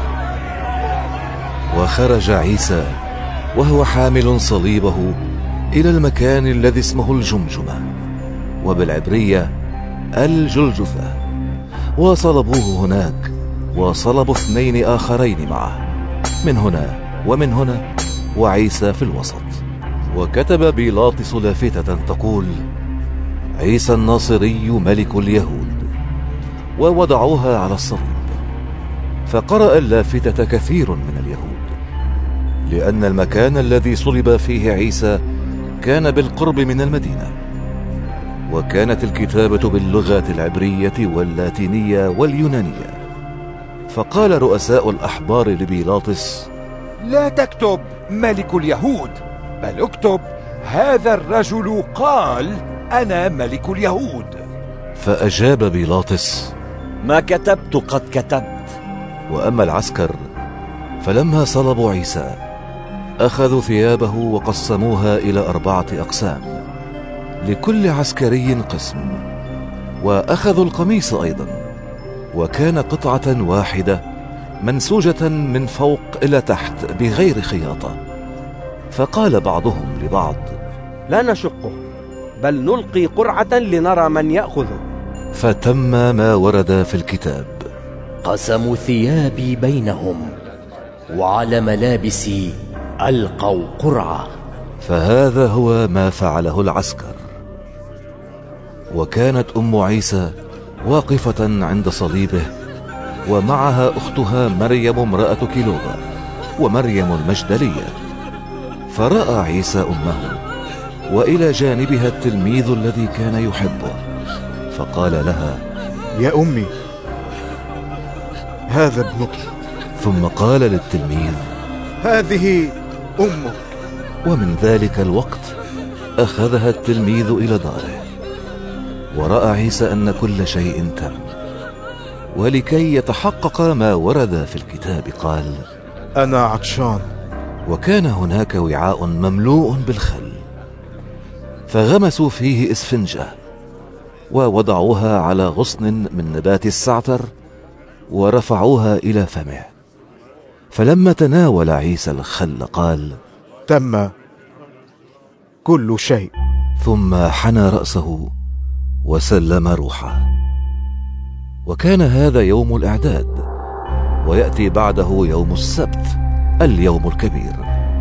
وخرج عيسى وهو حامل صليبه إلى المكان الذي اسمه الجمجمة، وبالعبرية الجلجثة، وصلبوه هناك، وصلبوا اثنين آخرين معه، من هنا ومن هنا، وعيسى في الوسط. وكتب بيلاطس لافتة تقول: عيسى الناصري ملك اليهود، ووضعوها على الصليب. فقرأ اللافتة كثير من اليهود، لأن المكان الذي صلب فيه عيسى كان بالقرب من المدينة، وكانت الكتابة باللغة العبرية واللاتينية واليونانية. فقال رؤساء الأحبار لبيلاطس: لا تكتب ملك اليهود، بل اكتب هذا الرجل قال أنا ملك اليهود. فأجاب بيلاطس: ما كتبت قد كتبت. وأما العسكر فلما صلبوا عيسى أخذوا ثيابه وقسموها إلى أربعة أقسام، لكل عسكري قسم، وأخذوا القميص أيضا، وكان قطعة واحدة منسوجة من فوق إلى تحت بغير خياطة. فقال بعضهم لبعض: لا نشقه، بل نلقي قرعة لنرى من يأخذه. فتم ما ورد في الكتاب: قسموا ثيابي بينهم، وعلى ملابسي ألقوا قرعة. فهذا هو ما فعله العسكر. وكانت أم عيسى واقفة عند صليبه، ومعها أختها مريم امرأة كلوبا ومريم المجدلية. فرأى عيسى أمه، وإلى جانبها التلميذ الذي كان يحبه، فقال لها: يا أمي، هذا ابنك. ثم قال للتلميذ: هذه أمك. ومن ذلك الوقت أخذها التلميذ إلى داره. ورأى عيسى أن كل شيء تم، ولكي يتحقق ما ورد في الكتاب قال: أنا عطشان. وكان هناك وعاء مملوء بالخل، فغمسوا فيه إسفنجة ووضعوها على غصن من نبات السعتر ورفعوها إلى فمه. فلما تناول عيسى الخل قال: تم كل شيء. ثم حنى رأسه وسلم روحه. وكان هذا يوم الإعداد، ويأتي بعده يوم السبت اليوم الكبير.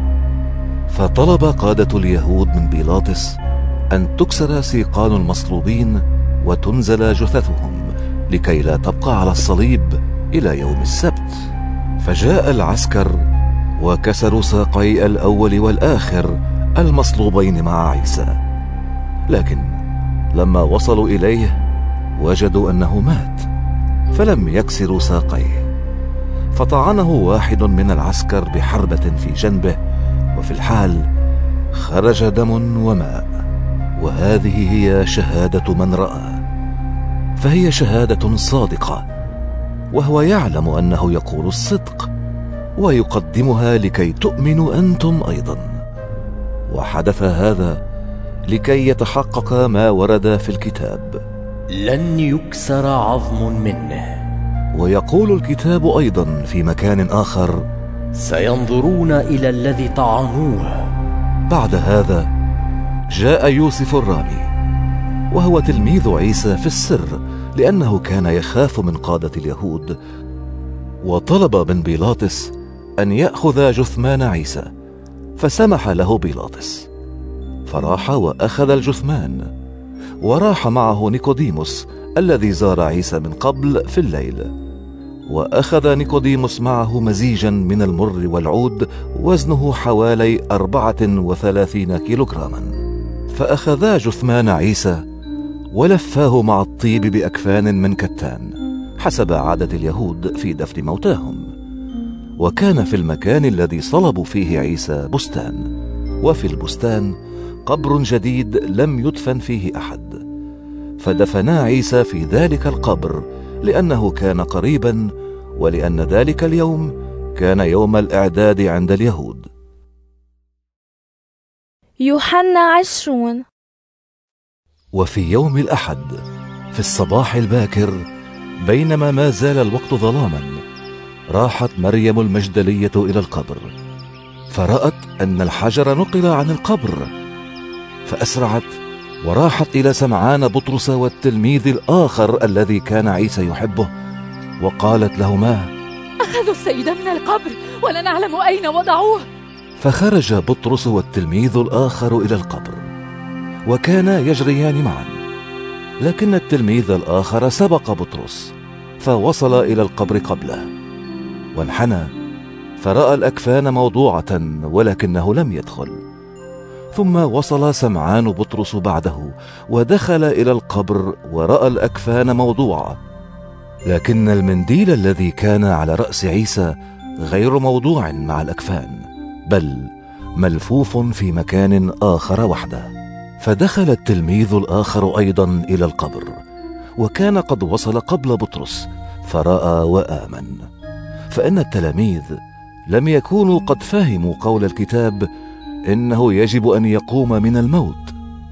فطلب قادة اليهود من بيلاطس أن تكسر سيقان المصلوبين وتنزل جثثهم لكي لا تبقى على الصليب إلى يوم السبت. فجاء العسكر وكسروا ساقي الأول والآخر المصلوبين مع عيسى، لكن لما وصلوا إليه وجدوا أنه مات، فلم يكسروا ساقيه. فطعنه واحد من العسكر بحربة في جنبه، وفي الحال خرج دم وماء. وهذه هي شهادة من رأى، فهي شهادة صادقة، وهو يعلم أنه يقول الصدق ويقدمها لكي تؤمنوا أنتم أيضا. وحدث هذا لكي يتحقق ما ورد في الكتاب: لن يكسر عظم منه. ويقول الكتاب أيضا في مكان آخر: سينظرون إلى الذي طعنوه. بعد هذا جاء يوسف الرامي، وهو تلميذ عيسى في السر، لأنه كان يخاف من قادة اليهود، وطلب من بيلاطس أن يأخذ جثمان عيسى، فسمح له بيلاطس. فراح وأخذ الجثمان، وراح معه نيقوديموس الذي زار عيسى من قبل في الليل. وأخذ نيقوديموس معه مزيجا من المر والعود وزنه حوالي أربعة وثلاثين كيلوغراما. فأخذا جثمان عيسى ولفاه مع الطيب بأكفان من كتان حسب عادة اليهود في دفن موتاهم. وكان في المكان الذي صلبوا فيه عيسى بستان، وفي البستان قبر جديد لم يدفن فيه أحد، فدفنا عيسى في ذلك القبر لأنه كان قريبا، ولأن ذلك اليوم كان يوم الإعداد عند اليهود. يوحنا عشرون. وفي يوم الأحد في الصباح الباكر، بينما ما زال الوقت ظلاما، راحت مريم المجدلية إلى القبر، فرأت أن الحجر نقل عن القبر، فأسرعت وراحت إلى سمعان بطرس والتلميذ الآخر الذي كان عيسى يحبه، وقالت لهما: أخذوا السيد من القبر ولا نعلم أين وضعوه. فخرج بطرس والتلميذ الآخر إلى القبر، وكانا يجريان معا، لكن التلميذ الآخر سبق بطرس فوصل إلى القبر قبله، وانحنى فرأى الأكفان موضوعة ولكنه لم يدخل. ثم وصل سمعان بطرس بعده ودخل إلى القبر ورأى الأكفان موضوعة، لكن المنديل الذي كان على رأس عيسى غير موضوع مع الأكفان، بل ملفوف في مكان آخر وحده. فدخل التلميذ الآخر أيضا إلى القبر، وكان قد وصل قبل بطرس فرأى وآمن. فإن التلاميذ لم يكونوا قد فهموا قول الكتاب إنه يجب أن يقوم من الموت.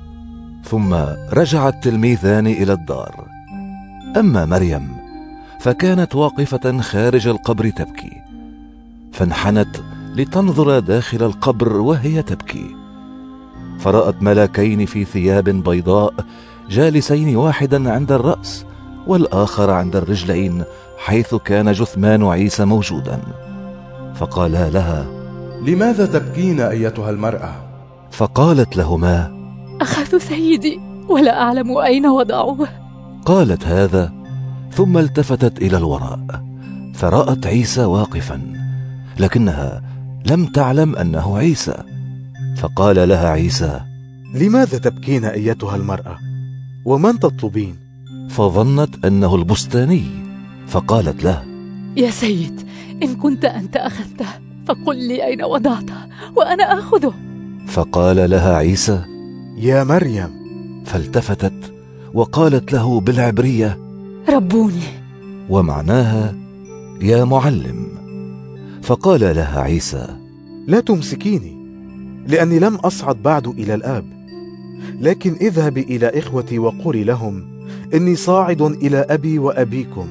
ثم رجع التلميذان إلى الدار. أما مريم فكانت واقفة خارج القبر تبكي، فانحنت لتنظر داخل القبر وهي تبكي، فرأت ملاكين في ثياب بيضاء جالسين، واحدا عند الرأس والآخر عند الرجلين حيث كان جثمان عيسى موجودا. فقالا لها: لماذا تبكين أيتها المرأة؟ فقالت لهما: أخذوا سيدي ولا أعلم أين وضعوه. قالت هذا ثم التفتت إلى الوراء فرأت عيسى واقفا، لكنها لم تعلم أنه عيسى. فقال لها عيسى: لماذا تبكين أيتها المرأة؟ ومن تطلبين؟ فظنت أنه البستاني، فقالت له: يا سيد، إن كنت أنت أخذته فقل لي أين وضعته وأنا أخذه. فقال لها عيسى: يا مريم. فالتفتت وقالت له بالعبرية: ربوني، ومعناها يا معلم. فقال لها عيسى: لا تمسكيني، لأني لم أصعد بعد إلى الآب، لكن اذهبي إلى إخوتي وقولي لهم إني صاعد إلى أبي وأبيكم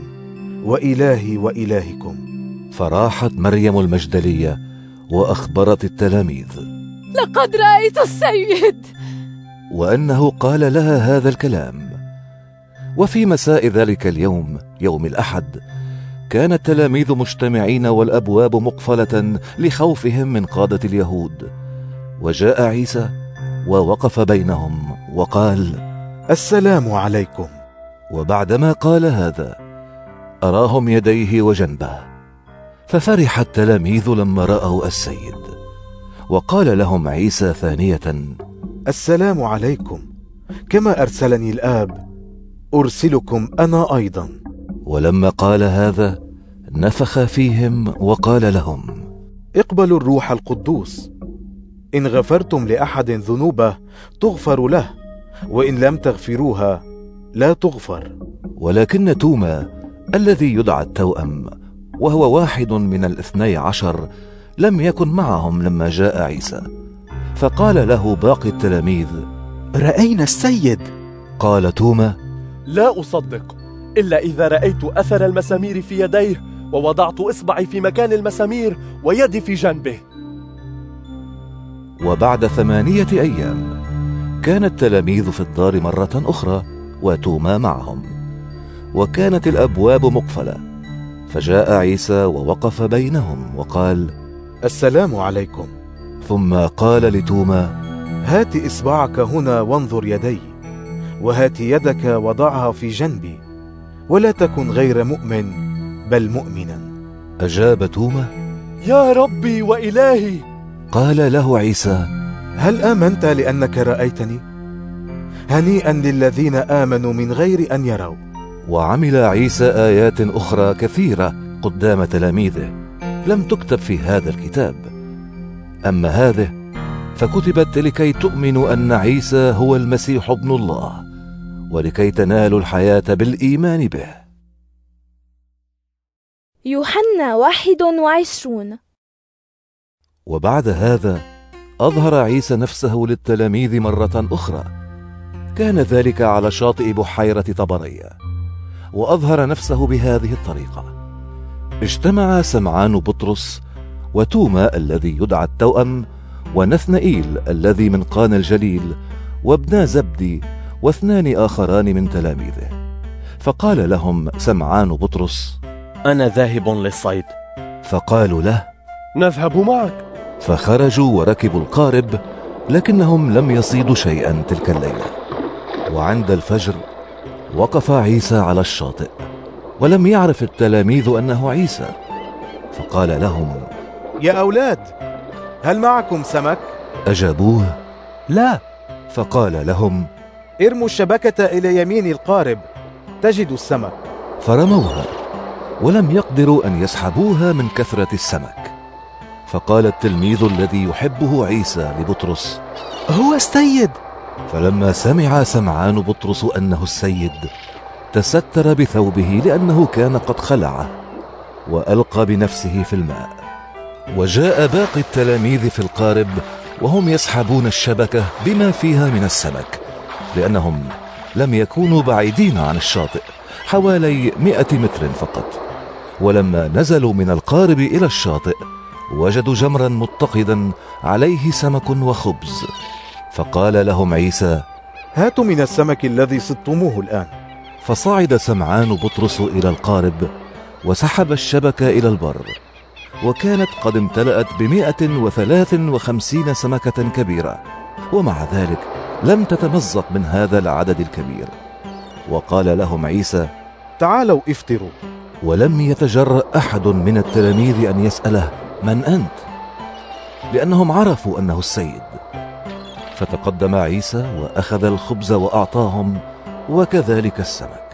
وإلهي وإلهكم. فراحت مريم المجدلية وأخبرت التلاميذ، لقد رأيت السيد. وأنه قال لها هذا الكلام. وفي مساء ذلك اليوم، يوم الأحد، كان التلاميذ مجتمعين والأبواب مقفلة لخوفهم من قادة اليهود. وجاء عيسى ووقف بينهم وقال: السلام عليكم. وبعدما قال هذا أراهم يديه وجنبه، ففرح التلاميذ لما رأوا السيد. وقال لهم عيسى ثانية: السلام عليكم، كما أرسلني الآب أرسلكم أنا أيضا. ولما قال هذا نفخ فيهم وقال لهم: اقبلوا الروح القدوس. إن غفرتم لأحد ذنوبه تغفر له، وإن لم تغفروها لا تغفر. ولكن توما الذي يدعى التوأم، وهو واحد من الاثني عشر، لم يكن معهم لما جاء عيسى. فقال له باقي التلاميذ: رأينا السيد. قال توما: لا أصدق إلا إذا رأيت أثر المسامير في يديه، ووضعت إصبعي في مكان المسامير ويدي في جنبه. وبعد ثمانية أيام كان التلاميذ في الدار مرة أخرى وتوما معهم، وكانت الأبواب مقفلة. فجاء عيسى ووقف بينهم وقال: السلام عليكم. ثم قال لتوما: هات إصبعك هنا وانظر يدي، وهات يدك وضعها في جنبي، ولا تكن غير مؤمن بل مؤمنا. أجاب توما: يا ربي وإلهي. قال له عيسى: هل آمنت لأنك رأيتني؟ هنيئا للذين آمنوا من غير أن يروا. وعمل عيسى آيات أخرى كثيرة قدام تلاميذه لم تكتب في هذا الكتاب، أما هذه فكتبت لكي تؤمنوا أن عيسى هو المسيح ابن الله، ولكي تنالوا الحياة بالإيمان به. يوحنا واحد وعشرون. وبعد هذا أظهر عيسى نفسه للتلاميذ مرة أخرى. كان ذلك على شاطئ بحيرة طبرية، وأظهر نفسه بهذه الطريقة: اجتمع سمعان بطرس وتوما الذي يدعى التوأم ونثنائيل الذي من قانا الجليل وابنا زبدي واثنان آخران من تلاميذه. فقال لهم سمعان بطرس: أنا ذاهب للصيد. فقالوا له: نذهب معك. فخرجوا وركبوا القارب، لكنهم لم يصيدوا شيئا تلك الليلة. وعند الفجر وقف عيسى على الشاطئ، ولم يعرف التلاميذ أنه عيسى. فقال لهم: يا أولاد، هل معكم سمك؟ أجابوه: لا. فقال لهم: ارموا الشبكة إلى يمين القارب تجدوا السمك. فرموها ولم يقدروا أن يسحبوها من كثرة السمك. فقال التلميذ الذي يحبه عيسى لبطرس: هو السيد. فلما سمع سمعان بطرس أنه السيد تستر بثوبه لأنه كان قد خلعه، وألقى بنفسه في الماء. وجاء باقي التلاميذ في القارب وهم يسحبون الشبكة بما فيها من السمك، لأنهم لم يكونوا بعيدين عن الشاطئ حوالي مئة متر فقط. ولما نزلوا من القارب إلى الشاطئ وجدوا جمرا متقدا عليه سمك وخبز. فقال لهم عيسى: هاتوا من السمك الذي صدتموه الآن. فصعد سمعان بطرس إلى القارب وسحب الشبكة إلى البر، وكانت قد امتلأت بمئة وثلاث وخمسين سمكة كبيرة، ومع ذلك لم تتمزق من هذا العدد الكبير. وقال لهم عيسى: تعالوا افطروا. ولم يتجرأ أحد من التلاميذ أن يسأله: من أنت؟ لأنهم عرفوا أنه السيد. فتقدم عيسى وأخذ الخبز وأعطاهم، وكذلك السمك.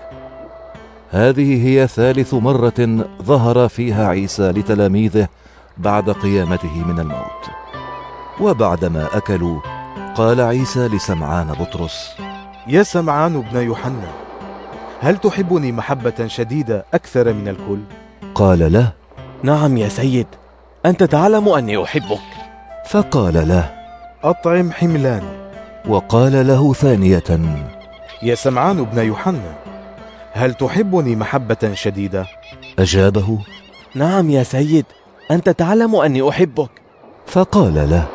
هذه هي ثالث مرة ظهر فيها عيسى لتلاميذه بعد قيامته من الموت. وبعدما أكلوا قال عيسى لسمعان بطرس: يا سمعان ابن يوحنا، هل تحبني محبة شديدة أكثر من الكل؟ قال له: نعم يا سيد، أنت تعلم أني أحبك. فقال له: أطعم حملان. وقال له ثانية: يا سمعان ابن يوحنا، هل تحبني محبة شديدة؟ أجابه: نعم يا سيد، أنت تعلم أني أحبك. فقال له: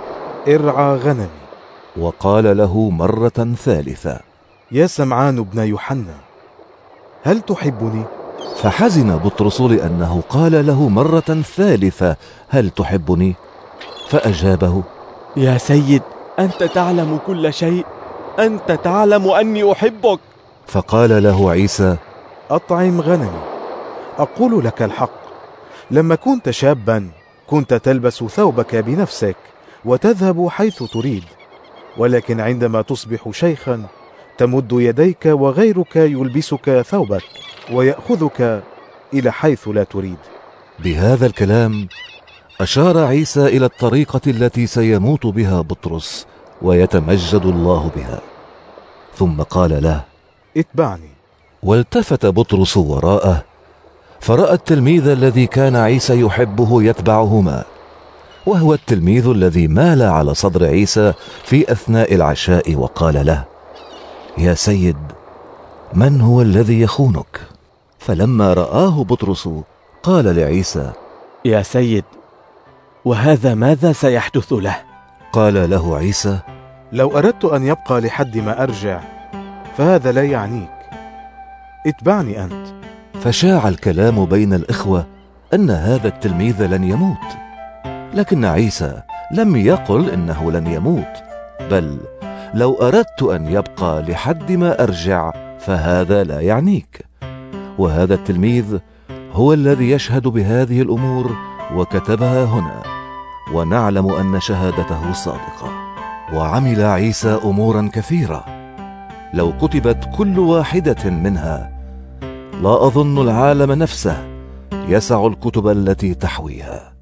ارعى غنمي. وقال له مرة ثالثة: يا سمعان بن يوحنا، هل تحبني؟ فحزن بطرس لأنه قال له مرة ثالثة: هل تحبني؟ فأجابه: يا سيد، أنت تعلم كل شيء، أنت تعلم أني أحبك. فقال له عيسى: أطعم غنمي. أقول لك الحق، لما كنت شابا كنت تلبس ثوبك بنفسك وتذهب حيث تريد، ولكن عندما تصبح شيخا تمد يديك وغيرك يلبسك ثوبك ويأخذك إلى حيث لا تريد. بهذا الكلام أشار عيسى إلى الطريقة التي سيموت بها بطرس ويتمجد الله بها، ثم قال له: اتبعني. والتفت بطرس وراءه فرأى التلميذ الذي كان عيسى يحبه يتبعهما، وهو التلميذ الذي مال على صدر عيسى في أثناء العشاء وقال له: يا سيد، من هو الذي يخونك؟ فلما رآه بطرس قال لعيسى: يا سيد، وهذا ماذا سيحدث له؟ قال له عيسى: لو أردت أن يبقى لحد ما أرجع فهذا لا يعنيك، اتبعني أنت. فشاع الكلام بين الإخوة أن هذا التلميذ لن يموت، لكن عيسى لم يقل إنه لن يموت، بل لو أردت أن يبقى لحد ما أرجع فهذا لا يعنيك. وهذا التلميذ هو الذي يشهد بهذه الأمور وكتبها هنا، ونعلم أن شهادته صادقة. وعمل عيسى أمورا كثيرة، لو كتبت كل واحدة منها لا أظن العالم نفسه يسع الكتب التي تحويها.